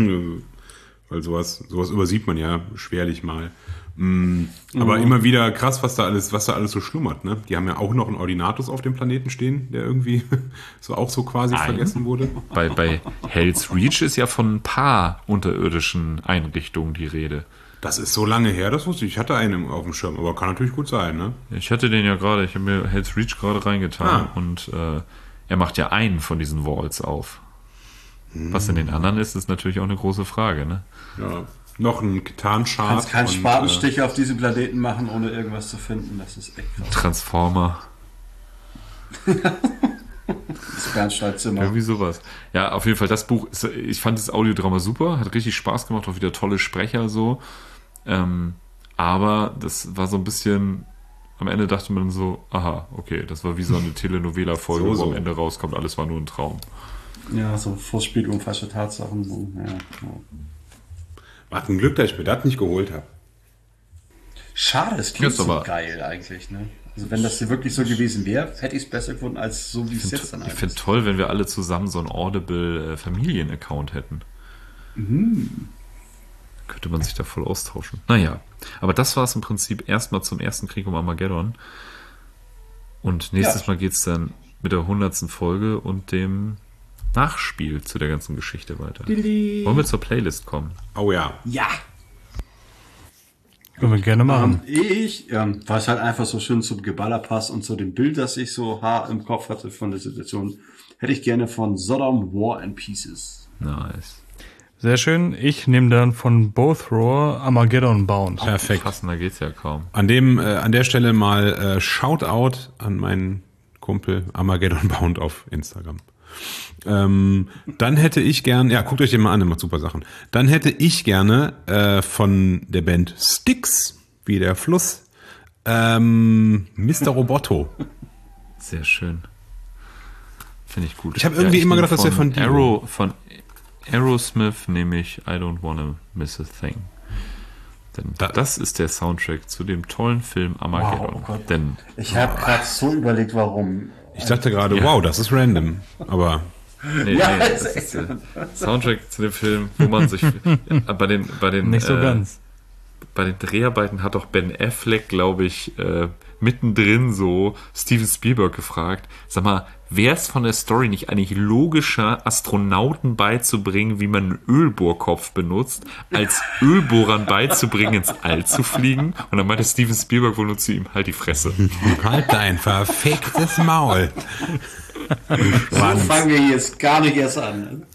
Weil sowas, sowas übersieht man ja schwerlich mal. Mm, aber mhm. immer wieder krass, was da alles, was da alles so schlummert, ne? Die haben ja auch noch einen Ordinatus auf dem Planeten stehen, der irgendwie so auch so quasi Nein. vergessen wurde. Bei, bei Hell's Reach ist ja von ein paar unterirdischen Einrichtungen die Rede. Das ist so lange her, das wusste ich. Ich hatte einen auf dem Schirm, aber kann natürlich gut sein, ne? Ich hatte den ja gerade, ich habe mir Hell's Reach gerade reingetan ah. und äh, er macht ja einen von diesen Vaults auf. Hm. Was in den anderen ist, ist natürlich auch eine große Frage, ne? Ja. Noch ein Gitarrenschart. Du kannst keinen Spatenstich äh, auf diesem Planeten machen, ohne irgendwas zu finden. Das ist echt krass. Transformer. Das Bernsteinzimmer. Irgendwie sowas. Ja, auf jeden Fall, das Buch, ist, ich fand das Audiodrama super, hat richtig Spaß gemacht, auch wieder tolle Sprecher so. Ähm, aber das war so ein bisschen, am Ende dachte man so, aha, okay, das war wie so eine Telenovela-Folge, so, so. wo am Ende rauskommt, alles war nur ein Traum. Ja, so Vorspielung, falsche Tatsachen. So. Ja, ja. War ein Glück, dass ich mir das nicht geholt habe. Schade, es klingt so geil eigentlich, ne? Also wenn das wirklich so gewesen wäre, hätte ich es besser gefunden, als so wie es jetzt dann ist. Ich finde toll, wenn wir alle zusammen so einen Audible-Familien-Account hätten. Mhm. Könnte man sich da voll austauschen. Naja, aber das war es im Prinzip erstmal zum ersten Krieg um Armageddon. Und nächstes ja. Mal geht es dann mit der hundertsten Folge und dem Nachspiel zu der ganzen Geschichte weiter. Dili. Wollen wir zur Playlist kommen? Oh ja. Ja. Können wir gerne machen. Ähm, ich, ähm, weil es halt einfach so schön zum Geballer passt und zu dem Bild, das ich so haar im Kopf hatte von der Situation, hätte ich gerne von Sodom War and Pieces. Nice. Sehr schön. Ich nehme dann von Both Roar Armageddon Bound. Perfekt. Passender geht's ja kaum. An dem, äh, an der Stelle mal äh, Shoutout an meinen Kumpel Armageddon Bound auf Instagram. Ähm, dann hätte ich gern, ja, guckt euch den mal an, der macht super Sachen. Dann hätte ich gerne äh, von der Band Styx, wie der Fluss, ähm, Mister Roboto. Sehr schön. Finde ich gut. Ich habe irgendwie ja, ich immer nehm gedacht, das wäre von Dio. Arrow, von Aerosmith nehme ich I Don't Wanna Miss a Thing. Denn Da- das ist der Soundtrack zu dem tollen Film Armageddon. Wow, oh Gott. Denn Ich habe gerade so überlegt, warum. Ich dachte gerade, wow, das ist random. Aber nee, Ja, nee, das ist ist der Soundtrack zu dem Film, wo man sich ja, bei den bei den Nicht so äh, ganz. bei den Dreharbeiten hat auch Ben Affleck, glaube ich, äh, mittendrin so Steven Spielberg gefragt, sag mal, wäre es von der Story nicht eigentlich logischer, Astronauten beizubringen, wie man einen Ölbohrkopf benutzt, als Ölbohrern beizubringen, ins All zu fliegen? Und dann meinte Steven Spielberg wohl nur zu ihm, halt die Fresse. halt dein verficktes Maul. So fangen wir jetzt gar nicht erst an.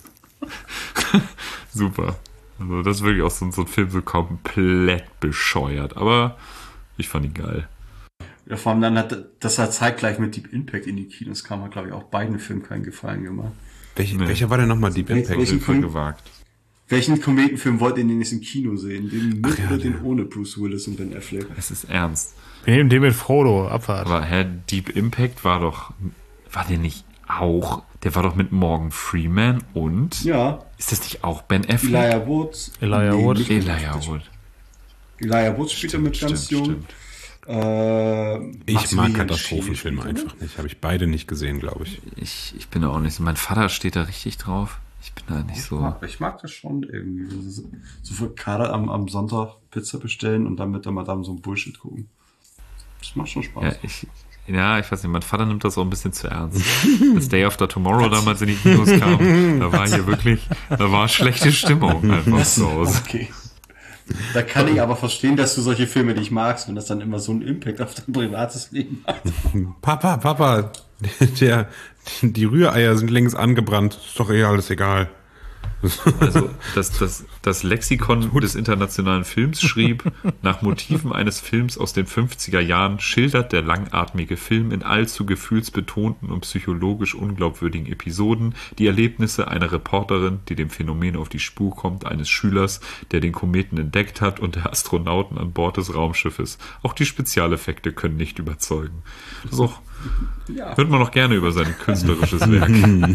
Super. Also das ist wirklich auch so, so ein Film so komplett bescheuert, aber ich fand ihn geil. Ja, vor allem dann hat das hat zeitgleich mit Deep Impact in die Kinos kam, hat, glaube ich, auch beiden Filmen keinen Gefallen gemacht. Welch, Nee. Welcher war denn nochmal Deep Welchen- Impact? Super Film? gewagt. Welchen Kometenfilm wollt ihr denn jetzt im Kino sehen? Den mit ja, oder der. den ohne Bruce Willis und Ben Affleck? Es ist ernst. Wir nehmen den mit Frodo, Abfahrt. Aber Herr Deep Impact war doch, war der nicht auch, der war doch mit Morgan Freeman und, Ja, ist das nicht auch Ben Affleck? Elijah Woods. Elijah Wood. nicht- Elijah Wood. Elijah Woods spielt er mit ganz jung. stimmt. Äh, Ich mag Maximilian Katastrophenfilme Scheel spielt er einfach nicht. Habe ich beide nicht gesehen, glaube ich. Ich, ich bin da auch nicht so, mein Vater steht da richtig drauf. Ich bin da nicht mit. Ich so. mag, ich mag das schon irgendwie. Das ist so für Kader am, am Sonntag Pizza bestellen und dann mit der Madame so ein Bullshit gucken. Das macht schon Spaß. Ja, ich, ja, ich weiß nicht, mein Vater nimmt das auch ein bisschen zu ernst. Das Day After Tomorrow damals in die Kinos kam, da war hier wirklich, da war schlechte Stimmung einfach zu Hause. Okay. Da kann ich aber verstehen, dass du solche Filme nicht magst, wenn das dann immer so einen Impact auf dein privates Leben hat. Papa, Papa, der, die Rühreier sind längst angebrannt. Ist doch eh alles egal. Also das, das, das Lexikon des internationalen Films schrieb, nach Motiven eines Films aus den fünfziger Jahren schildert der langatmige Film in allzu gefühlsbetonten und psychologisch unglaubwürdigen Episoden die Erlebnisse einer Reporterin, die dem Phänomen auf die Spur kommt, eines Schülers, der den Kometen entdeckt hat, und der Astronauten an Bord des Raumschiffes. Auch die Spezialeffekte können nicht überzeugen. Das ist auch, Ja. hört man noch gerne über sein künstlerisches Werk.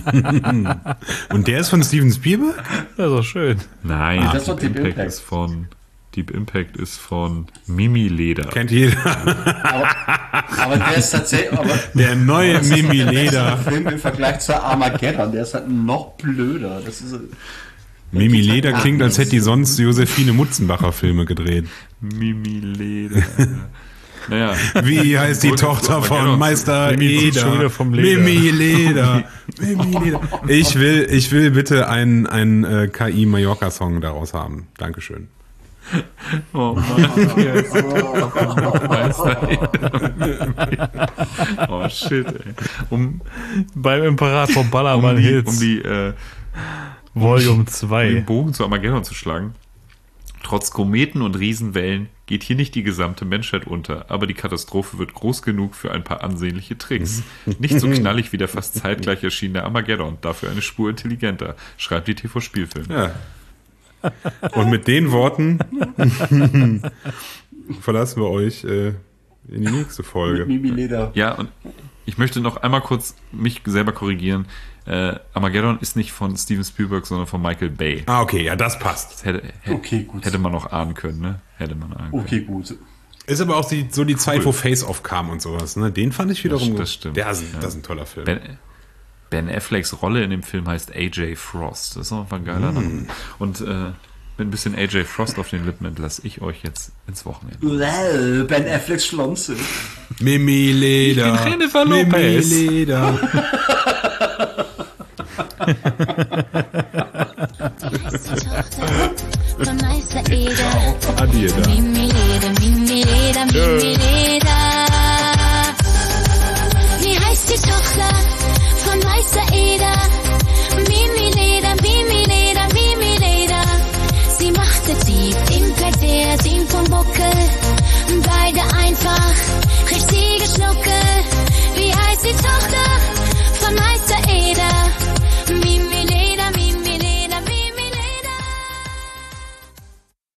Und der ist von Steven Spielberg? Das ist doch schön. Nein, das ist doch Deep Deep Impact, Impact. ist von Deep Impact ist von Mimi Leder. Kennt jeder. Aber der ist tatsächlich, aber Der neue das ist Mimi der bessere Leder. Film im Vergleich zu Armageddon, der ist halt noch blöder. Das ist, Mimi Leder klingt, als hätte die sonst Josephine Mutzenbacher Filme gedreht. Mimi Leder. Naja, Wie heißt die Wolltest du Tochter von Armageddon? Meister Mimi kommt schon Eder? wieder vom Leder. Mimi Leder. Mimi Leder. Ich will, ich will bitte einen, einen äh, K I-Mallorca-Song daraus haben. Dankeschön. oh Mann. Oh shit, ey. Um, Beim Imperator um Ballermann die, Hits, um die äh, Volume um den zwei. Bogen zu Armageddon zu schlagen. Trotz Kometen und Riesenwellen geht hier nicht die gesamte Menschheit unter, aber die Katastrophe wird groß genug für ein paar ansehnliche Tricks. Nicht so knallig wie der fast zeitgleich erschienene Armageddon, dafür eine Spur intelligenter, schreibt die T V-Spielfilm. Ja. Und mit den Worten verlassen wir euch äh, in die nächste Folge. Mimi Leder. Ja, und ich möchte noch einmal kurz mich selber korrigieren. Äh, Armageddon ist nicht von Steven Spielberg, sondern von Michael Bay. Ah, okay, ja, das passt. Das hätte, hätte, Okay, gut. hätte man noch ahnen können, ne? Hätte man ahnen können. Okay, gut. Ist aber auch die, so die Zeit, wo Face-Off kam und sowas. Ne? Den fand ich wiederum Das- gut. das stimmt. Der ist, Ja. Das ist ein toller Film. Ben, Ben Afflecks Rolle in dem Film heißt A J Frost. Das ist auch ein geiler Name. Und äh, mit ein bisschen A J Frost auf den Lippen entlasse ich euch jetzt ins Wochenende. Well, Ben Afflecks Schlonze. Mimi Leder. Ich bin Jennifer Mimi Lopez. Leder. Von Meister Eder. Adieu da. Mimi Leder, Mimi Leder, Mimi Leder. Wie heißt die Tochter von Meister Eder? Mimi Leder, Mimi Leder, Mimi Leder. Sie machte Deep Impact, der Ding vom Buckel. Beide einfach richtige Schnuckel.